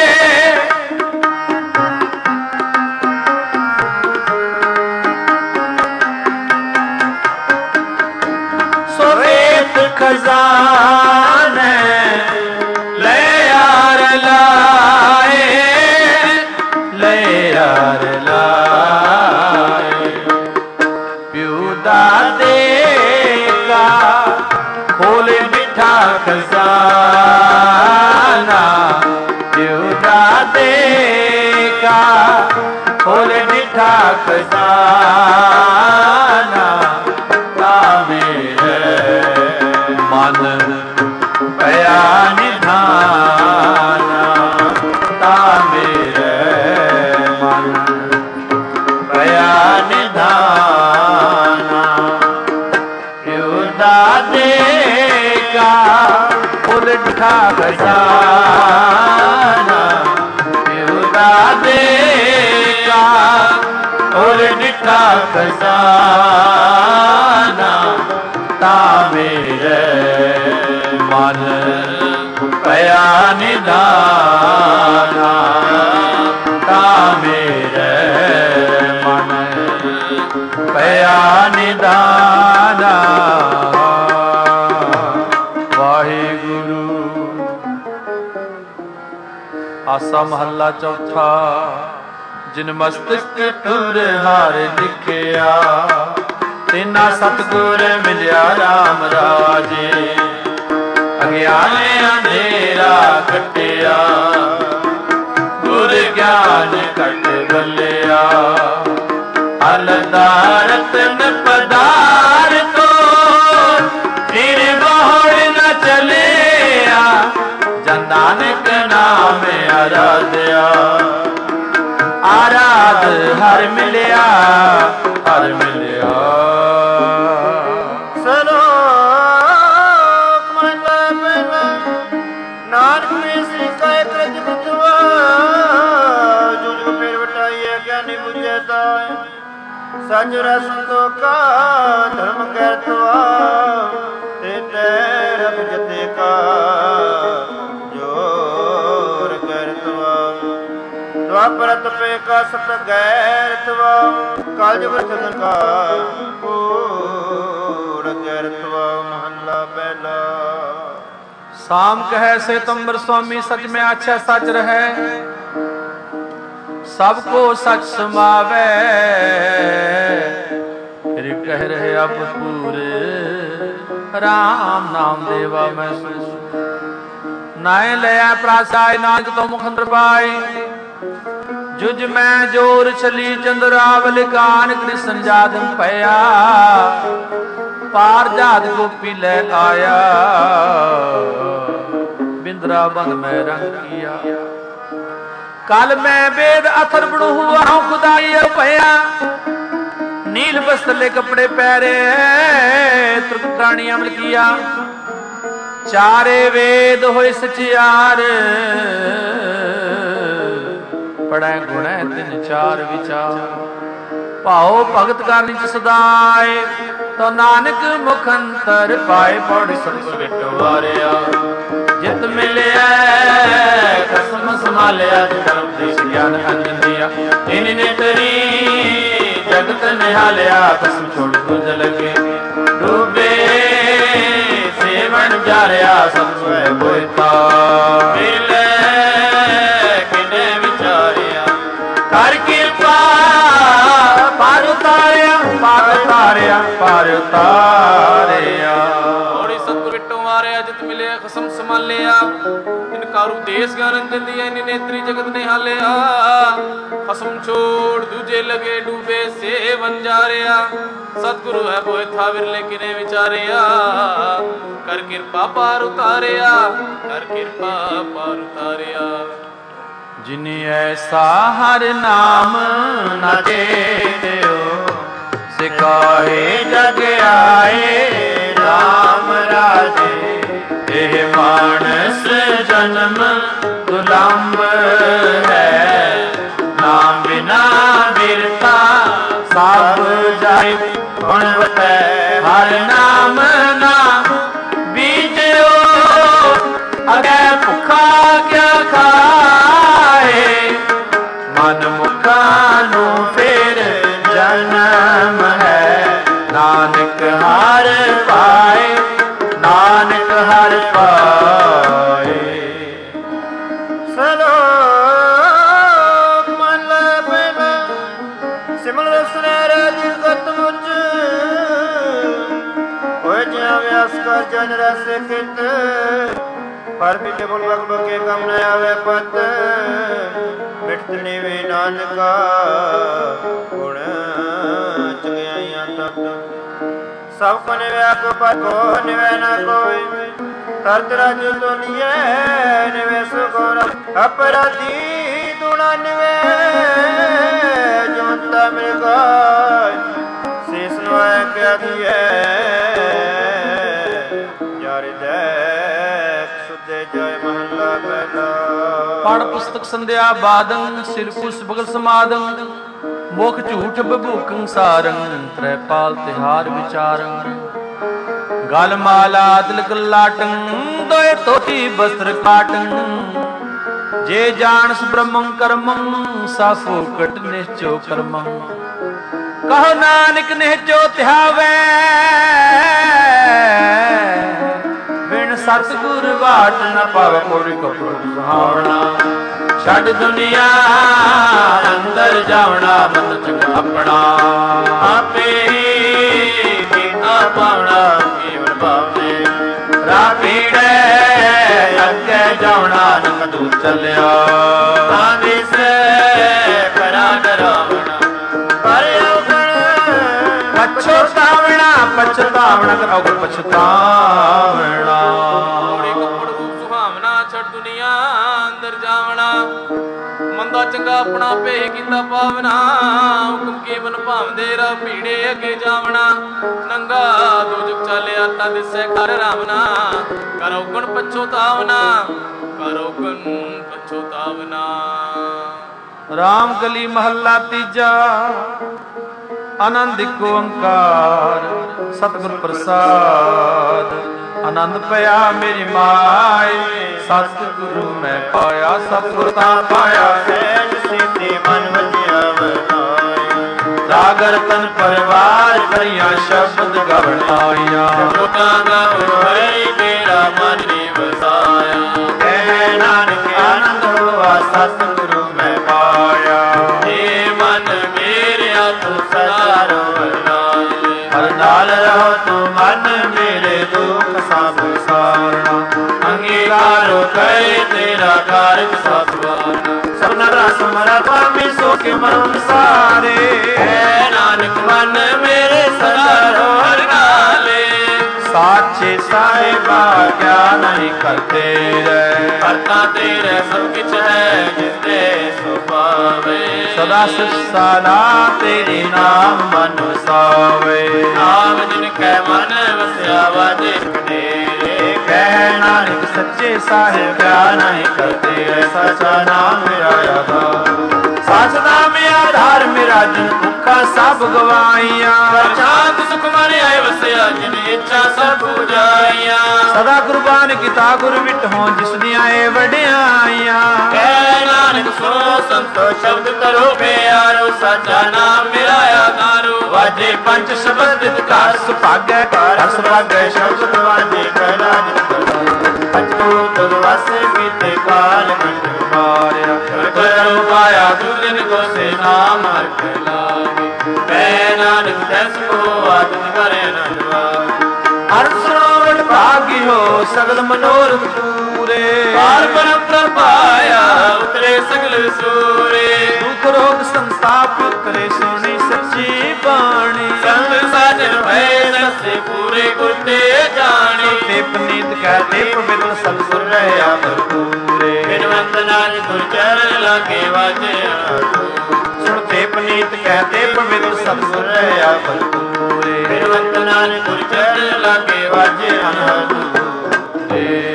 ਸੋ ਏਤ ਖਜ਼ਾਨੇ ਲੈ ਯਾਰ ਲਾਏ ਲੈ ਯਾਰ ਲਾਏ ਪਿਉ ਦਾਦੇ ਕਾ ਖੋਲੇ ਮਿੱਠਾ ਖਜ਼ਾਨਾ ਪਿਉ ਦਾਦੇ ਕਾ ਖੋਲੇ ਮਿੱਠਾ ਖਜ਼ਾਨਾ ਤਾ ਮੇਰੇ ਮਨ ਪਿਆ ਨਿਧਾਨਾ ਤਾ ਮੇਰੇ ਮਨ ਪਿਆ ਨਿਧਾਨਾ ਪਿਉ ਦਾਦੇ ਕਾ ਉਲਟਾ ਖਜ਼ਾਨਾ ਪਿਉ ਦਾਦੇ ਕਾ ਉਲਟਾ ਖਜ਼ਾਨਾ ਤਾ ਮੇਰੇ ਮਨ ਪਿਆ ਨਿਧਾਨਾ ਤਾ ਮੇਰੇ ਮਨ ਪਿਆ ਨਿਧਾਨਾ ਵਾਹਿਗੁਰੂ। ਆਸਾ ਮਹੱਲਾ ਚੌਥਾ। ਜਿਨ ਮਸਤਕ ਤੁਰ ਹਾਰ ਲਿਖਿਆ ਤੇਨਾ ਸਤਿਗੁਰ ਮਿਲਿਆ ਰਾਮ ਰਾਜੇ ਅਗਿਆਨੇ ਅੰਧੇਰਾ ਕੱਟਿਆ ਗੁਰ ਗਿਆਨ ਘਟ ਬੱਲਿਆ ਅਲਦਾਰਤ ਨ ਪਦਾਰਥੋ ਫਿਰ ਬਹੁੜ ਨ ਚਲਿਆ ਜਨ ਨਾਨਕ ਨਾਮ ਆਰਾਧਿਆ ਆਰਾਧ ਹਰ ਮਿਲਿਆ ਹਰ ਮਿਲਿਆ। ਸਲੋਕ ਮਹਲਾ ਪਹਿਲਾ। ਨਾਨਕ ਨੇ ਸੀ ਕਾਇ ਕਰਜ ਬੁਝਵਾ ਜੋ ਜੋ ਫੇਰ ਵਟਾਈਏ ਗਿਆਨੀ ਬੁਝੇ ਤਾਏ ਸੱਚ ਰਸ ਸੰਤੋਖਾ ਧਰਮ ਕਰਤਵਾ ਤੇ ਤੈ ਰਬ ਜਤੇ ਕਾ ਜੋਰ ਕਰਤਵਾ ਦੁਆਪਰ ਤਪੇ ਕਾ ਸਤ ਗੈਰਤਵਾ ਕਾਲਜ ਵਰਤਨ ਕਾ ਕੋੜ ਕਰਤਵਾ। ਮਹੱਲਾ ਪਹਿਲਾ। ਸਾਮ ਕਹੈ ਸੇਤੰਬਰ ਸੁਆਮੀ ਸਚ ਮੈਂ ਆਛਾ ਸਚ ਰਹੈ ਸਭ ਕੋ ਸਚ ਸਮਾਵੈ ਫਿਰ ਕਹਿ ਰਹੇ ਅਬ ਪੂਰੇ ਰਾਮ ਨਾਮ ਦੇਵਾ ਮੈਂ ਨਾਏ ਲਿਆ ਪ੍ਰਾਸਾਇ ਨਾਨਕ ਤੋਂ ਮੁਖ ਅੰਦਰ ਪਾਏ ਜੁਜ ਮੈਂ ਜੋਰ ਛਲੀ ਚੰਦਰਾਵਲ ਕਾਨ ਕ੍ਰਿਸ਼ਨ ਜਾਦਮ ਪਿਆ ਪਾਰ ਜਾਦ ਗੋਪੀ ਲੈ ਆਇਆ ਬਿੰਦਰਾਬਨ ਮੈਂ ਰੰਗ ਕੀਆ कल मैं वेद अथर बड़ू हुआ हूँ खुदाई भया नील बस्तले कपड़े पहरे त्रुटाणी अमल किया चारे वेद होए सचियार पढ़े गुण तिन चार विचार भाओ भगत करनी च सदाए तो नानक मुखंतर पाए पौड़ी सतगुर विटवारिया जित मिलिया कसम संभालिया धर्म देश ज्ञान अंजन दिया इन नेतरी जगत निहालिया कसम छोड़ तुझ लगे डूबे सेवन जारिया सब स्वय बोता मिले ਹਾਰਿਆ ਪਾਰ ਉਤਾਰਿਆ। ਹੋੜੀ ਸਤਿਗੁਰ ਵਿਟੋ ਮਾਰਿਆ ਜਿਤ ਮਿਲਿਆ ਖਸਮ ਸੰਭਾਲਿਆ। ਇਨਕਾਰੂ ਦੇਸ ਗਾਨਨ ਜੰਦੀ ਐ ਨੇਤਰੀ ਜਗਤ ਨੇ ਹਾਲਿਆ। ਖਸਮ ਛੋੜ ਦੂਜੇ ਲਗੇ ਡੂਬੇ ਸੇ ਵੰਜਾਰਿਆ। ਸਤਿਗੁਰੂ ਹੈ ਬੋਏ ਥਾ ਵਿਰਲੇ ਕਿਨੇ ਵਿਚਾਰਿਆ। ਕਰ ਕਿਰਪਾ ਪਾਰ ਉਤਾਰਿਆ, ਕਰ ਕਿਰਪਾ ਪਾਰ ਉਤਾਰਿਆ। ਜਿਨੀ ਐਸਾ ਹਰ ਨਾਮ ਨਾ ਚੇਤਿਓ ਸਿਕਾਏ ਜਗ ਆਏ ਰਾਮ ਰਾਜੇ। ਇਹ ਮਾਨਸ ਜਨਮ ਦੁਲੰਭ ਹੈ ਨਾਮ ਬਿਨਾ ਬਿਰਤਾ ਸਭ ਜਾਏ। ਹੁਣ ਵਤੈ ਹਰ ਨਾਮ ਨਾ ਬੀਜਿਓ ਅਗੇ ਭੁੱਖਾ ਕਿਆ ਖਾਏ। ਮਨ ਮੁਖਾਂ ਨੂੰ ਫੇਰ ਜਨਮ ਹੈ ਨਾਨਕ ਹਰ ਪਾਏ, ਨਾਨਕ ਹਰ ਪਾਏ। ਸਲੋਕ ਮਨ ਪਹਿਲਾ ਸਿਮਲ ਰਸਨੇ ਰਾਜੀ ਗਤ ਮੁਚ ਹੋਏ ਜਿਆ ਵਿਆਸ ਕਰ ਜਨ ਰਸ ਕਿਤ। ਪਰ ਬਿਟੇ ਬੋਲ ਬਗ ਬਗੇ ਕਮ ਨ ਆਵੇ ਪਤ। ਮਿਟਤ ਨੀਵੇ ਨਾਨਕਾ ਗੁਣ ਚੰਗਿਆਈਆਂ ਤਤ। ਸਭ ਕੋ ਨਿਵੈ ਕੋ ਪਰ ਕੋ ਨਿਵੈ ਨਾ ਕੋਈ। ਤਰਤ ਰਾਜ ਤੋ ਲੀਏ ਨਿਵੈ ਸੁਗੋਰ ਅਪਰਾਧੀ ਦੁਣਾ ਨਿਵੈ। ਜੁਨਤਾ ਮਿਲ ਗਾਇ ਸੀਸ ਨਵਾਇ ਕਿਆ ਦੀਏ। ਜਾਰਿ ਦੇਖ ਸੁਦੇ ਜੈ ਮਹੱਲਾ ਪਹਿਲਾ। ਪੜ ਪੁਸਤਕ ਸੰਧਿਆ ਬਾਦੰ ਸਿਰ ਕੁਸ ਬਗਲ ਸਮਾਦੰ। ਮੁਖ ਝੂਠ ਬਭੂਕੰ ਸਾਰੰ ਤ੍ਰੈ ਪਾਲ ਤਿਹਾਰ ਵਿਚਾਰੰ। ਗਲ ਮਾਲਾ ਤਿਲਕ ਲਾਟੰ ਦੋਏ ਤੋਟੀ ਬਸਤਰ ਕਾਟੰ। ਜੇ ਜਾਣਸ ਬ੍ਰਹਮੰ ਕਰਮੰ ਸਾ ਫੋਕਟ ਨਿਸ਼ਚੋ ਕਰਮੰ। ਕਹੋ ਨਾਨਕ ਨਿਹਚੋ ਧਿਆਵੈ ਬਿਨ ਸਤਿਗੁਰ ਬਾਟ ਨ ਪਾਵੈ। ਕੋੜੀ ਕਪੜ ਸੁਹਾਵਣਾ ਛੱਡ ਦੁਨੀਆ ਅੰਦਰ ਜਾਵਣਾ। ਮਨ ਚੰਗਾ ਆਪਣਾ ਆਪੇ ਹੀ ਕੀਤਾ ਪਾਵਣਾ। ਕੇਵਲ ਭਾਵੇ ਰਾਹ ਪੀੜੈ ਅੱਗੇ ਜਾਵਣਾ। ਨਕ ਦੂਰ ਚੱਲਿਆ ਤਾਂ ਦਿਸੈ ਪਰਾ ਡਰਾਵਣਾ। ਪਰ ਔਗਣ ਪਛਤਾਵਣਾ ਪਛਤਾਵਣਾ ਕਰੋ ਪਛਤਾਵਣਾ। ਕੋੜੀ ਕੱਪੜ ਰੂਪ ਸੁਹਾਵਣਾ ਛੱਡ ਦੁਨੀਆ ਅੰਦਰ ਜਾਵਣਾ। ਮੰਦਾ ਚੰਗਾ ਆਪਣਾ ਭੇ ਕੀਤਾ ਪਾਵਨਾ। ਹੁਕਮ ਕੇਵਨ ਭਾਵਦੇ ਰਾ ਭੀੜੇ ਅੱਗੇ ਜਾਵਣਾ। ਨੰਗਾ ਦੋਜਕ ਚਾਲਿਆ ਤਾਂ ਦਿਸੈ ਕਰ ਰਾਵਨਾ। ਕਰ ਔਗਣ ਪਛਤਾਵਨਾ, ਕਰ ਔਗਣ ਪਛਤਾਵਨਾ। ਰਾਮ ਕਲੀ ਮਹੱਲਾ ਤੀਜਾ। ਆਨੰਦ ਇਕ ਓੰਕਾਰ ਸਤਿਗੁਰ ਪ੍ਰਸਾਦ। ਆਨੰਦ ਪਿਆ ਮੇਰੀ ਮਾਏ ਸਤਿਗੁਰੂ ਮੈਂ ਪਾਇਆ। ਸਤਿਗੁਰ ਤਾਂ ਪਾਇਆ ਸਹਿਜ ਸਿੱਧੀ ਮਨ ਵਜਿਆ ਵਰਨਾਏ। ਸਾਗਰ ਤਨ ਪਰਿਵਾਰ ਕਰੀਆਂ ਸ਼ਬਦ ਗਵਣ ਆਇਆ। ਟੋਟਾ ਗਵਣ ਹੋਈ ਮੇਰਾ ਮਨ ਨੀ ਵਸਾਇਆ। ਕਹਿ ਨਾਨਕ ਆਨੰਦ ਹੋਆ ਸਤਿਗੁਰੂ ਮੈਂ ਪਾਇਆ। ਏ ਮਨ ਮੇਰਿਆ ਤੂੰ ਸਦਾ ਰੋਵਨਾਏ। ਹਰ ਨਾਲ ਰਹੋ ਤੂੰ ਮਨ ਮੇਰੇ ਦੁਖ ਸਭ ਸਾਰਣਾ। ਅੰਗੀਕਾਰੋ ਕਰੇ ਤੇਰਾ ਕਾਰਜ ਸਤਿਵਾਨਾ। ਸਭਨਾ ਰਸ ਮਰਾ ਪਾਮੀ ਸੋ ਕੇ ਮਨ ਸਾਰੇ। ਐ ਨਾਨਕ ਮਨ ਮੇਰੇ ਸਦਾ ਰੋ ਹਰ ਨਾਲੇ। ਸਾਚੇ ਸਾਹਿਬਾ ਕਿਆ ਨਹੀਂ ਕਰਤੇ ਰਹਿ। ਕਰਤਾ ਤੇਰੇ ਸਭ ਕਿਛ ਹੈ ਜਿਸਦੇ ਸੁਭਾਵੇ। ਸਦਾ ਸੁਸਾਲਾ ਤੇਰੇ ਨਾਮ ਮਨ ਵਸਾਵੇ। ਨਾਮ ਜਿਨ ਕੈ ਮਨ ਵਸਿਆ ਵਾਜੇ ਕਨੇਰੇ। ਕਹਿ ਨਾਨਕ ਸੱਚੇ ਸਾਹਿਬ ਕਿਆ ਨਹੀਂ ਕਰਤੇ। ਸਚਾ ਨਾਮ ਮੇਰਾ ਆਧਾਰ। ਸਚ ਨਾਮ ਆਧਾਰ ਮੇਰਾ ਜਿਨ ਭੁੱਖਾ ਸਭ ਗਵਾਈਆਂ। ਸ਼ਾਂਤ ਸੁਖ ਮਨ ਆਏ ਵਸਿਆ ਜਿਨ ਇੱਛਾ ਸਭ ਪੂਜਾਈਆਂ। ਸਦਾ ਕੁਰਬਾਨ ਕੀਤਾ ਗੁਰ ਵਿਟ ਹੋਂ ਜਿਸ ਦੀਆਂ ਏ ਵਡਿਆਈਆਂ। ਕਹਿ ਨਾਨਕ ਸੋ ਸੰਤੋ ਸ਼ਬਦ ਕਰੋ ਪਿਆਰੋ। ਸਚਾ ਨਾਮ ਮੇਰਾ ਆਧਾਰੋ। ਵਾਜੇ ਪੰਜ ਸ਼ਬਦ ਘਰ ਸੁਭਾਗੈ। ਘਰ ਸੁਭਾਗੈ ਸ਼ਬਦ ਵਾਜੇ ਕਹਿਲਾ ਜਿਤ। ਅਚੂ ਤੁਧ ਵਸ ਕੀਤੇ ਕਾਲ ਕੰਟ ਮਾਰਿਆ। ਜੋ ਪਾਇਆ ਦੁਜਨ ਕੋ ਸੇ ਨਾਮ ਹਰਿ ਕੈ ਲਾਗੇ। ਮੈਂ ਨਾਨਕ ਜਸ ਕੋ ਆਦਿ ਕਰੇ ਨੰਦਵਾ। ਹਰ ਸਰੋਵਰ ਭਾਗਿਓ ਸਗਲ ਮਨੋਰਥ ਪੂਰੇ। ਪਾਰ ਬ੍ਰਹਮ ਪ੍ਰਭਾਇਆ ਉਤਰੇ ਸਗਲ ਸੂਰੇ। ਦੁਖ ਰੋਗ ਸੰਤਾਪ ਕਰੇ ਸੋਣੀ ਸੱਚੀ ਬਾਣੀ। ਸੰਤ ਸਾਜਨ ਭੈ ਨਸੇ ਪੂਰੇ ਗੁਰ ਤੇ ਜਾਣੀ। ਤੇ ਪਨੀਤ ਕਹਤੇ ਪਵਿੱਤਰ ਸਤਿਗੁਰ ਰਹਿਆ ਭਰਪੂਰੇ। ਬਿਨਵੰਤ ਨਾਨਕ ਗੁਰ ਚਰਨ ਲਾਗੇ ਵਾਜਿਆ। ਸੁਣ ਤੇ ਪਨੀਤ ਕਹਤੇ ਪਵਿੱਤਰ ਸਤਿਗੁਰ ਰਹਿਆ ਭਰਪੂਰੇ। ਬਿਨਵੰਤ ਨਾਨਕ ਗੁਰ ਚਰਨ ਲਾਗੇ ਵਾਜਿਆ ਹਦੂਰੇ।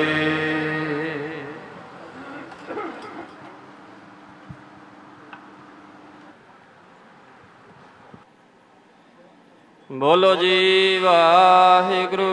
ਬੋਲੋ ਜੀ ਵਾਹਿਗੁਰੂ।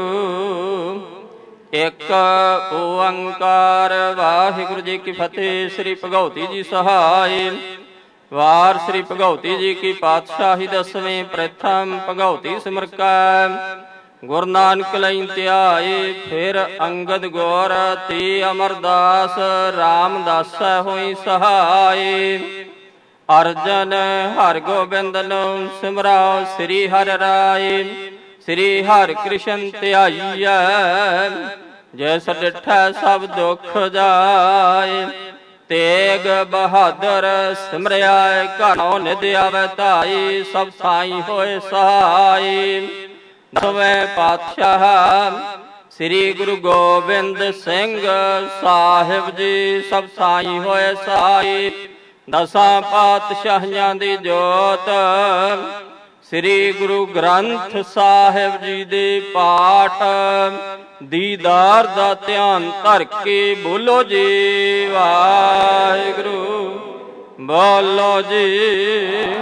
ਇੱਕ ਓੰਕਾਰ ਵਾਹਿਗੁਰੂ ਜੀ ਕੀ ਫਤਿਹ। ਸ੍ਰੀ ਭਗਉਤੀ ਜੀ ਸਹਾਇ। ਵਾਰ ਸ੍ਰੀ ਭਗਉਤੀ ਜੀ ਕੀ ਪਾਤਸ਼ਾਹੀ ਦਸਵੇਂ। ਪ੍ਰਥਮ ਭਗਉਤੀ ਸਿਮਰਕੈ ਗੁਰੂ ਨਾਨਕ ਲਈ ਧਿਆਏ। ਫਿਰ ਅੰਗਦ ਗੌਰ ਤੇ ਅਮਰਦਾਸ ਰਾਮਦਾਸੈ ਹੋਈ ਸਹਾਇ। ਅਰਜਨ ਹਰ ਗੋਬਿੰਦ ਨੂੰ ਸਿਮਰਾਓ ਸ੍ਰੀ ਹਰਿ ਰਾਏ। ਸ੍ਰੀ ਹਰਿ ਕ੍ਰਿਸ਼ਨ ਧਿਆਈਐ ਜੈਸ ਡਿਠੈ ਸਭ ਦੁਖ ਜਾਏ। ਤੇਗ ਬਹਾਦਰ ਸਿਮਰਿਆ ਘਣੋ ਨਿਧ ਆਵੈ ਧਾਈ। ਸਭ ਸਾਈ ਹੋਏ ਸਹਾਈ। ਦਸਵੇਂ ਪਾਤਸ਼ਾਹ ਸ੍ਰੀ ਗੁਰੂ ਗੋਬਿੰਦ ਸਿੰਘ ਸਾਹਿਬ ਜੀ ਸਭ ਸਾਈ ਹੋਏ ਸਹਾਈ। ਦਸਾਂ ਪਾਤਸ਼ਾਹੀਆਂ ਦੀ ਜੋਤ ਸ੍ਰੀ ਗੁਰੂ ਗ੍ਰੰਥ ਸਾਹਿਬ ਜੀ ਦੇ ਪਾਠ ਦੀਦਾਰ ਦਾ ਧਿਆਨ ਧਰ ਕੇ ਬੋਲੋ ਜੀ ਵਾਹਿਗੁਰੂ। ਬੋਲੋ ਜੀ।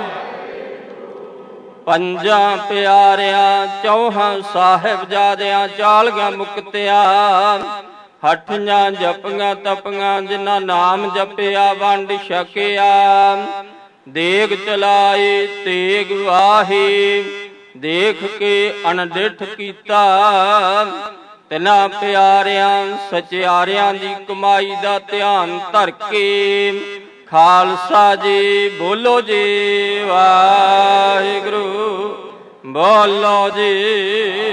ਪੰਜਾਂ ਪਿਆਰਿਆਂ ਚੌਹਾਂ ਸਾਹਿਬਜ਼ਾਦਿਆਂ ਚਾਲੀਆਂ ਮੁਕਤਿਆਂ। ਹੱਠੀਆਂ ਜਪੀਆਂ ਤਪੀਆਂ ਜਿਨ੍ਹਾਂ ਨਾਮ ਜਪਿਆ ਵੰਡ ਛਕਿਆ। ਦੇਗ ਚਲਾਏ ਤੇਗ ਵਾਹੀ ਦੇਖ ਕੇ ਅਣਡਿਠ ਕੀਤਾ। ਤਿਨਾਂ ਪਿਆਰਿਆਂ ਸਚਿਆਰਿਆਂ ਦੀ ਕਮਾਈ ਦਾ ਧਿਆਨ ਧਰ ਕੇ ਖਾਲਸਾ ਜੀ ਬੋਲੋ ਜੀ ਵਾਹਿਗੁਰੂ। ਬੋਲੋ ਜੀ।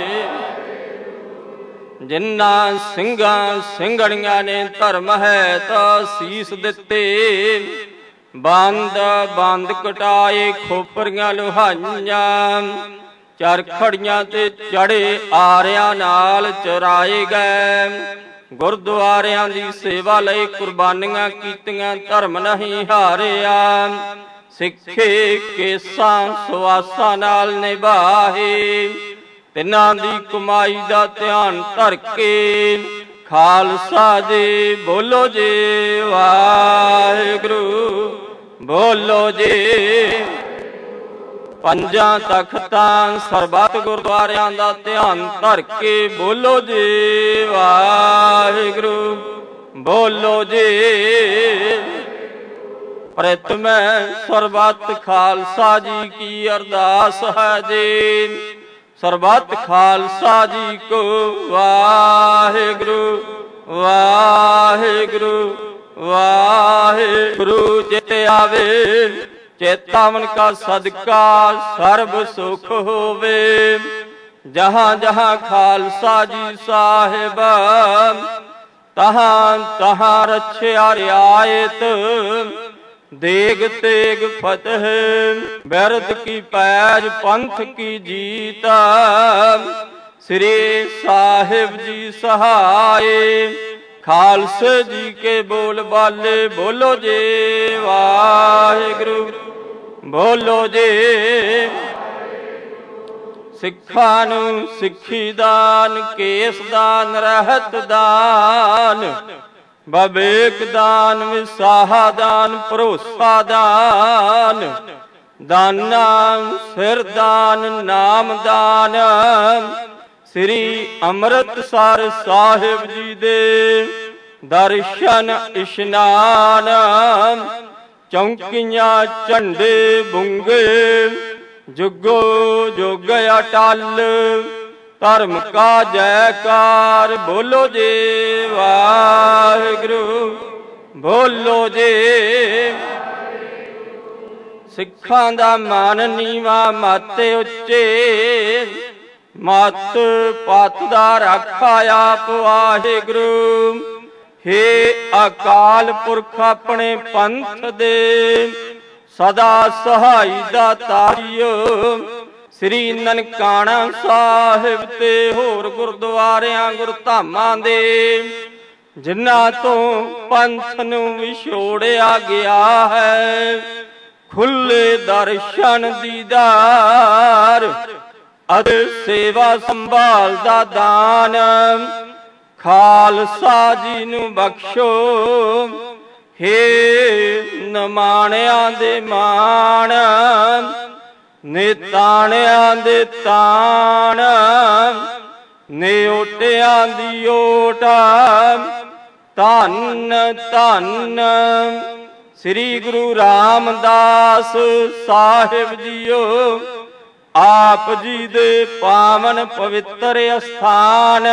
ਜਿਨ੍ਹਾਂ ਸਿੰਘਾਂ ਸਿੰਘਣੀਆਂ ਨੇ ਧਰਮ ਹੈ ਤਾਂ ਸੀਸ ਦਿੱਤੇ। ਬੰਦ ਬੰਦ ਕਟਾਏ ਖੋਪਰੀਆਂ ਲੁਹਾਈਆਂ। ਚਰਖੜੀਆਂ ਤੇ ਚੜੇ ਆਰਿਆਂ ਨਾਲ ਚਰਾਏ ਗਏ। ਗੁਰਦੁਆਰਿਆਂ ਦੀ ਸੇਵਾ ਲਈ ਕੁਰਬਾਨੀਆਂ ਕੀਤੀਆਂ ਧਰਮ ਨਹੀਂ ਹਾਰਿਆ। ਸਿੱਖੇ ਕੇਸਾਂ ਸੁਆਸਾਂ ਨਾਲ ਨਿਭਾਏ। ਤਿਨਾਂ ਦੀ ਕਮਾਈ ਦਾ ਧਿਆਨ ਧਰ ਕੇ ਖਾਲਸਾ ਜੀ ਬੋਲੋ ਜੀ ਵਾਹਿਗੁਰੂ। ਬੋਲੋ ਜੀ। ਪੰਜਾਂ ਤਖਤਾਂ ਸਰਬੱਤ ਗੁਰਦੁਆਰਿਆਂ ਦਾ ਧਿਆਨ ਧਰ ਕੇ ਬੋਲੋ ਜੀ ਵਾਹਿਗੁਰੂ। ਬੋਲੋ ਜੀ। ਪ੍ਰਥਮੈ ਸਰਬੱਤ ਖਾਲਸਾ ਜੀ ਕੀ ਅਰਦਾਸ ਹੈ ਜੀ। ਸਰਬੱਤ ਖਾਲਸਾ ਜੀ ਕੋ ਵਾਹਿਗੁਰੂ ਵਾਹਿਗੁਰੂ ਵਾਹਿਗੁਰੂ। ਚਿਤ ਆਵੇ ਚੇਤਾਵਨ ਕਾ ਸਦਕਾ ਸਰਬ ਸੁਖ ਹੋਵੇ। ਜਹਾਂ ਜਹਾਂ ਖਾਲਸਾ ਜੀ ਸਾਹਿਬ ਤਹਾਂ ਤਹਾਂ ਰਛਿਆ ਰਿਆਇਤ। ਦੇਗ ਤੇਗ ਫਤਿਹ ਬਿਰਦ ਕੀ ਪੈਜ ਪੰਥ ਕੀ ਜੀਤ। ਸ੍ਰੀ ਸਾਹਿਬ ਜੀ ਸਹਾਏ ਖਾਲਸੇ ਜੀ ਕੇ ਬੋਲ ਬਾਲੇ ਬੋਲੋ ਜੀ ਵਾਹਿਗੁਰੂ। ਬੋਲੋ ਜੀ। ਸਿੱਖਾਂ ਨੂੰ ਸਿੱਖੀ ਦਾਨ ਕੇਸ ਦਾਨ ਰਹਿਤ ਦਾਨ। ਬਵੇਕ ਦਾਨ ਵਿਸਾਹਾ ਦਾਨ ਭਰੋਸਾ ਦਾਨ। ਦਾਨਾ ਸਿਰ ਦਾਨ ਨਾਮ ਦਾਨ। ਸ੍ਰੀ ਅੰਮ੍ਰਿਤਸਰ ਸਾਹਿਬ ਜੀ ਦੇ ਦਰਸ਼ਨ ਇਸ਼ਨਾਨ। ਚੌਂਕੀਆਂ ਝੰਡੇ ਬੁੰਗੇ ਜੁਗੋ ਜੁਗ ਅਟਲ। ਧਰਮ ਕਾ ਜੈਕਾਰ ਬੋਲੋ ਜੀ ਵਾਹਿਗੁਰੂ। ਬੋਲੋ ਜੀ। ਸਿੱਖਾਂ ਦਾ ਮਨ ਨੀਵਾ ਮਤ ਉੱਚੇ, ਮਤ ਪਤ ਦਾ ਰਾਖਾ ਆਪ ਵਾਹਿਗੁਰੂ। ਹੇ ਅਕਾਲ ਪੁਰਖ ਆਪਣੇ ਪੰਥ ਦੇ ਸਦਾ ਸਹਾਈ ਦਾ ਤਾਰਿਓ। ਸ੍ਰੀ ਨਨਕਾਣਾ ਸਾਹਿਬ ਤੇ ਹੋਰ ਗੁਰਦੁਆਰਿਆਂ ਗੁਰਧਾਮਾਂ ਦੇ ਜਿਨ੍ਹਾਂ ਤੋਂ ਪੰਥ ਨੂੰ ਵਿਛੋੜਿਆ ਗਿਆ ਹੈ, ਖੁੱਲੇ ਦਰਸ਼ਨ ਦੀਦਾਰ ਅਤੇ ਸੇਵਾ ਸੰਭਾਲ ਦਾ ਦਾਨ ਖਾਲਸਾ ਜੀ ਨੂੰ ਬਖਸ਼ੋ। ਹੇ ਨਮਾਣਿਆਂ ਦੇ ਮਾਣ, ਨਿਤਾਣਿਆਂ ਦੇ ਤਾਣ, ਨਿਓਟਿਆਂ ਦੀ ਓਟ, ਧੰਨ ਧੰਨ ਸ੍ਰੀ ਗੁਰੂ ਰਾਮਦਾਸ ਸਾਹਿਬ ਜੀਓ। ਆਪ ਜੀ ਦੇ ਪਾਵਨ ਪਵਿੱਤਰ ਅਸਥਾਨ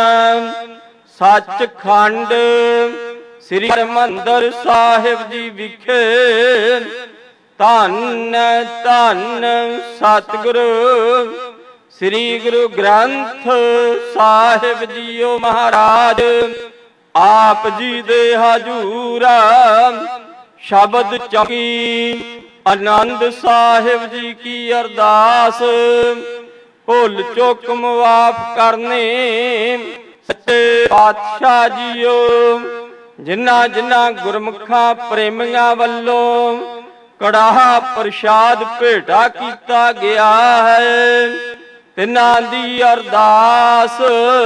ਸੱਚਖੰਡ ਸ੍ਰੀ ਹਰਿਮੰਦਰ ਸਾਹਿਬ ਜੀ ਵਿਖੇ ਧੰਨ ਧੰਨ ਸਤਿਗੁਰੂ ਸ੍ਰੀ ਗੁਰੂ ਗ੍ਰੰਥ ਸਾਹਿਬ ਜੀਓ ਮਹਾਰਾਜ ਆਪ ਜੀ ਦੇ ਹਜੂਰ ਸ਼ਬਦ ਚੌਕੀ ਆਨੰਦ ਸਾਹਿਬ ਜੀ ਕੀ ਅਰਦਾਸ। ਭੁੱਲ ਚੁੱਕ ਮੁਆਫ ਕਰਨੇ ਸੱਚੇ ਪਾਤਸ਼ਾਹ ਜੀਓ। ਜਿਨ੍ਹਾਂ ਜਿਨ੍ਹਾਂ ਗੁਰਮੁਖਾਂ ਪ੍ਰੇਮੀਆਂ ਵੱਲੋਂ ਕੜਾਹਾ ਪ੍ਰਸ਼ਾਦ ਭੇਟਾ ਕੀਤਾ ਗਿਆ ਹੈ, ਤਿਨਾਂ ਦੀ ਅਰਦਾਸ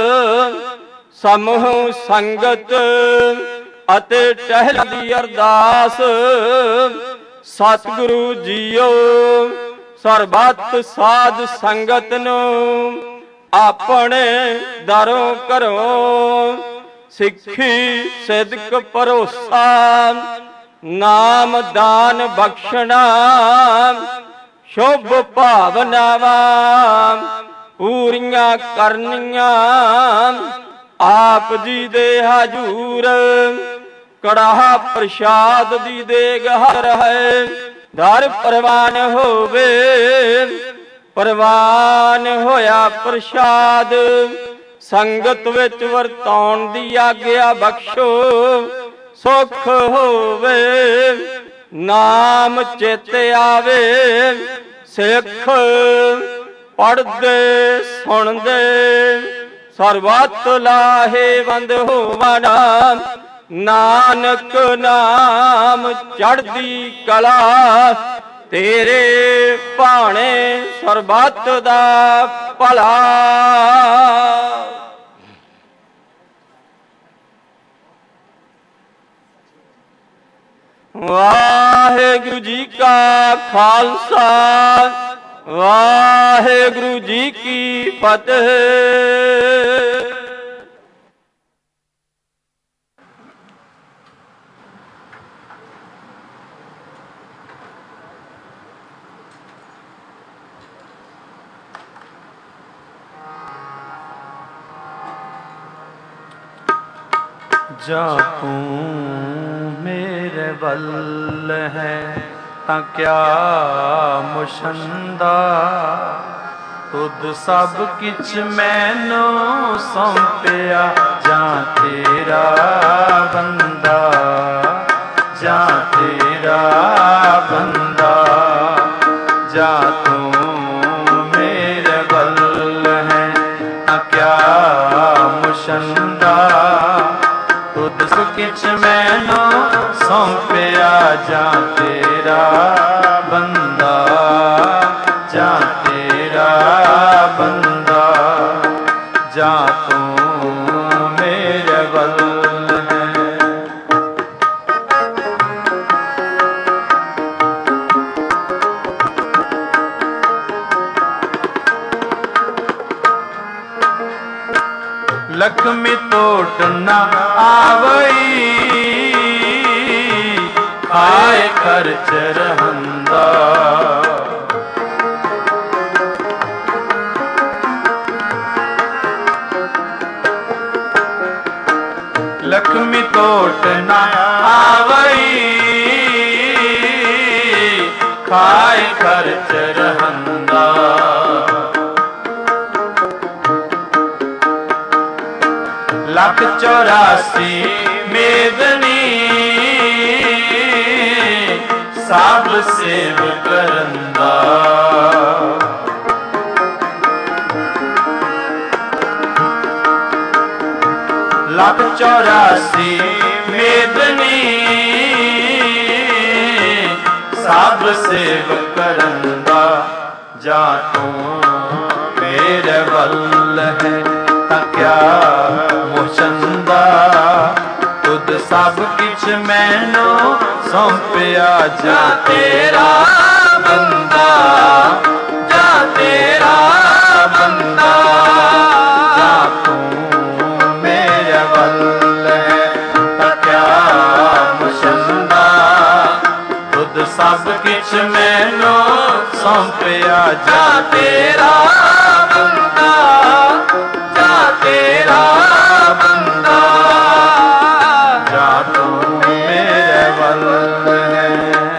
ਸਮੂਹ ਸੰਗਤ ਅਤੇ ਟਹਿਲ ਦੀ ਅਰਦਾਸ। ਸਤਿਗੁਰੂ ਜੀਓ ਸਰਬੱਤ ਸਾਧ ਸੰਗਤ ਨੂੰ ਆਪਣੇ ਦਰੋਂ ਘਰੋਂ ਸਿੱਖੀ ਸਿਦਕ ਭਰੋਸਾ ਨਾਮ ਦਾਨ ਬਖਸ਼ਣਾ ਸ਼ੁਭ ਭਾਵਨਾਵਾਂ ਪੂਰੀਆਂ ਕਰਨੀਆਂ। ਆਪ ਜੀ ਦੇ ਹਜੂਰ ਕੜਾਹਾ ਪ੍ਰਸ਼ਾਦ ਦੀ ਦੇਗ ਹਰ ਹੈ, ਦਰ ਪ੍ਰਵਾਨ ਹੋਵੇ। ਪ੍ਰਵਾਨ ਹੋਇਆ ਪ੍ਰਸ਼ਾਦ ਸੰਗਤ ਵਿੱਚ ਵਰਤਾਉਣ ਦੀ ਆਗਿਆ ਬਖਸ਼ੋ। ਸੁਖ ਹੋਵੇ ਨਾਮ ਚਿਤ ਆਵੇ, ਸਿੱਖ ਪੜ੍ਹਦੇ ਸੁਣਦੇ ਸਰਬੱਤ ਲਾਹੇਵੰਦ ਹੋਵਨ। ਨਾਨਕ ਨਾਮ ਚੜ੍ਹਦੀ ਕਲਾ, ਤੇਰੇ ਭਾਣੇ ਸਰਬੱਤ ਦਾ ਭਲਾ। ਵਾਹਿਗੁਰੂ ਜੀ ਕਾ ਖਾਲਸਾ, ਵਾਹਿਗੁਰੂ ਜੀ ਕੀ ਫਤਿਹ। ਜਾਂ ਤੂੰ ਮੇਰੇ ਵੱਲ ਹੈ ਤਾਂ ਕਿਆ ਮੁਸ਼ੰਦਾ, ਤੁਧ ਸਭ ਕਿਛ ਮੈਨੂੰ ਸੌਂਪਿਆ। ਜਾਂ ਤੇਰਾ ਬੰਦਾ, ਜਾਂ ਤੇਰਾ ਬੰਦਾ, ਜਾਂ ਤੂੰ ਮੇਰੇ ਵੱਲ ਹੈ ਤਾਂ ਕਿਆ ਮੁਸ਼ੰਦਾ, ਤੁਧ ਸਭ ਕਿਛ ਮੈਨੂੰ ਸੌਂਪਿਆ। ਜਾਂ ਤੇਰਾ ਬੰਦਾ, ਜਾਂ ਤੇਰਾ ਬੰਦਾ, ਜਾਂ ਤੂੰ ਮੇਰੇ ਵੱਲ ਹੈ। ਲਖਮੀ ਟੋਟ ਨਾ ਆਵਈ, ਆਏ ਖਰਚ ਰਹੰਦਾ। ਲਖਮੀ ਟੋਟ ਨਾ ਆਵਈ, ਖਾਏ ਖਰਚ ਰਹੰਦਾ। ਲੱਖ ਚੌਰਾਸੀ ਮੇਦਨੀ ਸਭ ਸੇਵ ਕਰੰਦਾ। ਲੱਖ ਚੌਰਾਸੀ ਮੇਦਨੀ ਸਭ ਸੇਵ ਕਰੰਦਾ। ਜਾ ਤੂੰ ਮੇਰੇ ਵੱਲ ਹੈ ਤਾਂ ਕਿਆ ਮੁਸ਼ੰਦਾ। ਤੁਧ ਸਭ ਕਿਛ ਮੈਨੂੰ ਸੌਂਪਿਆ। ਜਾ ਤੇਰਾ ਬੰਦਾ, ਜਾ ਤੇਰਾ ਬੰਦਾ। ਜਾ ਤੂੰ ਮੇਰੇ ਵੱਲ ਹੈ ਤਾਂ ਕਿਆ ਮੁਸ਼ੰਦਾ। ਤੁਧ ਸਭ ਕਿਛ ਮੈਨੂੰ ਸੌਂਪਿਆ। ਜਾ ਤੇਰਾ ਬੰਦਾ, ਜਾ ਤੇਰਾ ਬੰਦਾ। ਜਾ ਤੂੰ ਮੇਰੇ ਵੱਲ ਹੈ।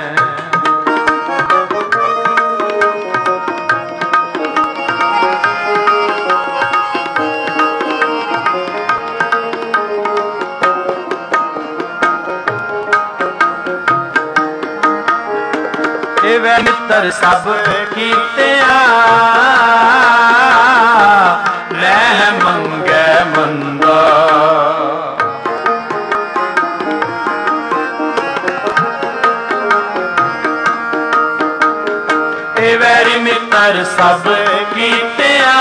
ਇਹ ਵੇ ਮਿੱਤਰ ਸਭ ਕੀਤਿਆਂ ਲੈ ਮੰਗੈ ਮੰਦਾ। ਇਹ ਵੈਰੀ ਮਿੱਤਰ ਸਭ ਕੀਤਿਆਂ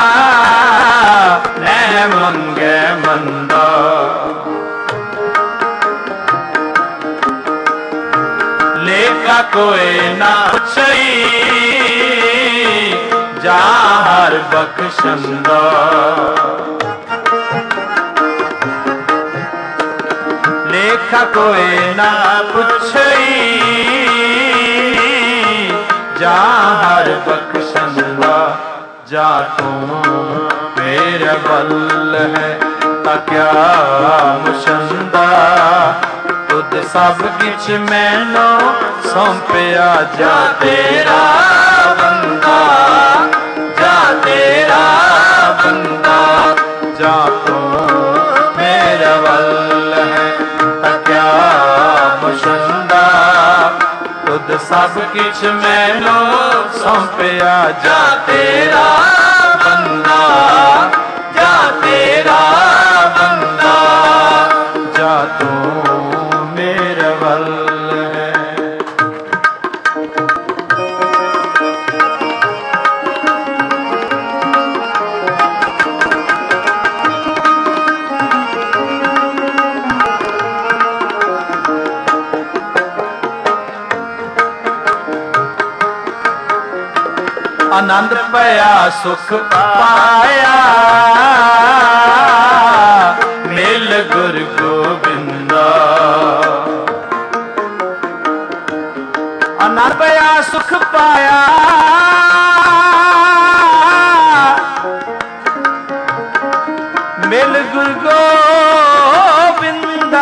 ਲੈ ਮੰਗੈ ਮੰਦਾ। ਲੇਖਾ ਕੋਇ ਨਾ ਪੁੱਛਈ ਜਾ ਹਰ ਬਖਸ਼ੰਦਾ। ਲੇਖਾ ਕੋਇ ਨਾ ਪੁੱਛਈ ਜਾ ਹਰ ਬਖਸ਼ੰਦਾ। ਜਾ ਤੂੰ ਮੇਰੇ ਵੱਲ ਹੈ ਤਾਂ ਕਿਆ ਮੁਸ਼ੰਦਾ। ਤੁਧ ਸਭ ਕਿਛ ਮੈਨੂੰ ਸੌਂਪਿਆ। ਜਾ ਤੇਰਾ ਬੰਦਾ, ਜਾ ਤੇਰਾ ਬੰਦਾ। ਜਾ ਤੂੰ ਮੇਰੇ ਵੱਲ ਹੈ ਤਾਂ ਕਿਆ ਮੁਸ਼ੰਦਾ। ਤੁਧ ਸਭ ਕਿਛ ਮੈਨੂੰ ਸੌਂਪਿਆ। ਜਾ ਤੇਰਾ ਬੰਦਾ, ਜਾ ਤੇਰਾ ਬੰਦਾ। ਜਾ ਤੂੰ ਮੇਰੇ ਵੱਲ ਹੈ। ਆਨੰਦ ਭਇਆ ਸੁਖ ਪਾਇਆ ਮਿਲ ਗੁਰ ਗੋਬਿੰਦਾ। ਆਨੰਦ ਭਇਆ ਸੁਖ ਪਾਇਆ ਮਿਲ ਗੁਰ ਗੋਬਿੰਦਾ।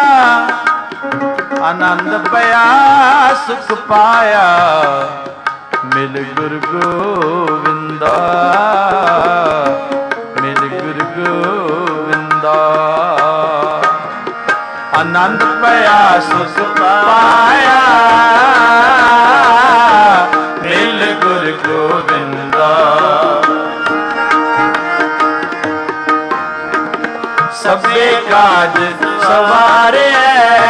ਆਨੰਦ ਭਇਆ ਸੁਖ ਪਾਇਆ ਮਿਲ ਗੁਰ ਗੋਬਿੰਦਾ। ਮਿਲ ਗੁਰ ਗੋਬਿੰਦਾ। ਆਨੰਦ ਭਇਆ ਸੁਖ ਪਾਇਆ ਮਿਲ ਗੁਰ ਗੋਬਿੰਦਾ। ਸਭੇ ਕਾਜ ਸਵਾਰਿਆ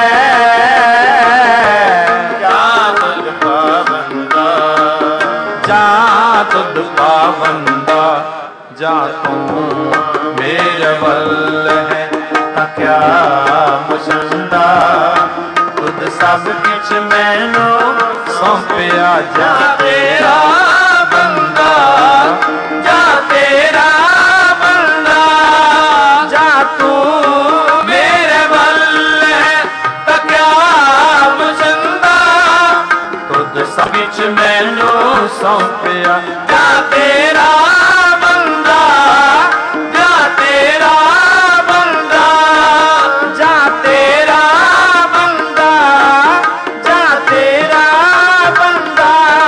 ਤੁਧ ਪਾਵੰਦਾ। ਜਾ ਤੂੰ ਮੇਰੇ ਵੱਲ ਹੈ ਤਾਂ ਕਿਆ ਮੁਸ਼ੰਦਾ। ਤੁਧ ਸਭ ਕਿਛ ਮੈਨੂੰ ਸੌਂਪਿਆ। ਜਾ ਤੇਰਾ ਬੰਦਾ, ਜਾ ਤੇਰਾ ਬੰਦਾ। ਜਾ ਤੂੰ ਮੇਰੇ ਵੱਲ ਹੈ ਤਾਂ ਕਿਆ ਮੁਸ਼ੰਦਾ। ਤੁਧ ਸਭ ਕਿਛ ਮੈਨੂੰ ਸੌਂਪਿਆ। ਜਾ ਤੇਰਾ ਬੰਦਾ, ਜਾ ਤੇਰਾ ਬੰਦਾ। ਜਾ ਤੇਰਾ ਬੰਦਾ, ਜਾ ਤੇਰਾ ਬੰਦਾ।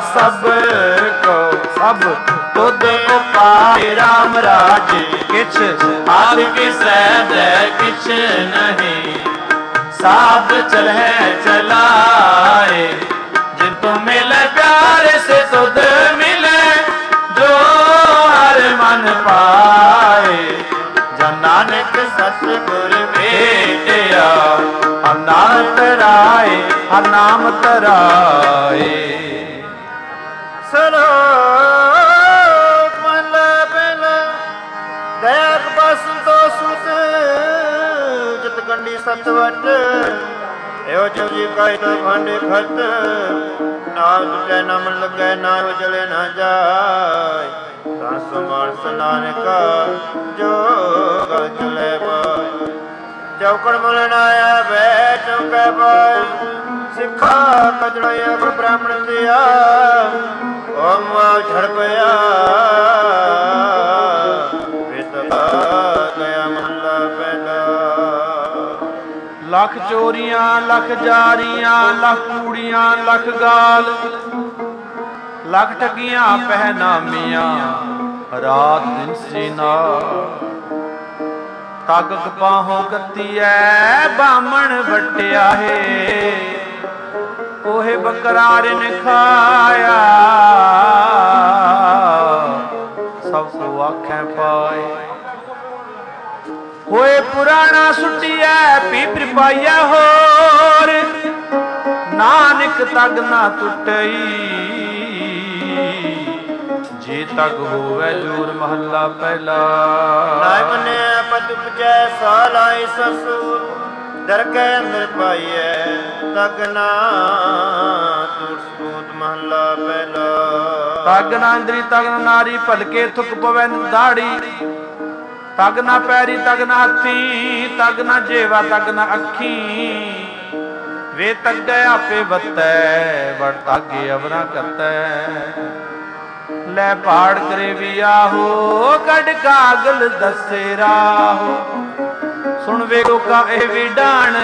ਸਭ ਕੋ ਸਭ ਤੁਧ ਉਪਾਏ ਰਾਮ ਰਾਜੇ ਕਿਛ ਆਦ ਕਿਸੈ ਦੈ ਕਿਛ ਨਹੀਂ ਸਾਧ ਚਲਹਿ ਚਲਾਏ ਜਿਨ ਤੁਮ ਮਿਲੇ ਪਿਆਰੇ ਸੇ ਤੁਧ ਮਿਲੇ ਜੋ ਹਰ ਮਨ ਪਾਏ ਜਨ ਨਾਨਕ ਸਤਿਗੁਰ ਭੇਟਿਆ ਹਰ ਨਾਮ ਤਰਾਏ ਹਰ ਨਾਮ ਤਰਾਏ ਸਲੋਕ ਮਨ ਪਹਿਲਾ ਦਇਕ ਬਸੰਤੋ ਸੁਤ ਜਿਤ ਕੰਡੀ ਸਤਵਟ ਇਹੋ ਜੋ ਜੀ ਕਾਇ ਤੋ ਭਾਂਡੇ ਖਤ ਨਾ ਤੁਟੈ ਨਾ ਮਨ ਲੱਗੈ ਨਾ ਹੋ ਜਲੇ ਨਾ ਜਾਏ ਤਾਂ ਸਮਾਨ ਨਾਨਕਾ ਜੋ ਗਲ ਚਲੇ ਪਾਏ ਚੌਕੜ ਮੁਲਣ ਆਇਆ ਬੈ ਚੌਕੈ ਪਾਏ ਸਿੱਖਾ ਕਜੜਿਆ ਗੁਰ ਬ੍ਰਾਹਮਣ ਦਿਆ ਓਮ ਆ ਝੜ ਪਿਆ ਵਿਤ ਗਿਆ ਮਹਲਾ ਪਹਿਲਾ ਲੱਖ ਚੋਰੀਆਂ ਲੱਖ ਜਾਰੀਆਂ ਲੱਖ ਕੂੜੀਆਂ ਲੱਖ ਗਾਲ ਲੱਖ ਠੱਗੀਆਂ ਪਹਿਨਾਮੀਆਂ ਰਾਤ ਦਿਨ ਸੀਨਾ ਤੱਕ ਕਪਾਹੋਂ ਕੱਤੀਐ ਬਾਮਣ ਵਟਿਆ ਹੈ ਕੋਹੇ ਬਕਰਾਰ ਨੇ ਖਾਇਆ ਸਭ ਕੋ ਆਖੈ ਪਾਏ ਹੋਏ ਪੁਰਾਣਾ ਸੁਟਿਐ ਪੀਪਰ ਪਾਈਐ ਹੋਰ ਨਾਨਕ ਤਗ ਨਾ ਟੁੱਟਈ ਜੇ ਤਗ ਹੋਵੇ ਜੋਰ ਮਹੱਲਾ ਪਹਿਲਾ ਨਾਇ ਮੰਨਿਆ ਪਤ ਉਪਜੈ ਸਾਲਾਈ ਸਸੁਰ ਦਰ ਕੇ ਅੰਦਰ ਪਾਈਐ ਤਗ ਨਾ ਟੁੱਟ ਸੂਤ ਮਹੱਲਾ ਪਹਿਲਾ ਤਗ ਨਾ ਇੰਦਰੀ ਤਗ ਨਾ ਨਾਰੀ ਭਲਕੇ ਥੁਕ ਪਵੈ ਦਾੜੀ ਤਗ ਨਾ ਪੈਰੀ ਤਗ ਨਾ ਹੱਥੀ ਤਗ ਨਾ ਜੇਵਾ ਤਗ ਨਾ ਅੱਖੀ ਵੇ ਤਗ ਆਪੇ ਬੱਤੈ ਵੜ ਤਾਗੇ ਅਵਰਾ ਕਰਤੈ ਲੈ ਪਹਾੜ ਕਰੇ ਵੀ ਆਹੋ ਕੱਢ ਕਾਗਲ ਦੱਸੇ ਰਾਹੋ ਸੁਣ ਵੇ ਲੋਕਾ ਇਹ ਵੀ ਡਾਣ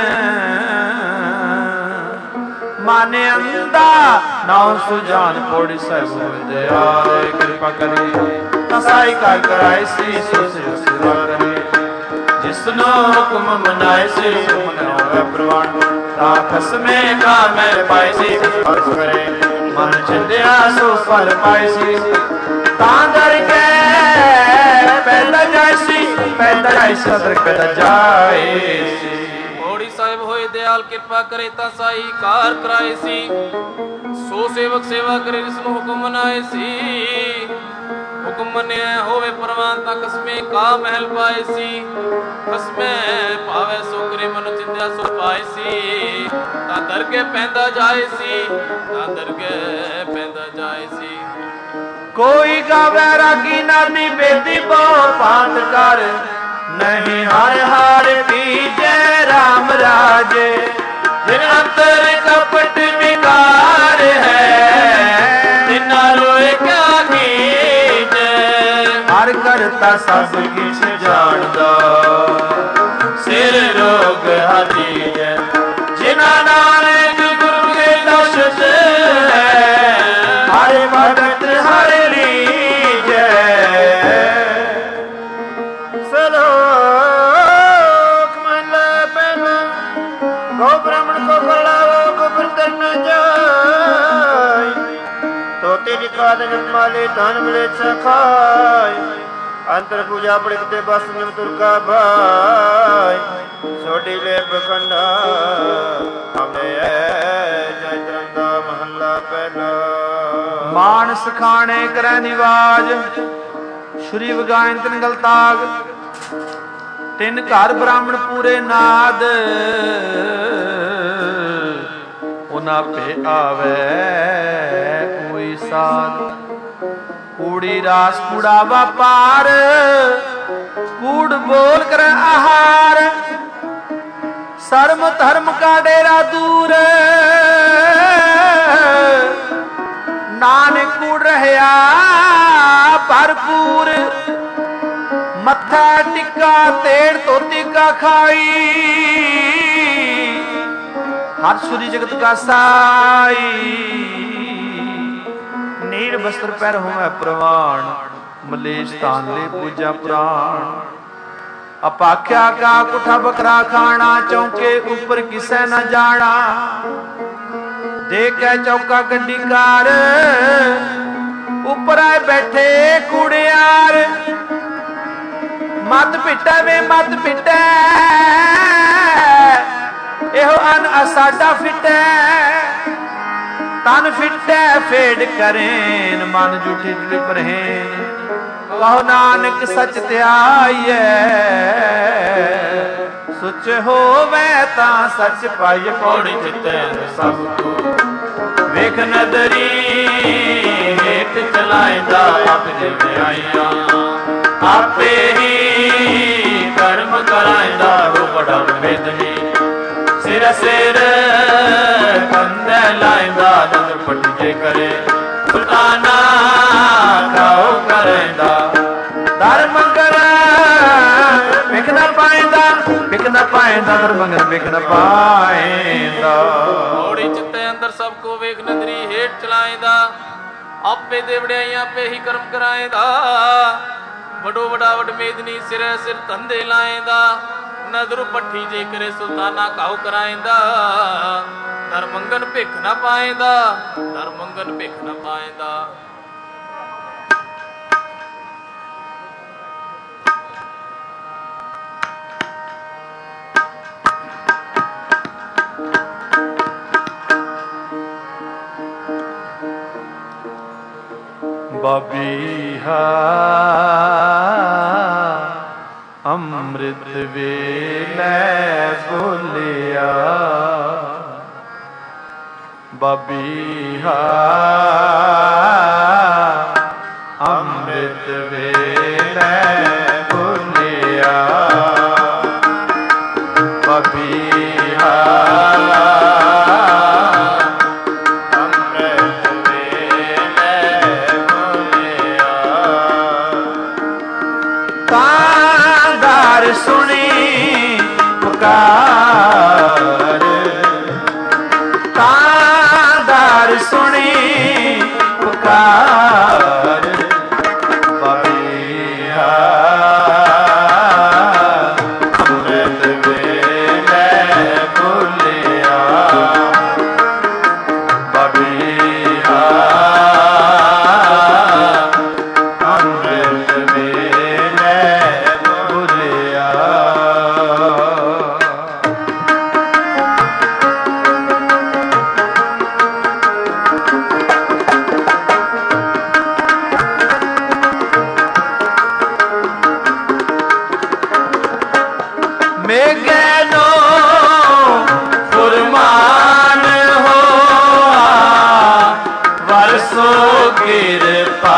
ਮਾਨੇ ਅੰਦਾ ਨਾਉ ਸੁਜਾਨ ਪੋੜੀ ਸਾਹਿਬ ਦਇਆਲੇ ਕਿਰਪਾ ਕਰੇ ਤਸਾਈ ਕਰ ਕਰਾਏ ਸੀ ਸੋ ਸੇਵਾ ਕਰੇ ਜਿਸਨੋ ਹੁਕਮ ਮਨਾਏ ਸੀ ਸੋ ਮਨਾਵੇ ਪ੍ਰਵਾਨ ਤਾ ਖਸਮੇ ਕਾ ਮੈਂ ਪਾਈ ਸੀ ਫਰਜ਼ ਕਰੇ ਮਨ ਚਿੰਦਿਆ ਸੋ ਫਲ ਪਾਈ ਸੀ ਤਾਂ ਦਰ ਕੇ ਪੈਦਾ ਜਾਏ ਸੀ ਪੈਦਾ ਜਾਏ ਸਦਰ ਪੈਦਾ ਜਾਏ ਸੀ ਮੋੜੀ ਸਾਹਿਬ ਹੋਏ ਦਿਆਲ ਕਿਰਪਾ ਕਰੇ ਤਾਂ ਸਾਈ ਕਾਰ ਕਰਾਏ ਸੀ ਸੋ ਸੇਵਕ ਸੇਵਾ ਕਰੇ ਜਿਸ ਨੂੰ ਹੁਕਮ ਮਨਾਏ ਸੀ ਹੁਕਮ ਮੰਨਿਆ ਹੋਵੇ ਪ੍ਰਵਾਨ ਤਾਂ ਕਸਮੇ ਕਾ ਮਹਿਲ ਪਾਏ ਸੀ ਕਸਮੇ ਭਾਵੇ ਸੋ ਕਰੇ ਮਨ ਚਿੰਦਿਆ ਸੋ ਪਾਏ ਸੀ ਤਾਂ ਦਰਗੇ ਪੈਂਦਾ ਜਾਏ ਸੀ ਤਾਂ ਦਰਗੇ ਪੈਂਦਾ ਜਾਏ ਸੀ ਕੋਈ ਗਾਵੇ ਰਾਗੀ ਨਾਨੀ ਬੇਦੀ ਬਹੁ ਪਾਤ ਕਰ ਨਹੀਂ ਹਰ ਹਰ ਪੀਜੈ ਰਾਮ ਰਾਜੇ ਜਿਨ ਅੰਤਰ ਕਪਟ ਵਿਕਾਰ ਹੈ ਤਿਨਾ ਰੋਏ ਕਿਆ ਕੀਜੈ ਹਰ ਕਰਤਾ ਸਭ ਕਿਛ ਜਾਣਦਾ ਸਿਰ ਰੋਗ ਹਰੀਜੈ ਜਿਨਾ ਨਾਨਕ ਗੁਰੂ ਕੇ ਦਰਸ਼ਨ ਹੈ ਹਰ ਭਗਤ ਹਰ ਲੀਜੈ ਸਲੋਕ ਮਹਲਾ ਪਹਿਲਾ ਗੋ ਬ੍ਰਾਹਮਣ ਕੋ ਕਰਲਾਵੋ ਗੋਬਰ ਤਰਨ ਜਾਏ ਤੋਤੇ ਨਿਕਾਦ ਜਮਾਲੇ ਧਨ ਮਿਲੇ ਸਖਾਏ ਅੰਤਰ ਪੂਜਾ ਪੜਿਕਤੇ ਬਸ ਨਿਮ ਤੁਰਕਾ ਭਾਈ ਛੋਟੀ ਲੈ ਬਖੰਡਾ ਹਮਨੇ ਜੈ ਤਰੰਦਾ ਮਹੱਲਾ ਪਹਿਲਾ ਮਾਨਸ ਖਾਣੇ ਕਰੈ ਨਿਵਾਜ ਸ਼੍ਰੀ ਵਗਾਇਨ ਤਿਨ ਗਲਤਾਗ ਤਿੰਨ ਘਰ ਬ੍ਰਾਹਮਣ ਪੂਰੇ ਨਾਦ ਉਹਨਾਂ ਪੇ ਆਵੇ ਕੋਈ ਸਾਧ ਕੂੜੀ ਰਾਸ ਕੂੜਾ ਵਪਾਰ ਕੂੜ ਬੋਲ ਕਰ ਆਹਾਰ ਸਰਮ ਧਰਮ ਕਾ ਡੇਰਾ ਦੂਰ ਨਾਨਕ ਕੂੜ ਰਹਿਆ ਭਰਪੂਰ ਮੱਥਾ ਟਿੱਕਾ ਤੇੜ ਧੋਤੀ ਕਾ ਖਾਈ ਹਰ ਸੁਰੀ ਜਗਤ ਕਾ ਸਾਈ ਨੀੜ ਬਸਤਰ ਪੈਰ ਹੋਵੇ ਪ੍ਰਵਾਨ, ਮਲੇਸ਼ ਤਾਨ ਲੈ ਪੂਜਾ ਪ੍ਰਾਣ। ਅਪਾਖਿਆ ਕਾ ਕੁਠਾ ਬਕਰਾ ਖਾਣਾ, ਚੌਂਕੇ ਉੱਪਰ ਕਿਸੈ ਨਾ ਜਾਣਾ। ਦੇਖੈ ਚੌਕਾ ਗੱਡੀ ਕਾਰ, ਉੱਪਰ ਆਏ ਬੈਠੇ ਕੁੜਿਆਰ। ਮਤ ਪਿੱਟੈ ਵੇ ਮਤ ਪਿੱਟੈ, ਇਹੋ ਅਨ ਅਸਾਡਾ ਫਿੱਟੈ। ਤਨ ਫਿੱਟੈ ਫੇੜ ਕਰੇਨ, ਮਨ ਝੂਠੀ ਲਿਪ ਰਹੇਨ। ਕਹੋ ਨਾਨਕ ਸਚ ਧਿਆਈਐ, ਸੁਚ ਹੋਵੇ ਤਾਂ ਸਚ ਪਾਈਐ। ਪੌੜੀ ਚਿਤੈ ਸਭ ਕੋ ਵੇਖ ਨਦਰੀ, ਹੇਠ ਚਲਾਇਦਾ ਆਪ ਜਿਵੇਂ ਆਈਆਂ। ਆਪੇ ਹੀ ਕਰਮ ਕਰਾਇਦਾ ਹੋ ਬੜਾ ਵੇਦਨੀ। ਸਿਰ ਸਿਰ ਕੰਧੇ ਲਾਇਦਾ ਨਦਰ ਪਟਿਜੇ ਕਰੇ। ਸੁਲਤਾਨਾ ਖਾਓ ਕਰੈਂਦਾ ਦਰ ਮੰਗਲ ਵਿਖ ਨਾ ਪਾਇਂਦਾ, ਵਿਖ ਨਾ ਪਾਇਂਦਾ ਦਰ ਮੰਗਲ ਵਿਖ ਨਾ ਪਾਇਂਦਾ। ਮੋੜੀ ਚਿੱਤੇ ਅੰਦਰ ਸਭ ਕੋ ਵੇਖ ਨਦਰੀ, ਹੇਠ ਚਲਾਇਂਦਾ ਆਪੇ ਦੇ ਵਡਿਆਈਆਂ ਆਪੇ ਹੀ ਕਰਮ ਕਰਾਇਂਦਾ। ਵਡੋ ਵਡਾ ਵਡ ਮੇਦਨੀ, ਸਿਰੇ ਸਿਰ ਧੰਦੇ ਲਾਇਂਦਾ। ਨਦਰ ਪੱਠੀ ਜੇ ਕਰੇ ਸੁਲਤਾਨਾ ਕਾਉ ਕਰਾਇਂਦਾ। ਦਰ ਮੰਗਨ ਭਿਖ ਨਾ ਪਾਇਂਦਾ, ਦਰ ਮੰਗਨ ਭਿਖ ਨਾ ਪਾਇਂਦਾ। ਬਾਬੀਹਾ ਅੰਮ੍ਰਿਤ ਵੇਲੇ ਬੋਲਿਆ। ਬਾਬੀਹਾ ਅੰਮ੍ਰਿਤ ਵੇਲੇ ਬੋਲਿਆ। ਬਾਬੀਹਾ ਸੁਣੀ ਪੁਕਾਰ, ਤਾਂਦਾਰ ਸੁਣੀ ਪੁਕਾਰ। ਬਾਬੀਹਾ ਅੰਮ੍ਰਿਤ ਵੇਲੇ ਬੋਲਿਆ। ਬਾਬੀਹਾ ਅੰਮ੍ਰਿਤ ਵੇਲੇ ਬੋਲਿਆ। ਮੇਘਨੋ ਫੁਰਮਾਨ ਹੋਆ, ਵਰਸੋ ਕਿਰਪਾ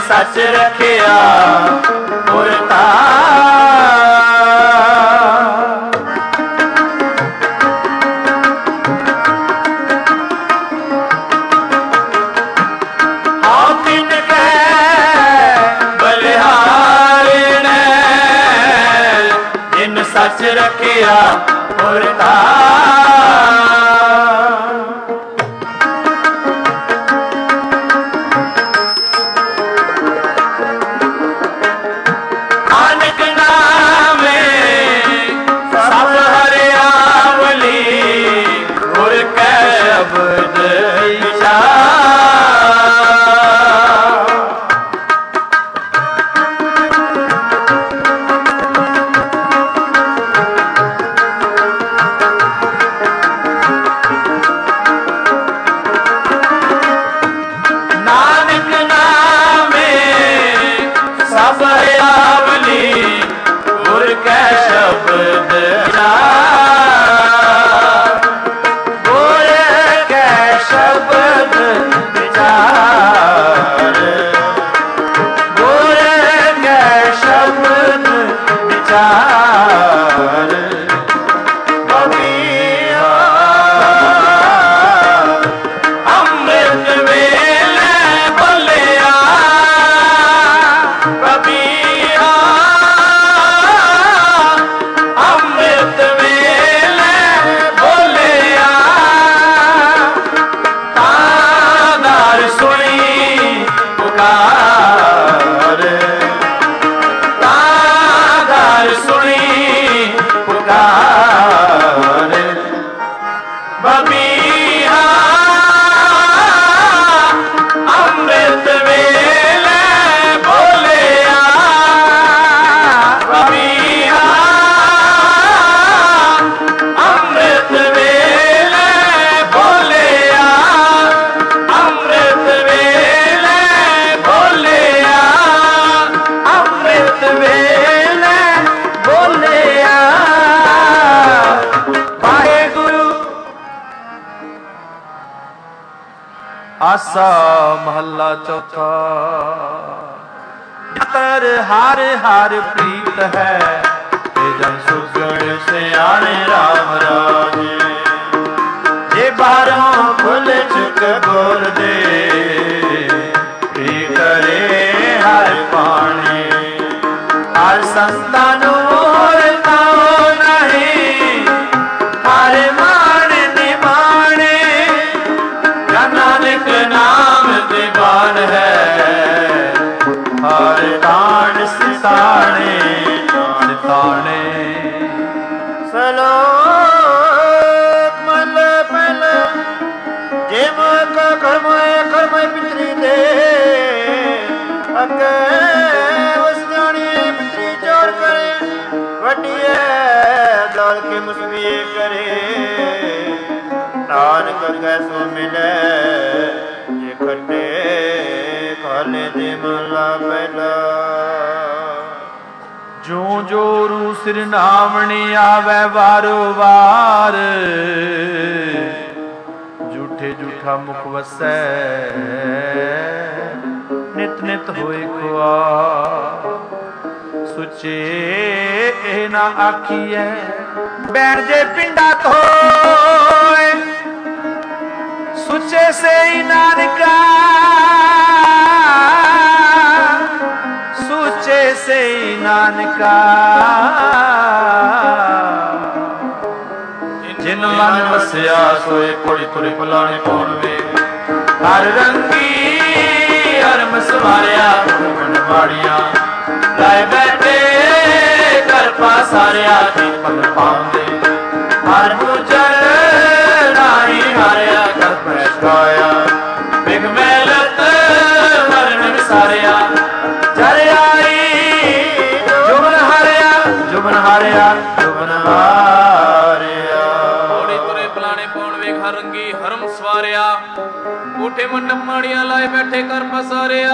सच रखिया पुरता सच रखिया पुरता नानक नामे सब हरियावली गुर कै शब्द आसा महला चौथा। तर हार हार प्रीत है ते जन सुगण सियाणे राम राजे। जे बारों खुल चुक बोल दे पी करे हर पानी। हर संतान नहीं हर मान निमाने। नानक नाम दीवान है हर तान सिताने सिताने। सलोक मल पल जेम का कर्म कर्म पितरी दे। अगे वस्याणी पितरी चोर करे वड्डी दौड़ के मुस्वी करे। नानक कैसो मिले ये खटे खाले दे मला पहला। जो जो रू सिर नामणी आवे वारो वार। झूठे झूठा मुख वसै नित नित होए खुआ। सुचे ए ना आखिए बैठ जे पिंडा तो। सुचे से ही नानका सुचे से ही नानका। जिन मन वसया सोए कोड़ी तुरे पुलाने पौन वे। हर रंगी हर मसवारिया मन माड़िया। लाए बैठे कर पासारिया तीन पल पाਉਂਦੇ। हर गुजर नाई हारिया कर प्रश्काया। बिग मेलत मरण विसारिया। जर आई जुबन हारिया जुबन हारिया जुबन हारिया। कोड़ी तुरे पलाने पौन वे हर रंगी हरम सवारिया। कोठे मंडप माड़िया लाए बैठे कर पसारिया।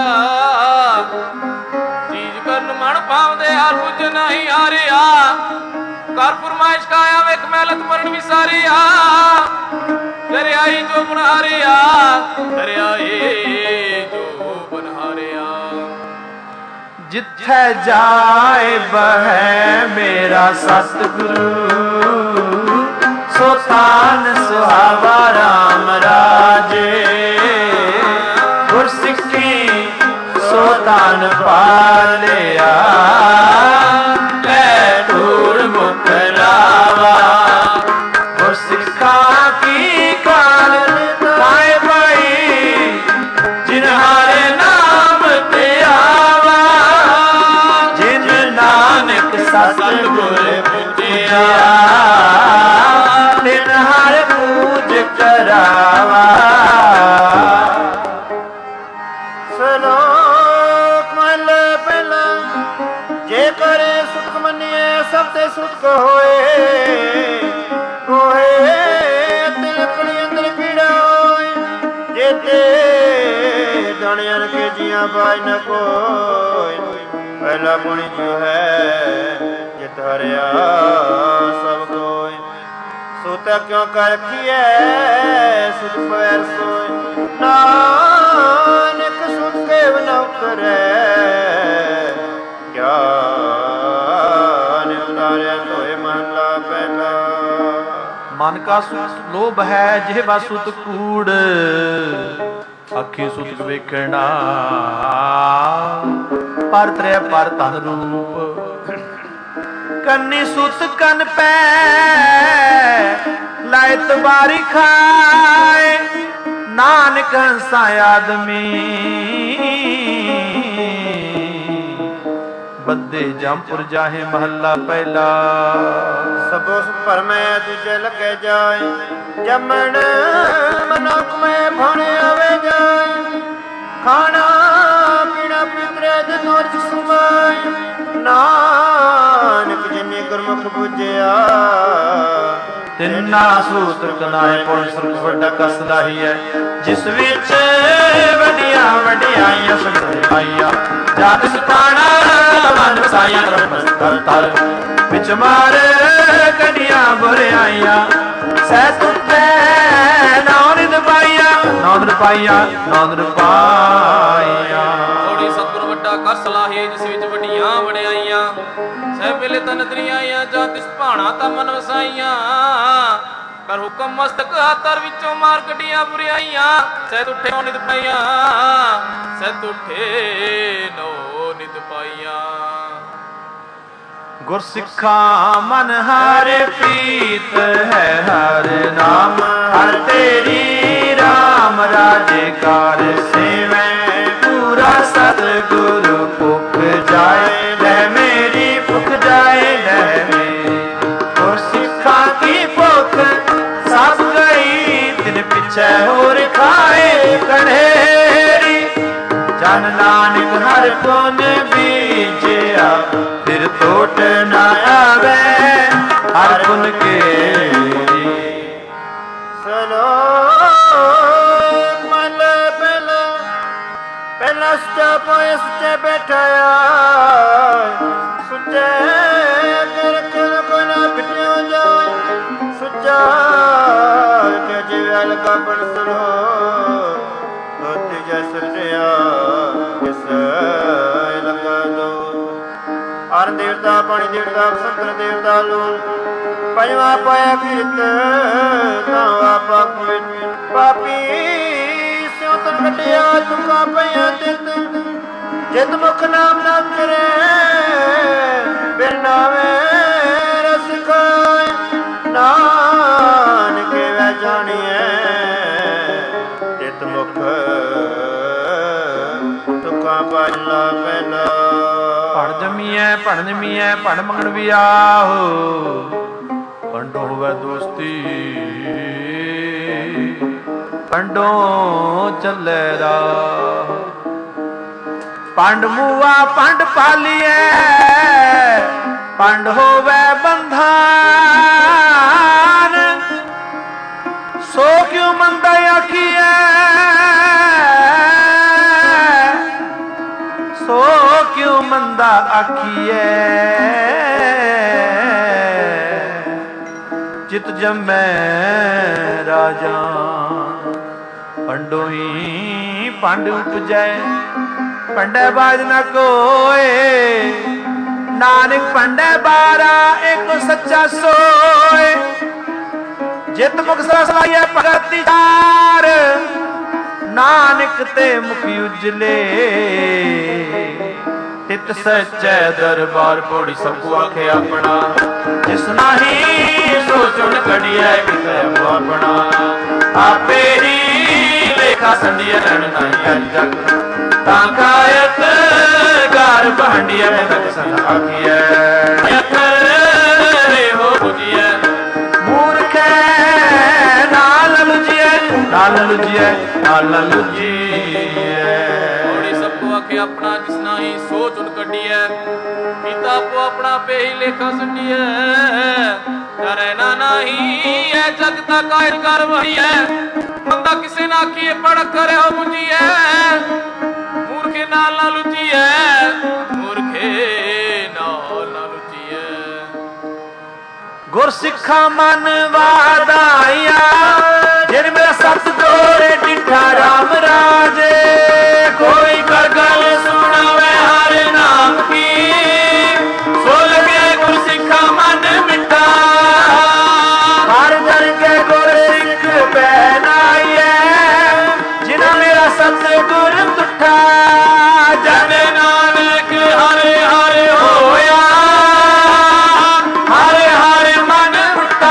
चीज करन मन पाਉਂਦੇ हर कुछ नहीं हारिया। कर फरमाइश काया वेख मेलत मरण विसारिया। दरियाई जो बनहारिया दरियाई जो बनहारिया। ਜਿੱਥੈ ਜਾਏ ਬਹਿ ਮੇਰਾ ਸਤਿਗੁਰੂ, ਸੋ ਥਾਨ ਸੁਹਾਵਾ ਰਾਮ ਰਾਜੇ। ਗੁਰਸਿੱਖੀ ਸੋ ਥਾਨ ਪਾਲਿਆ, ਲੈ ਧੂੜ ਮੁਖ ਲਾਵਾ। ਗੁਰਸਿੱਖਾਂ ਕੀ ਕਾਲ ਕਾਇ ਪਾਈ, ਜਿਨ ਹਾਰੇ ਨਾਮ ਤੇ ਆਵਾ। ਜਿਨ ਨਾਨਕ ਸਤਿਗੁਰ ਪੁਜਿਆ, ਤਿਨ ਹਰ ਪੂਜ ਕਰਾਵਾ। ਸਲੋਕ ਮਹਲਾ ਪਹਿਲਾ। ਜੇ ਕਰੇ ਸੁਖ ਮੰਨੀਏ ਸਭ ਤੇ ਸੁਖ ਹੋਏ, ਹੋਏ ਤਿਲਕੜੀ ਅੰਦਰ ਪੀੜਾ ਹੋਏ। ਜੇ ਤੇ ਜਾਣਿਆ ਕੇ ਜੀਆਂ ਬਾਜ ਨ ਕੋਈ, ਪਹਿਲਾ ਪੁਣੀ ਜੋ ਹੈ ਜਿਤ ਹਰਿਆ ਸਭ ਕੋਇ। ਸੋਤਾ ਕਿਉ ਕਰ ਰਖੀਐ ਸੁਖ ਪੈਰ ਸੋਇ, ਨਾਨਕ ਸੁਖ ਕੇਵ ਨ ਉਤਰੈ। ਗਿਆਨ ਉਤਾਰਿਆ ਧੋਏ ਮਹਲਾ ਪਹਿਲਾ। ਮਨ ਕਾ ਸੁਖ ਲੋਭ ਹੈ ਜਿਹਵਾ ਸੁਤ ਕੂੜ, ਅੱਖੀ ਸੁਤ ਵੇਖਣਾ ਪਰ ਤ੍ਰੈ ਪਰ ਤਨ ਰੂਪ। ਕੰਨੀ ਸੁਤ ਕੰਨ ਪੈ ਲਾਇਤ ਬਾਰੀ ਖਾਏ, ਨਾਨਕ ਹੰਸਾ ਆਦਮੀ ਬੱਦੇ ਜੰਪੁਰ ਜਾਹੇ ਮਹੱਲਾ ਪਹਿਲਾ। ਸਭੋ ਭਰਮੈ ਦੂਜੇ ਲੱਗੇ ਜਾਏ, ਜੰਮਣ ਮਨੁੱਖ ਮੈਂ ਭਣ ਆਵੇ ਜਾਏ। ਖਾਣਾ ਪੀਣਾ ਪਿਤਰੇ ਜਨੋਰ ਸਮਾਏ, ਨਾਨਕ ਜਿਨੇ ਗੁਰਮੁਖ ਬੁਝਿਆ। ਤਿੰਨਾ ਸੂਤਰ ਕਨਾਏ ਪੁਣ ਸਰਬ ਵੱਡਾ ਕਸ ਲਾਹੀ ਹੈ, ਜਿਸ ਵਿੱਚ ਵੱਡੀਆਂ ਵਡਿਆਈਆਂ ਸਗਲ ਪਾਈਆ। ਜਾਤ ਸਤਾਣਾ ਮਨ ਵਸਾਈਆਂ ਕਰ ਤਰ, ਵਿੱਚ ਮਾਰ ਕਢੀਆਂ ਬੁਰਿਆਈਆਂ। ਸਹਿ ਤੁਟੈ ਨੌ ਨਿਧ ਪਾਈਆ, ਨੌ ਨਿਧ ਪਾਈਆ, ਨੌ ਨਿਧ ਪਾਈਆ। ਥੋੜੀ ਸਤਿਗੁਰ ਵੱਡਾ ਕਸ ਲਾਹੀ, ਜਿਸ ਵਿੱਚ ਵੱਡੀਆਂ ਵਡਿਆਈਆਂ। ਸਹਿ ਵੇਲੇ ਤਨ ਦਰਿਆਈਆਂ, ਜਾਂ ਤਿਸ ਭਾਣਾ ਤਾਂ ਮਨ ਵਸਾਈਆਂ। ਕਰ ਹੁਕਮ ਮਸਤਕ ਤਰ ਵਿੱਚੋਂ ਮਾਰ ਕੱਢੀਆਂ ਬੁਰਿਆਈਆਂ। ਸਹਿ ਤੁਠੇ ਨੌ ਨਿਧ ਪਾਈਆਂ, ਸਹਿ ਤੁਠੇ ਨੌ ਨਿਧ ਪਾਈਆਂ। ਗੁਰਸਿੱਖਾਂ ਮਨ ਹਾਰੇ ਪ੍ਰੀਤ ਹੈ ਹਰ ਨਾਮ। ਹਰ ਤੇਰੀ ਰਾਮ ਰਾਜੇ ਕਾਰ ਸੇਵੈ, ਪੂਰਾ ਸਤਿਗੁਰੂ ਭੁਖ ਜਾਏ। ਲੈ ਮੇਰੀ ਭੁਖ ਜਾਏ, ਲੈ ਮੇਰੀ। ਗੁਰਸਿੱਖਾਂ ਕੀ ਭੁਖ ਸਭ ਗਈ, ਤਿਨ ਪਿਛੈ ਹੋਰ ਖਾਏ ਕਣੇਰੀ। ਜਨ ਨਾਨਕ ਹਰ ਗੁਣ ਬੀਜਿਆ, ਫਿਰ ਟੋਟ ਨਾ ਆਵੇ ਹਰ ਗੁਣ ਕੇਰੀ। ਸਲੋਕ ਮਹਲਾ ਪਹਿਲਾ। ਪਹਿਲਾ ਸੁਚਾ ਪੋਏ ਸੁਚੇ ਬੈਠਾਇਆ, ਸੁਚੇ ਕਰ ਕਰ ਕੋ ਨਾ ਬਿਟਿਓ ਜਾਏ। ਸੁਚਾ ਕੇ ਜਿਵੇਂ ਲਗਾ ਪੜ ਸੁਲੋ, ਦੋਤੀ ਜੈ ਸੁਚਿਆ ਕਿਸ ਲਗਾ ਦੋ। ਅਰਨ ਦੇਵਤਾ ਪਾਣੀ ਦੇਵਤਾ ਸੰਤਰ ਦੇਵਤਾ ਲੋਲ, ਪੰਜਵਾ ਪਾਇਆ ਕਿਰਤ ਤਾਂ ਆਪਾ ਕੋਈ। ਪਾਪੀ ਸਿਉ ਤਨ ਕੱਢਿਆ ਤੁਕਾ ਪਈਆਂ ਤਿਤ, ਜਿਤ ਮੁਖ ਨਾਮ ਨਾ ਚਰੇ ਬਿਰਨਾਵੇ ਰਸ ਖਾਏ। ਨਾਨਕ ਵੈ ਜਾਣੀਐ ਜਿਤ ਮੁਖ ਤੁਕਾ ਪਾਲਾ ਪਹਿਲਾ। ਭਣ ਜੰਮੀਐ ਭਣ ਨਿਮੀਐ ਭਣ ਮੰਗਣ ਵੀ ਆਹੋ, ਪੰਡੋ ਹੋਵੇ ਦੋਸਤੀ ਪੰਡੋ ਚੱਲੇ ਰਾਹ। ਪੰਡ ਮੂਆ ਪੰਡ ਪਾਲੀਐ, ਪੰਡ ਹੋਵੇ ਬੰਧਾਨ। ਸੋ ਕਿਉ ਮੰਦਾ ਆਖੀਐ, ਸੋ ਕਿਉ ਮੰਦਾ ਆਖੀਐ। ਜਿਤ ਜੰਮੈ ਰਾਜਾ, ਪੰਡੋ ਹੀ ਪੰਡ ਉਪਜੈ। ਪੰਡੈ ਬਾਜ ਨਾ ਕੋਏ, ਨਾਨਕ ਪੰਡੈ ਬਾਰਾ ਇੱਕ ਸੱਚਾ ਸੋਏ। ਜਿਤ ਮੁਖ ਸਲਾਈਐ ਭਗਤ ਚਾਰ, ਨਾਨਕ ਤੇ ਮੁਖ ਉਜਲੇ। ਤਿਤ ਸੱਚੈ ਦਰਬਾਰ ਪੌੜੀ ਸਭ ਕੋ ਆਖੇ ਆਪਣਾ, ਜਿਸ ਨਾਹੀ ਸੋ ਚੁਣ ਕਢੀਐ ਕਿਤੇ ਆਪਣਾ। ਆਪੇ ਹੀ ਲੇਖਾ ਸੰਡੀਐ ਰਣ ਨਾਹੀ ਅਜ ਜਗ, ਤਾਂ ਕਾਇਤ ਗਾਰ ਭਾਂਡੀਐ ਤਕ ਸੰਗ ਆਖੀਐ। ਅਖਰ ਹੋ ਬੁਝੀਐ ਮੂਰਖੈ ਨਾਲ ਲੁਝੀਐ, ਨਾਲ ਲੁਝੀਐ, ਨਾਲ ਲੁਝੀਐ। ਆਖੇ ਆਪਣਾ ਜਿਸ ਨਾਹੀ ਸੋਚ ਉਨ ਕੱਢੀਐ, ਕੀਤਾ ਆਪੋ ਆਪਣਾ ਪੇ ਹੀ ਲੇਖਾ ਸੰਡੀਐ। ਡਰੈ ਨਾ ਨਾਹੀ ਐ ਜਗ ਤਾ ਕਾਇਰ ਕਰ ਵਹੀਐ, ਬੰਦਾ ਕਿਸੇ ਨਾ ਆਖੀਏ ਪੜ ਕਰਿਓ ਬੁਝੀਐ। ਮੂਰਖੇ ਨਾਲ ਨਾ ਲੁਝੀਐ, ਮੂਰਖੇ ਨਾਲ ਨਾ ਲੁਝੀਐ। ਗੁਰ ਸਿੱਖਾ ਮਨ ਵਾਧਾਇਆ, ਜਿਨ ਮੇਰਾ ਸਤ ਤੋਰੇ ਡਿਠਾ ਰਾਮ ਰਾਜੇ। ਕੋਈ ਕਰ ਗੱਲ ਸੁਣਾਵੇ ਹਰ ਨਾਮ ਕੀ, ਸੋ ਲਗੇ ਗੁਰ ਸਿੱਖਾ ਮਨ ਮਿੱਠਾ। ਹਰ ਦਰ ਕੇ ਗੁਰ ਸਿੱਖ ਪਹਿਨਾਈਐ, ਜਿਨਾ ਮੇਰਾ ਸਤ ਗੁਰ ਤੁਠਾ। ਜਨ ਨਾਨਕ ਹਰਿ ਹਰਿ ਹੋਇਆ, ਹਰਿ ਹਰਿ ਮਨ ਟੁੱਟਾ।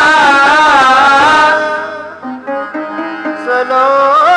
ਸਲੋਕ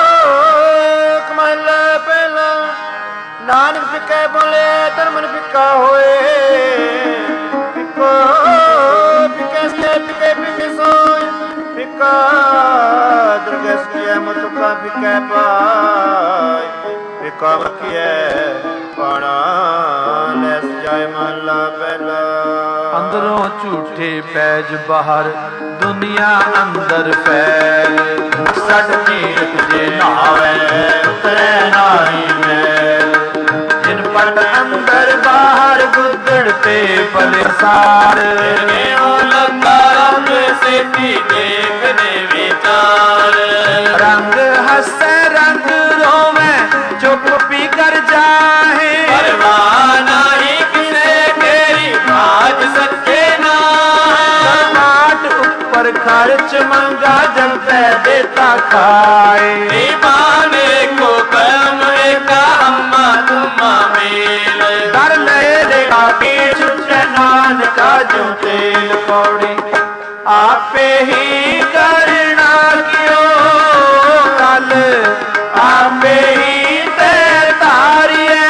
ਮਹਲਾ ਪਹਿਲਾ, ਨਾਨਕ ਫਿੱਕੇ ਬੋਲੇ ਤਨ ਮਨ ਫਿੱਕਾ ਹੋਏ। ਫਿੱਕੋ ਫਿੱਕੇ ਸੇ ਫਿੱਕੇ ਫਿੱਕੇ ਸੋਏ, ਫਿੱਕਾ ਦਰਗਸ ਕੀਐ ਮਤੁਕਾ ਫਿੱਕੇ ਪਾਏ। ਫਿੱਕਾ ਮਕੀਐ ਪਾਣਾ ਲੈ ਸਜਾਏ ਮਹਲਾ ਪਹਿਲਾ। ਅੰਦਰੋਂ ਝੂਠੇ ਪੈਜ ਬਾਹਰ, ਦੁਨੀਆ ਅੰਦਰ ਫੈਲ। ਸੱਟ ਤੀਰਥ ਜੇ ਨਾਵੇ ਉਤਰੈ ਨਾਹੀ ਮੈਲ। ਜਿਨ ਪਟ ਅੰਦਰ ਬਾਹਰ ਗੁੱਦੜ ਤੇ ਪਲਸਾਰ। ਇਹੋ ਲੱਗਾ ਰੰਗ ਸੇਤੀ ਦੇਖਦੇ ਵਿਚਾਰ। ਰੰਗ ਹੱਸੈ ਰੰਗ ਰੋਵੇ ਚੁੱਪ ਪੀ ਕਰ ਜਾਹੇ। ਪਰਵਾਹ ਨਾਹੀ ਕਿਸੇ ਤੇਰੀ ਬਾਜ ਸੱਚੇ ਨਾਮ। ਨਾਟ ਉੱਪਰ ਖਰਚ ਮੰਗਾ ਜੰਤੈ ਦੇਤਾ ਖਾਏ। ਈਮਾਨੇ ਕੋ ਕਰਮ ਏਕਾ ਹਮਾ ਤੁਮਾ ਮੇਲ। ਦਰ ਲਏ ਦੇਖਾ ਕੀ ਛੁੱਟੈ ਨਾਨਕਾ ਜੋ ਤੇਲ ਕੌੜੀ। ਆਪੇ ਹੀ ਕਰਨਾ ਕਿਉ ਕਲ, ਆਪੇ ਹੀ ਤੇ ਧਾਰੀਐ।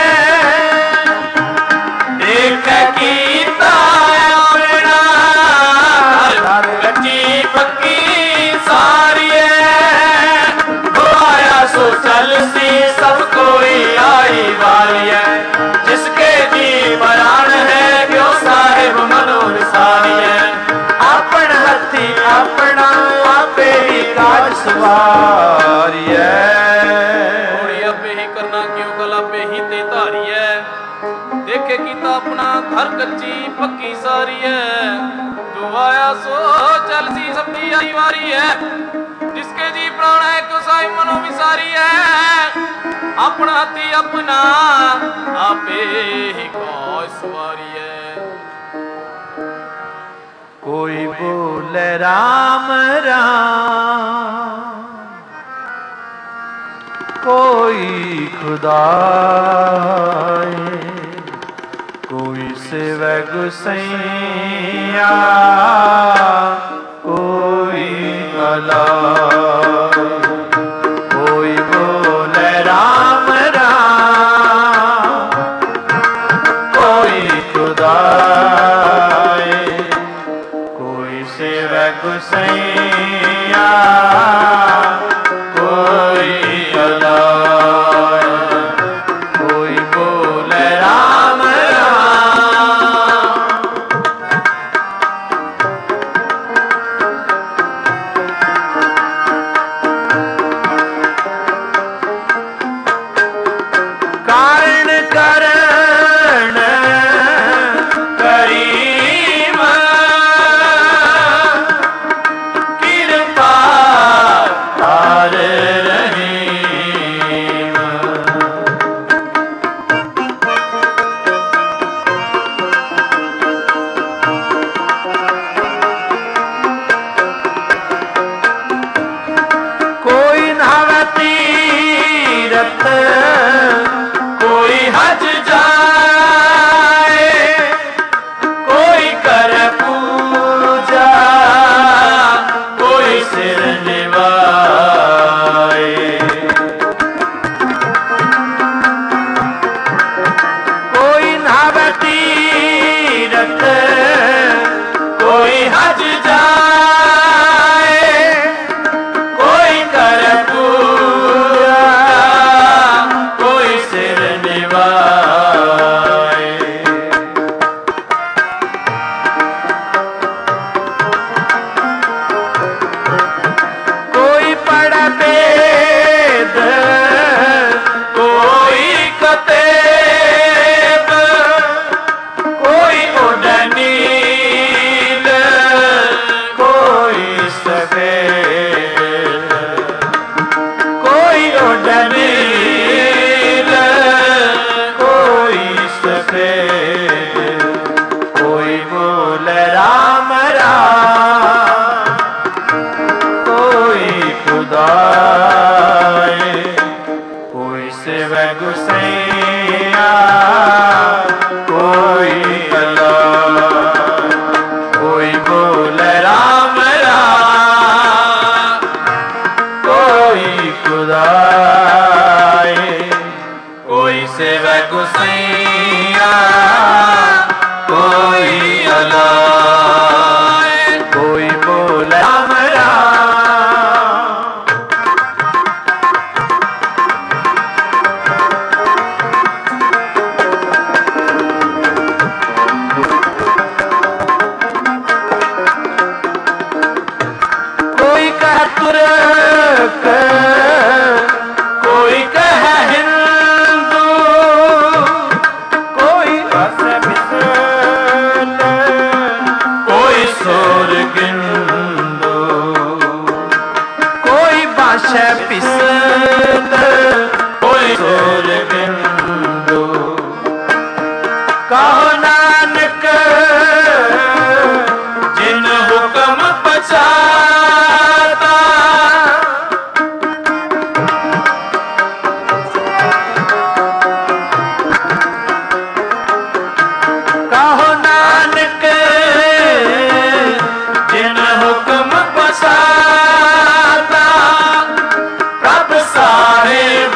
ਦੇਖ ਕੀਤਾ ਆਪਣਾ, ਕੱਚੀ ਪੱਕੀ ਸਾਰੀਐ। ਆਇਆ ਸੋ ਚਲ ਸੀ ਸਭ ਕੋਈ ਆਈ ਵਾਲੀਐ। ਜਿਸਕੇ ਜੀ ਪ੍ਰਾਣ ਹੈ ਕਿਉ ਸਾਹਿਬ ਮਨੋ ਵਿਸਾਰੀਐ। ਆਪਣ ਹੱਥੀ ਆਪਣਾ ਆਪੇ ਹੀ ਕਾਜ ਸਵਾਰੀਐ। ਹੋੜੀ ਆਪੇ ਹੀ ਕਰਨਾ ਕਿਉ ਕਲ ਆਪੇ ਹੀ ਤੇ ਧਾਰੀਐ। ਦੇਖੇ ਕੀਤਾ ਆਪਣਾ ਘਰ ਕੱਚੀ ਪੱਕੀ ਸਾਰੀਐ। ਜੋ ਆਇਆ ਸੋ ਚਲ ਸੀ ਸਭ ਦੀ ਆਈ ਵਾਰੀ ਹੈ। ਜਿਸਕੇ ਜੀ ਪ੍ਰਾਣ ਹੈ ਕਿਉ ਸਾਹਿਬ ਮਨੋ ਵਿਸਾਰੀਐ। ਆਪਣਾ ਹੱਥੀ ਆਪਣਾ ਆਪੇ ਹੀ ਕਾਜ ਸਵਾਰੀਐ। ਕੋਈ ਬੋਲੇ ਰਾਮ ਰਾਮ, ਕੋਈ ਖੁਦਾਏ। ਕੋਈ ਸੇਵੈ ਗੁਸਈਆ, ਕੋਈ ਅਲਾਏ। ਕੋਈ ਬੋਲੇ ਰਾਮ ਰਾਮ, ਕੋਈ ਖੁਦਾਏ। ਕੋਈ ਸੇਵੈ ਗੁਸਈਆ, ਕੋਈ ਅਲਾਏ। ਕੋਈ ਬੋਲੇ ਰਾਮ ਕਾਰਨ ਕਰਨ ਕਰੀਮ, ਕਿਰਪਾ ਕਰ ਰਹੀਮ। सेवै गोसैया कोई अलाय, कोई बोले राम राम। कोई कह तुर्क, कोई कह हिंदू, कोई रस बिसल, कोई सुर गिंदू, कोई बाशे पिसल, कोई सुर गिंदू। कहो नानक जिन हुक्म पचाता, कहो नानक जिन हुक्म पचाता, प्रभ साहिब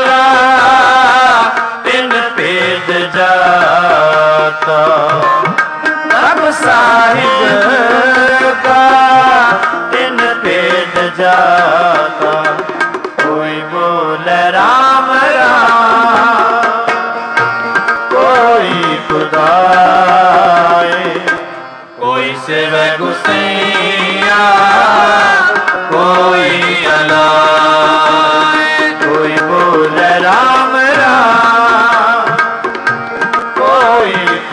तिन भेद जाता, प्रभ साहिब का तिन भेद जाता। कोई बोले राम राम, कोई खुदाए, कोई सेवै गोसैया कोई अलाय, कोई बोले राम राम, कोई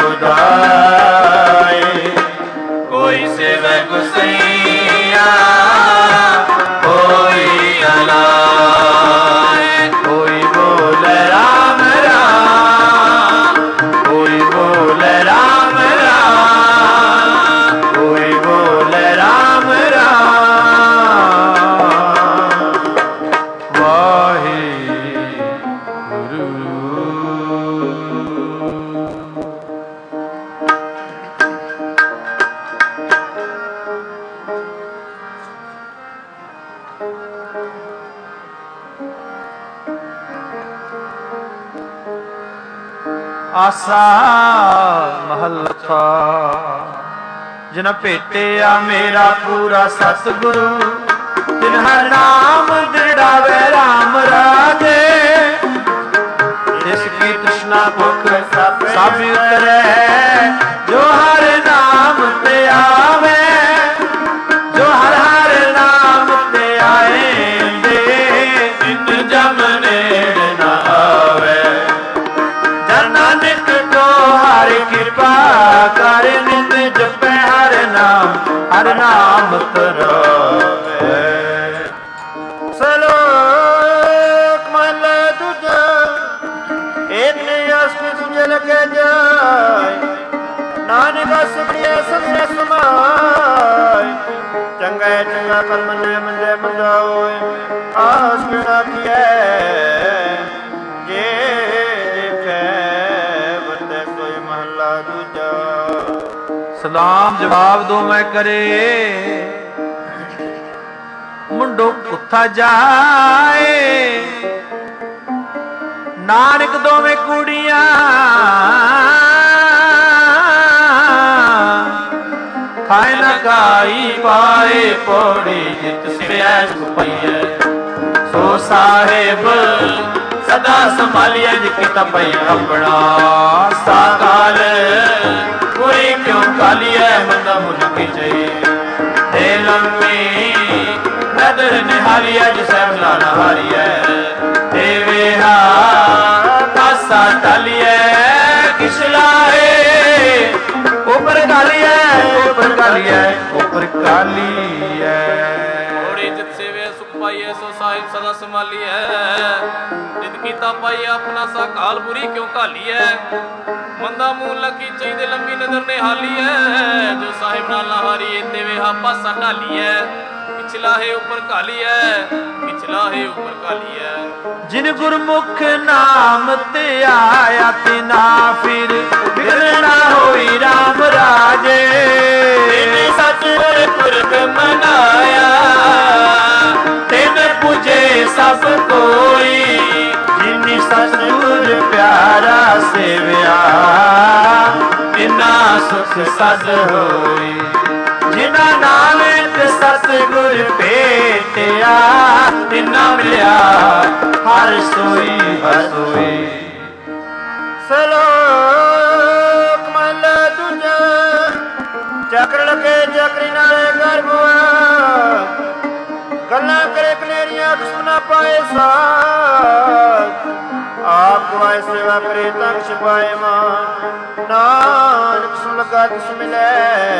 खुदाए, कोई सेवै गोसैया कोई अलाय, कोई बोले राम राम, कोई बोले राम राम, कोई बोले राम राम। वाहिगुरु। आसा महलता जिन भेटिया मेरा पूरा सतगुरु, तिन हर नाम दृढ़ावे राम राजे। जिसकी तृष्णा भुख सब उतरे, जो हर नाम ते आवे, जो हर हर नाम ते आएंगे, इन जम नेड़ न आवे। नानक तो हर कृपा कर, नित जपे हर नाम, हर नाम तरावे। सलोक महला दूजा, एक अष्ट दूजे लगे जाय, नानक सुखिया सत्य समाय। चंगा चंगा कर मने मंदे मंदा होय, आस बिना किए जे दूजा। सलाम जवाब दो मैं करे, मुंडो कुत्था जाए। नानक दो में कुड़ियां खाए न खाई पाए, पौड़ी जित सिया सुपैया। सो साहेब सदा संभालिया जिकिता पई अपना, साकाल कोई क्यों कालिया मंदा मुनकी चाहिए। हे लम्मी नदर निहारिया जिसे मिला नहारिया, हे वेहा कासा टालिया किसलाए। ऊपर कालिया ऊपर कालिया ऊपर कालिया। पाइए सो साहिब सदा संभाली है, जिद कीता पाइए अपना सा काल बुरी क्यों काली है। मंदा मुंह लगी चाहिए लंबी नजर ने हाली है, जो साहिब नाल हारी तेवे हा पासा ढाली है। पिछला है ऊपर काली है, पिछला है ऊपर काली है। जिन गुरमुख नाम ते आया तिना फिर बिगड़ना होई राम राजे। सच पुरख मनाया तिन पूजे सब कोई, जिन ਸਤਿਗੁਰ ਪਿਆਰਾ ਸੇਵਿਆ ਤਿਨਾ ਸੁਖ ਸਦ ਹੋਈ। ਜਿਨਾ ਨਾਨਕ ਸਤਿਗੁਰ ਭੇਟਿਆ ਤਿਨਾ ਮਿਲਿਆ ਹਰ ਸੋਈ ਹਰ ਸੋਈ। ਸਲੋਕ ਮਹਲਾ ਦੂਜਾ। ਚੱਕਰ ਲਗੇ ਚੱਕਰੀ ਨਾਲੇ ਗਰਬਵਾ ਗੱਲਾਂ ਕਰੇ ਕਨੇਰੀਆਂ ਕਿਸਮ ਨਾ ਪਾਏ ਸਾਥ। ਆਪ ਗਵਾਏ ਸੇਵਾ ਕਰੇ ਤੰਗ ਛਪਾਏ ਮਾਨ ਨਾਨਕ ਸੁਣ ਲਗਾ ਤਿਸ ਮਿਲੇ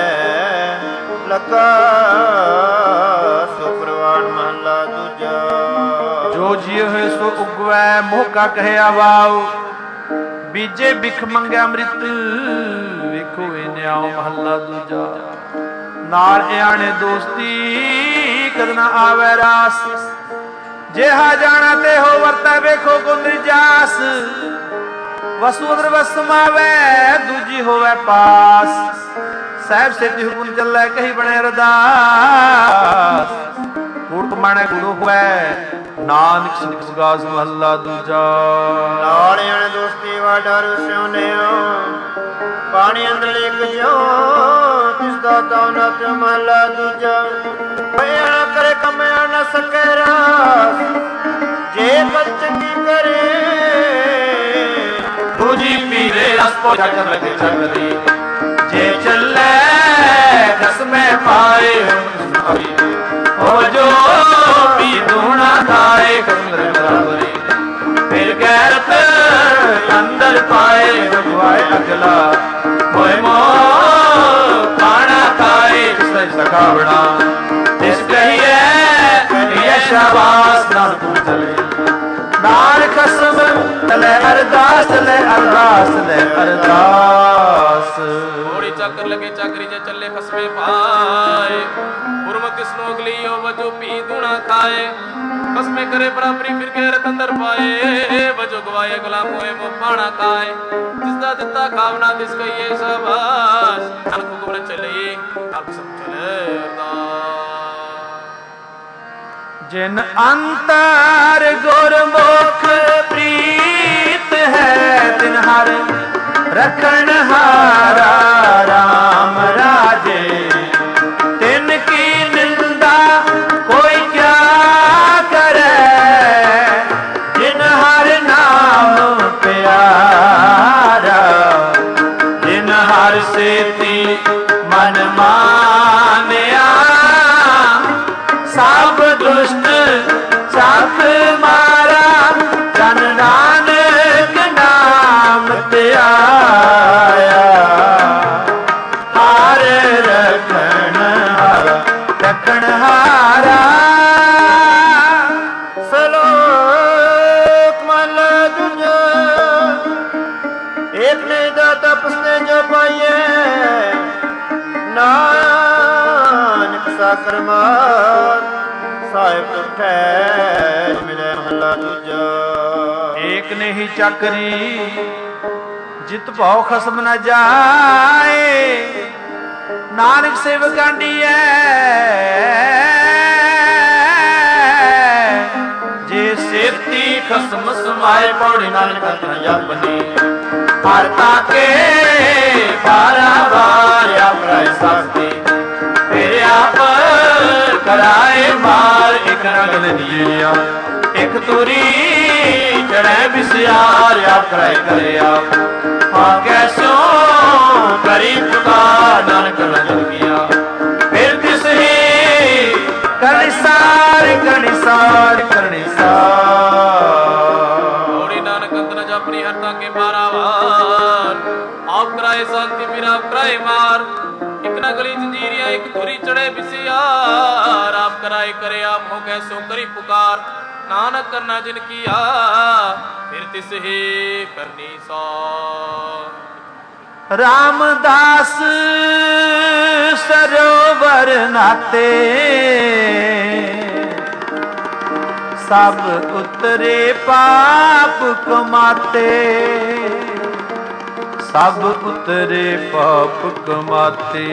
ਲਗਾ ਸੋ ਪ੍ਰਵਾਨ ਮਹਲਾ ਦੂਜਾ। ਜੋ ਜੀਵ ਹੋਏ ਸੋ ਉਗਵੈ ਮੋਹਕਾ ਕਹਿਆ ਵਾਉ ਬੀਜੇ ਬਿਖ ਮੰਗਿਆ ਅੰਮ੍ਰਿਤ ਵੇਖੋ ਇਹ ਨਿਆਉ ਮਹੱਲਾ ਦੂਜਾ। ਨਾਲ ਇਆਣੇ ਦੋਸਤੀ ਕਦ ਨਾ ਆਵੈ ਰਾਸ ਜਿਹਾ ਜਾਣਾ ਤੇ ਹੋ ਵਰਤੈ ਵੇਖੋ ਗੁੰਦਰ ਜਾਸ। ਵਸੂ ਅੰਦਰ ਵਸਮਾਵੈ ਦੂਜੀ ਹੋਵੈ ਪਾਸ ਸਾਹਿਬ ਸੇਤੀ ਹੁਕਮ ਚੱਲੈ ਕਹੀ ਬਣੇ ਅਰਦਾਸ। ਕੂੜ ਕਮਾਣੇ ਗੁਰੂ ਹੋਵੈ ਨਾਨਕ ਸਿੱਖ ਸੁਗਾਸ ਮਹੱਲਾ ਦੂਜਾ। ਨਾਲ ਆਣੇ ਦੋਸਤੀ ਵਾ ਡਰ ਸਿਉਨਿਓ ਪਾਣੀ ਅੰਦਰ ਲਿਖ ਜਿਉ ਤਿਸ ਦਾ ਤਾਉ ਨਾ ਤੇ ਮਹੱਲਾ ਦੂਜਾ। ਭਇਆ ਕਰੇ ਕਮਿਆ ਨਾ ਸਕੇ ਰਾਸ ਜੇ ਕਲ ਚੰਗੀ ਕਰੇ ਦੂਜੀ ਪੀਰੇ ਰਸ ਪੋ ਛੱਡ ਲਗੇ ਚੱਲਦੀ ਜੇ ਚੱਲੇ ਕਸਮੇ ਪਾਏ ਹੋ ਜੋ ਪੀ ਦੂਣਾ ਖਾਏ ਕਮਰ ਬਰਾਬਰੀ ਫਿਰ ਗੈਰਤ ਅੰਦਰ ਪਾਏ ਰੁਗਵਾਏ ਅਗਲਾ ਹੋਏ ਮੋ ਖਾਣਾ ਖਾਏ ਸਜ ਸਖਾਵਣਾ ਇਸ ਕਹੀਏ ਕਹੀਏ ਸ਼ਾਬਾਸ਼ ਨਾਲ ਤੂੰ ਚਲੇ ਨਾਲ ਖਸਮ ਲੈ ਅਰਦਾਸ ਲੈ ਅਰਦਾਸ ਲੈ ਅਰਦਾਸ। ਘੋੜੀ ਚੱਕਰ ਲਗੇ ਚੱਕਰੀ ਜੇ ਚੱਲੇ ਖਸਮੇ ਪਾਏ ਗੁਰਮੁਖ ਕਿਸ ਨੂੰ ਅਗਲੀ ਹੋ ਵਜੋ ਪੀ ਦੂਣਾ ਖਾਏ ਕਸਮੇ ਕਰੇ ਬਰਾਬਰੀ ਫਿਰ ਗੈਰਤ ਅੰਦਰ ਪਾਏ ਵਜੋ ਗਵਾਏ ਗੁਲਾਮ ਹੋਏ ਮੋ ਪਾਣਾ ਖਾਏ ਜਿਸ ਦਾ ਦਿੱਤਾ ਖਾਵਨਾ ਤਿਸ ਕਹੀਏ ਸ਼ਾਬਾਸ਼। ਅਨਕ ਗੁਰ ਚਲੇ ਅਲਕ ਸਭ ਚਲੇ ਅਰਦਾਸ। ਜਿਨ ਅੰਤਰ ਗੁਰਮੁਖ ਪ੍ਰੀਤ ਹੈ ਤਿਨ ਹਰ ਰਖਣ ਹਾਰਾ ਰਾਮ ਰਾਜੇ ਤਿਨ ਕੀ ਨਿੰਦਾ ਕੋਈ ਕਿਆ ਕਰੇ ਜਿਨ ਹਰ ਨਾਮ ਪਿਆਰਾ ਜਿਨ ਹਰ ਸੇਤੀ ਮਨ ਮਾਨਿਆ ਸਭ ਦੁਸ਼ਟ ਸਭ ਮਾਰਾ ਜਨ ਨਾਨਕ ਨਾਮ ਧਿਆਇਆ ਹਰ ਰਖਣ ਹਾਰਾ ਰਖਣ ਹਾਰਾ। ਸਲੋਕ ਮਹਲਾ ਦੂਜਾ। ਏਕ ਨੇ ਦਾਤਾ ਪੁਸਨੇ ਜੋ ਪਾਈਏ ਨਾਨਕ ਸਾਕਰ ਮਾਤ ਸਾਹਿਬ ਉਠੈ ਮਿਲੇ ਮਹਲਾ ਦੂਜਾ। ਏਕ ਨੇ ਹੀ ਚੱਕਰੀ ਜਿਤ ਭਾਉ ਖਸਮ ਨ ਜਾਏ ਨਾਨਕ ਸੇਵਕ ਕਾਂਡੀਐ ਜੇ ਸੇਤੀ ਖਸਮ ਸਮਾਏ ਪੌੜੀ ਨਾਨਕ ਤਨ ਜਪਨੀ ਹਰ ਤਾਕੇ ਬਾਰਾ ਬਾਰ ਆਪਰਾਏ ਸਾਥੀ ਫਿਰ ਆਪ ਕਰਾਏ ਮਾਰ ਇੱਕ ਰਗਲ ਨੀਆ ਇੱਕ ਤੁਰੀ ਚੜੈ ਵਿਸਿਆਰ ਆਪ ਕਰਾਏ ਕਰੇ ਆਪ ਹਾਂ ਕੈਸੋ ਕਰੀ ਪੁਕਾਰ ਨਾਨਕ ਰਜਨ ਗਿਆ ਫਿਰ ਤਿਸ ਹੀ ਕਰਨੀ ਸਾਰ ਕਰਨੀ ਸਾਰ ਕਰਨੀ ਸਾਰ। ਹੋੜੀ ਨਾਨਕ ਅੰਤਨ ਜਪਨੀ ਹਰ ਤਾਕੇ ਮਾਰਾ ਵਾਰ ਆਪ ਕਰਾਏ ਸ਼ਾਂਤੀ ਫਿਰ ਆਪ ਕਰਾਏ ਮਾਰ ਇੱਕ ਨਾ ਗਲੀ ਜੰਜੀਰੀਆਂ ਇੱਕ ਧੁਰੀ ਚੜੇ ਵਿਸਿਆਰ ਆਪ ਕਰਾਏ ਕਰੇ ਆਪ ਹੋ ਕੈਸੋ ਕਰੀ ਪੁਕਾਰ ਨਾਨਕ ਕਰਨਾ ਜਿਨ ਕੀਆ ਫਿਰ ਤਿਸ ਹੀ ਕਰਨੀ ਸਾਰ। ਰਾਮਦਾਸ ਸਰੋਵਰ ਨਾਤੇ ਸਭ ਉਤਰੇ ਪਾਪ ਕਮਾਤੇ ਸਭ ਉਤਰੇ ਪਾਪ ਕਮਾਤੇ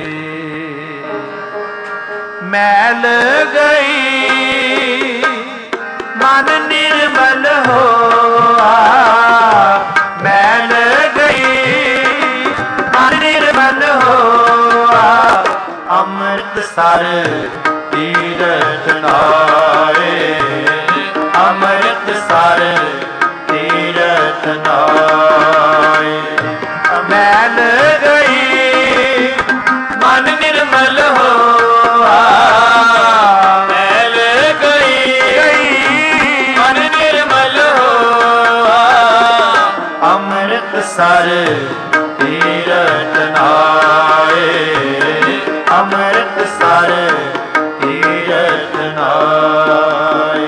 ਮੈਲ ਗਈ ਮਨ ਨਿਰਮਲ ਹੋ ਮੈਲ ਗਈ ਮਨ ਨਿਰਮਲ ਹੋਆ ਅੰਮ੍ਰਿਤਸਰ ਤੀਰਥ ਨਾਏ ਅੰਮ੍ਰਿਤਸਰ ਤੀਰਥ ਨਾਏ ਮੈਲ ਗਈ ਮਨ ਨਿਰਮਲ ਹੋਆ ਮੈਲ ਗਈ ਮਨ ਨਿਰਮਲ ਹੋਆ ਅੰਮ੍ਰਿਤਸਰ ਤੀਰਥ ਨਾਏ ਅੰਮ੍ਰਿਤਸਰ ਤੀਰਥ ਨਾਏ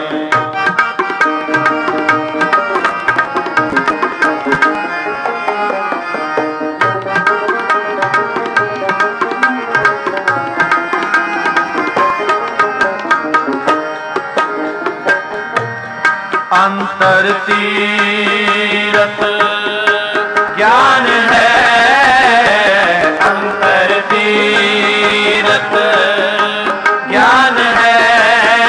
ਅੰਤਰ ਤੀਰਥ ਗਿਆਨ ਹੈ ਅੰਤਰ ਤੀਰਥ ਗਿਆਨ ਹੈ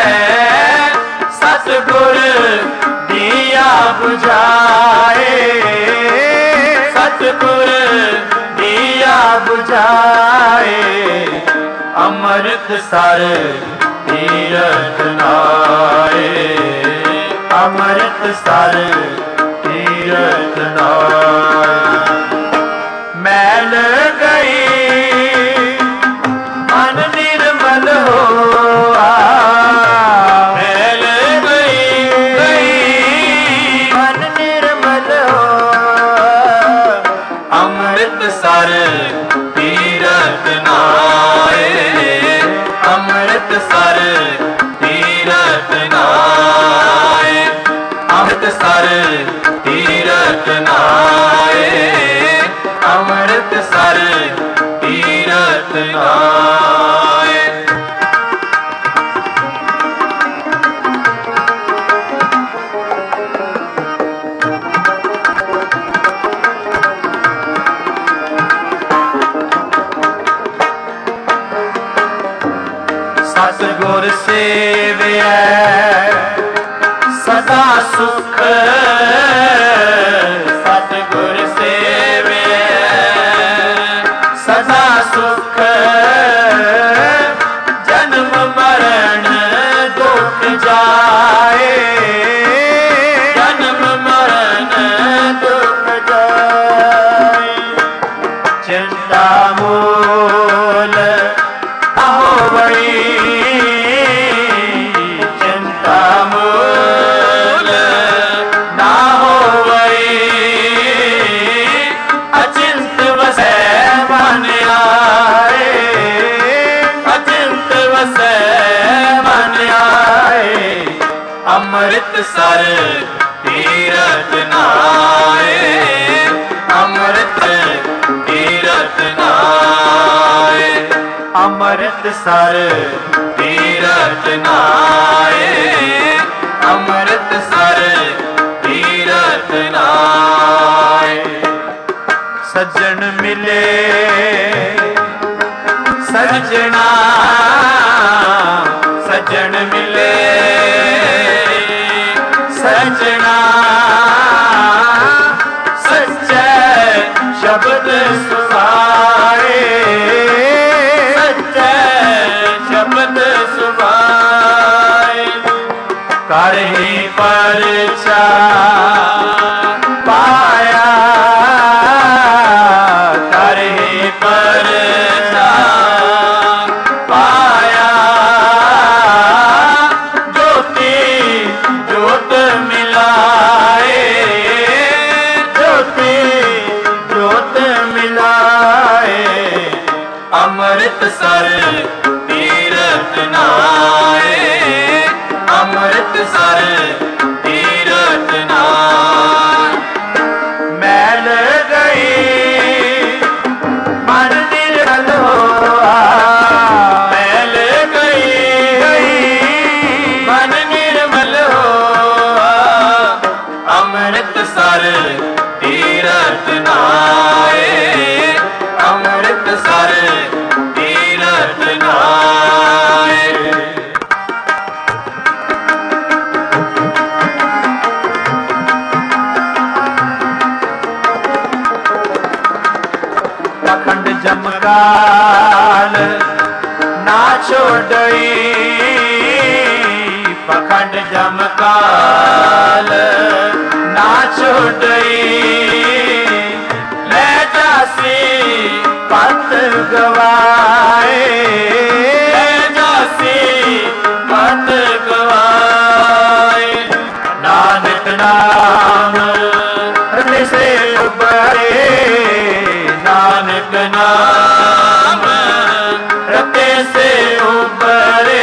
ਸਤਿਗੁਰ ਦੀਆ ਬੁਝਾਏ ਸਤਿਗੁਰ ਦੀਆ ਬੁਝਾਏ ਅੰਮ੍ਰਿਤਸਰ ਤੀਰਥ ਨਾਏ ਅੰਮ੍ਰਿਤਸਰ ਤੀਰਥ ਨਾਏ ਮੈਲ ਗਈ ਮਨ ਨਿਰਮਲ ਹੋਆ ਮੈਲ ਗਈ ਗਈ ਮਨ ਨਿਰਮਲ ਹੋਆ ਅੰਮ੍ਰਿਤਸਰ ਤੀਰਥ ਨਾਏ ਅੰਮ੍ਰਿਤਸਰ ਤੀਰਥ ਨਾਏ ਅੰਮ੍ਰਿਤਸਰ ਤੀਰਥ ਨਾਏ ਅੰਮ੍ਰਿਤਸਰ ਤੀਰਥ ਨਾਏ ਸਤਿਗੁਰ ਸੇਵਿਐ ਸਦਾ ਸੁਖ ਸਤਿਗੁਰ ਸੇਵਿਐ ਸਦਾ ਸੁਖ ਜਨਮ ਮਰਨ ਦੁਖ ਜਾਏ ਜਨਮ ਮਰਨ ਦੁਖ ਜਾਏ ਚਿੰਤਾ ਮੂਲ ਆਹੋ ਬੜੀ ਚਿੰਤਾ ਮੂਲ ਨਾ ਹੋਵਈ ਅਚਿੰਤ ਵਸੈ ਮਨ ਆਏ ਅਚਿੰਤ ਵਸੈ ਮਨ ਆਏ ਅੰਮ੍ਰਿਤਸਰ ਤੀਰਥ ਨਾਏ ਅੰਮ੍ਰਿਤ ਤੀਰਥ ਨਾਏ ਅੰਮ੍ਰਿਤਸਰ ਤੀਰਥ ਨਾਏ ਅੰਮ੍ਰਿਤਸਰ ਤੀਰਥ ਨਾਏ ਸੱਜਣ ਮਿਲੇ ਸੱਜਣਾ ਸੱਜਣ ਮਿਲੇ ਸੱਜਣਾ ਸੱਚੇ ਸ਼ਬਦ ਸੁਭਾਏ ਸੱਚੇ ਸ਼ਬਦ ਸੁਭਾਏ ਕਰ ਹੀ ਪਰਚਾ ਪਾਇਆ ਕਰ ਹੀ ਪਰਚਾ ਪਾਇਆ ਜੋਤੀ ਜੋਤ ਮਿਲਾਏ ਜੋਤੀ ਜੋਤ ਮਿਲਾਏ ਅੰਮ੍ਰਿਤਸਰ ਤੀਰਥ ਨਾਏ ਅੰਮ੍ਰਿਤਸਰ ਤੀਰਥ ਨਾਏ ਜਮਕਾਲ ਨਾ ਛੋੜਈ ਪਖੰਡ ਜਮਕਾਲ ਨਾ ਛੋੜਈ ਲੈ ਜਾਸੀ ਪਤ ਗਵਾਏ ਲੈ ਜਾਸੀ ਪਤ ਗਵਾਏ ਨਾਨਕ ਨਾਮ ਰਤੇ ਸੇ ਉਬਰੇ ਨਾਨਕ ਨਾਮ ਰਤੇ ਸੇ ਉਬਰੇ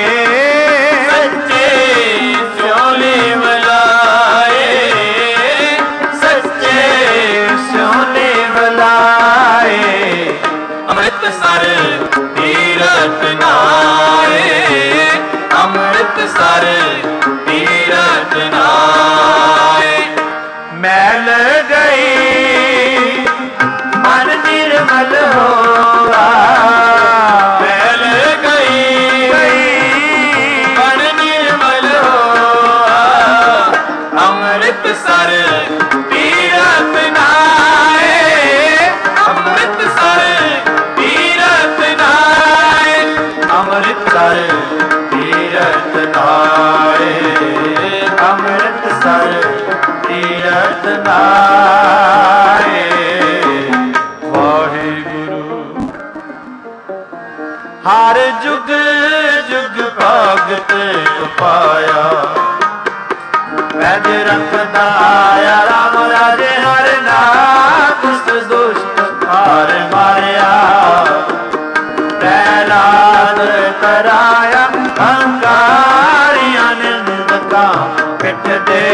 ਸੱਚੇ ਸਿਉਨੇ ਵਲਾਏ ਸੱਚੇ ਸਿਉਨੇ ਵਲਾਏ ਅੰਮ੍ਰਿਤਸਰ ਤੀਰਥ ਨਾਏ ਅੰਮ੍ਰਿਤਸਰ ਤੀਰਥ ਨਾਏ ਮੈਲ ਗਈ ਮਨ ਨਿਰਮਲ ਹੋਆ ਮੈਲ ਗਈ ਮਨ ਨਿਰਮਲ ਹੋਆ ਅੰਮ੍ਰਿਤਸਰ ਤੀਰਥ ਨਾਏ ਅੰਮ੍ਰਿਤਸਰ ਤੀਰਥ ਨਾਏ ਅੰਮ੍ਰਿਤਸਰ ਤੀਰਥ ਨਾਏ ਅੰਮ੍ਰਿਤਸਰ ਤੀਰਥ ਨਾਏ ਵਾਹਿਗੁਰੂ ਹਰ ਜੁਗ ਜੁਗ ਭਗਤ ਪਾਇਆ ਵੈਦ ਰੱਖਦਾ ਆਇਆ ਰਾਮ ਰਾਜੇ ਹਰ ਨਾਮ ਦੁਸ਼ਟ ਦੁਸ਼ਟ ਹਾਰ ਮਾਰਿਆ ਪ੍ਰਹਿਲਾਦ ਕਰਾਇਆ ਹੰਕਾਰੀ ਅਨੰਦਕਾ ਪਿੱਠ ਦੇ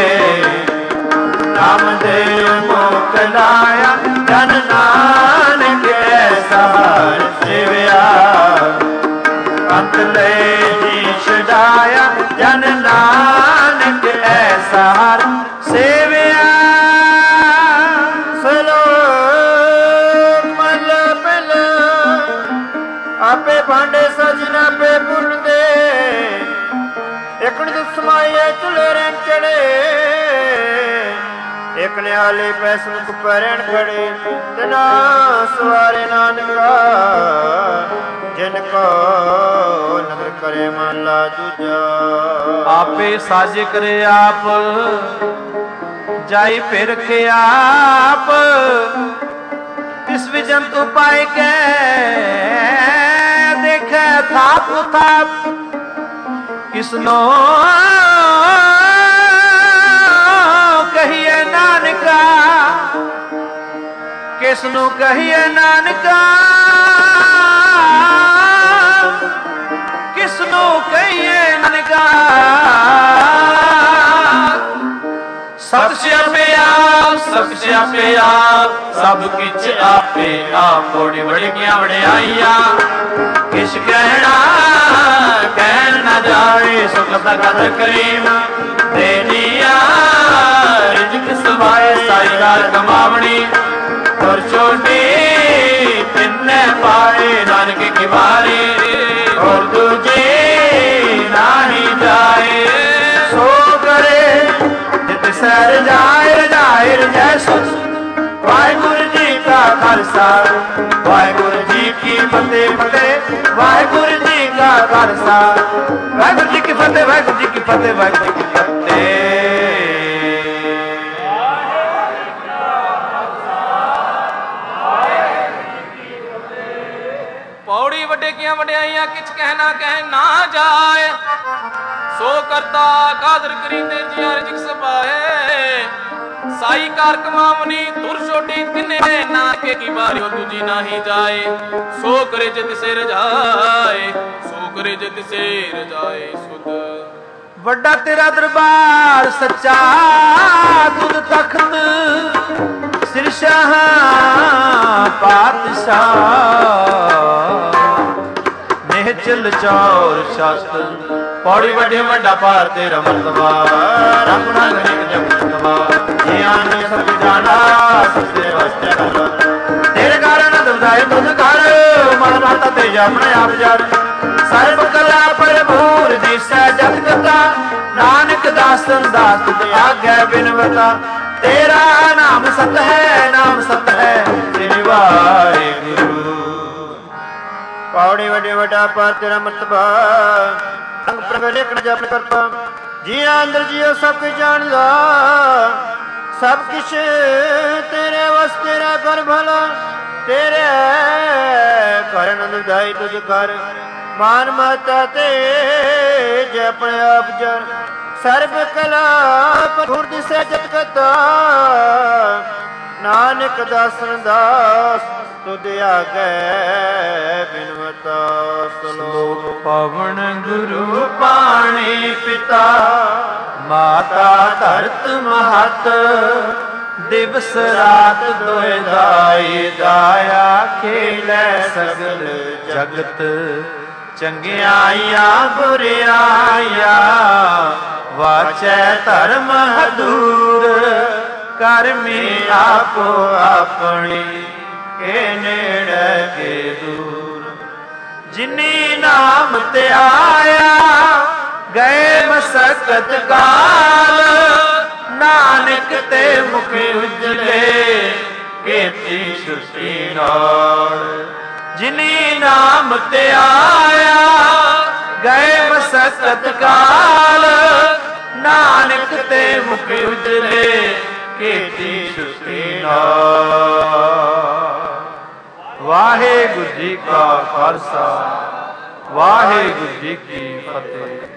ਨਾਮਦੇਵ ਮੁਖ ਲਾਇਆ ਜਨ ਨਾਨਕ ਐਸਾ ਹਰ ਸੇਵਿਆ ਅੰਤ ਲੈ ਜੀ ਛਡਾਇਆ ਜਨ ਨਾਨਕ ਐਸਾ ਹਰ ਸੇਵਿਆ ਸਲੋਕ ਮਲ ਪਿਲ ਆਪੇ ਭਾਂਡੇ ਸਜਣਾ ਪੇ ਪੁੰਨ ਦੇ ਇਕਣ ਦੁ ਸਮਾਈਏ ਚੁਲੇ ਰਹਿਣ ਚੜੇ ਇਕ ਨਿਆਲੇ ਪੈਸਨ ਕੁਪਰਣ ਖੜੇ ਤਨਾ ਸਵਾਰੇ ਨਾਨਕਾ ਜਿਨ ਕੋ ਨਦਰ ਕਰੇ ਮਹਲਾ ਦੂਜਾ ਆਪੇ ਸਾਜ ਕਰੇ ਆਪ ਜਾਈ ਫਿਰ ਕੇ ਆਪ ਇਸ ਵੀ ਜੰਤੂ ਪਾਏ ਕੇ ਦੇਖੇ ਥਾਪ ਥਾਪ ਕਿਸਨੋ ਕਹੀਏ ਨਾਨਕਾ ਕਿਸ ਨੂੰ ਕਹੀਏ ਨਾਨਕਾ ਕਿਸ ਨੂੰ ਕਹੀਏ ਨਾਨਕਾ ਸਭ ਸਿਆਪੇ ਆਪ ਸਭ ਸਿਆਪੇ ਆਪ ਸਭ ਕਿਛ ਆਪੇ ਆਪ ਥੋੜੀ ਵੜੀਆਂ ਵੜਿਆਈਆਂ ਕਿਛ ਕਹਿਣਾ ਕਹਿਣ ਨਾ ਜਾਏ ਸੁਖ ਦਾ ਕਦਰ ਕਰੀਮ ਦੇਨੀਆ ਰਿਜਕ ਸਵਾਏ ਸਾਈ ਰਾਤ ਕਮਾਵਣੀ ਤੁਰ ਛੋਟੀ ਤਿੰਨੇ ਪਾਏ ਨਾਨਕ ਕੀ ਵਾਰੀ ਔਰ ਦੂਜੀ ਨਾਹੀ ਜਾਏ ਸੋ ਕਰੇ ਜਿਤ ਸਰ ਜਾਏ ਰਜਾਏ ਰਜੈ ਸੁਖ ਵਾਹਿਗੁਰੂ ਜੀ ਕਾ ਖਾਲਸਾ ਵਾਹਿਗੁਰੂ ਜੀ ਕੀ ਫਤਿਹ ਫਤਿਹ ਵਾਹਿਗੁਰੂ ਜੀ ਕਾ ਖਾਲਸਾ ਵਾਹਿਗੁਰੂ ਜੀ ਕੀ ਫਤਿਹ ਵਾਹਿਗੁਰੂ ਜੀ ਕੀ ਫਤਿਹ ਵਾਹਿਗੁਰੂ ਜੀ ਕੀ ਫਤਿਹ ਪੌੜੀ ਵੱਡੇ ਕੀਆਂ ਵਡਿਆਈਆਂ ਕਿਛ ਕਹਿਣਾ ਕਹਿ ਨਾ ਜਾਏ ਸੋ ਕਰਤਾ ਕਾਦਰ ਕਰੀਂਦੇ ਜੀਆਂ ਰਿਜਕ ਸਬਾਏ ਸਾਈ ਕਾਰ ਕਮਾਵਨੀ ਦੁਰ ਛੋਟੀ ਤਿੰਨੇ ਨਾਨਕੇ ਕੀ ਬਾਰੀ ਦੂਜੀ ਨਾਹੀ ਜਾਏ ਸੋ ਕਰੇ ਜਿਤ ਸੇ ਰਜਾਏ ਸੋ ਕਰੇ ਜਿਤ ਸੇ ਰਜਾਏ ਸੁਧ ਵੱਡਾ ਤੇਰਾ ਦਰਬਾਰ ਸੱਚਾ ਤੁਧ ਤਖਤ ਸਿਰ ਸ਼ਾਹ ਪਾਤਸ਼ਾਹ ਨਿਹਚਲ ਚੌਰ ਸ਼ਸਤ ਪੌੜੀ ਵੱਡੇ ਵੱਡਾ ਭਾਰ ਤੇਰਾ ਮਰਤਬਾ ਰੰਗਣਾ ਗਣਿਕ ਜਗਤਵਾ ਧਿਆਨ ਸਭ ਜਾਣਾ ਸੱਚੇ ਵਸਤੇ ਕਰ ਤੇਰੇ ਕਾਰਨ ਦਰਦਾਏ ਤੁਧ ਕਰ ਮਨ ਮਾਤਾ ਤੇ ਆਪਣੇ ਆਪ ਜੜ ਸਰਬ ਕਲਾ ਭਰਪੂਰ ਦਿਸੈ ਜਗ ਕਤਾ ਨਾਨਕ ਦਾਸਨ ਦਾਸ ਤੇ ਆਗੈ ਬਿਨਵਤਾ ਤੇਰਾ ਨਾਮ ਸਤ ਹੈ ਨਾਮ ਸਤ ਹੈ ਤੇਰੇ ਵਾਹਿਗੁਰੂ ਵੱਡੇ ਵੱਡਾ ਪਰ ਤੇਰਾ ਮਰਤਬਾ ਅੰਗ ਪ੍ਰਗਟ ਲੇਖਣ ਜਪ ਕਰਪਾ ਜੀ ਅੰਦਰ ਜੀਓ ਸਭ ਕੁਝ ਜਾਣਦਾ ਸਭ ਕੁਛ ਤੇਰੇ ਵਸ ਤੇਰਾ ਕਰ ਭਲਾ ਤੇਰੇ ਕਰਨ ਅਨੁਦਾਈ ਤੁਝ ਕਰ ਮਾਨ ਮਾਤਾ ਤੇ ਜੇ ਆਪਣੇ ਆਪ ਜਨ ਸਰਬ ਕਲਾ ਪਰੁਰ ਦਿਸੈ ਜਤ ਕਤਾ ਨਾਨਕ ਦਾਸਨ ਦਾਸ ਤੁਧ ਆਗੇ ਬਿਨਵਤਾ ਸ਼ਲੋਕ ਪਵਨ ਗੁਰੂ ਪਾਣੀ ਪਿਤਾ ਮਾਤਾ ਧਰਤ ਮਹਤ ਦਿਵਸ ਰਾਤ ਦੋਇ ਦਾਈ ਦਾਇਆ ਖੇਲੇ ਸਗਲ ਜਗਤ ਚੰਗਿਆਈਆਂ ਬੁਰਿਆਈਆਂ ਵਾਚੈ ਧਰਮ ਹਦੂਰ ਕਰਮੀ ਆਪੋ ਆਪਣੀ ਕੇ ਨੇੜੇ ਕੇ ਦੂਰ ਜਿਨੀ ਨਾਮ ਤੇ ਆਇਆ ਗਏ ਮਸਕਤ ਕਾਲ ਨਾਨਕ ਤੇ ਮੁਖ ਉਜਲੇ ਕੀਤੀ ਸੁਰਤੀ ਨਾਲ ਜਿਨੀ ਨਾਮ ਤੇ ਆਇਆ ਗਏ ਮਸਕਤ ਕਾਲ ਨਾਨਕ ਤੇ ਮੁਖ ਉਜਲੇ ਕੀਤੀ ਸੁਰਤੀ ਨਾਲ। ਵਾਹਿਗੁਰੂ ਜੀ ਕਾ ਖਾਲਸਾ ਵਾਹਿਗੁਰੂ ਜੀ ਕੀ ਫਤਿਹ।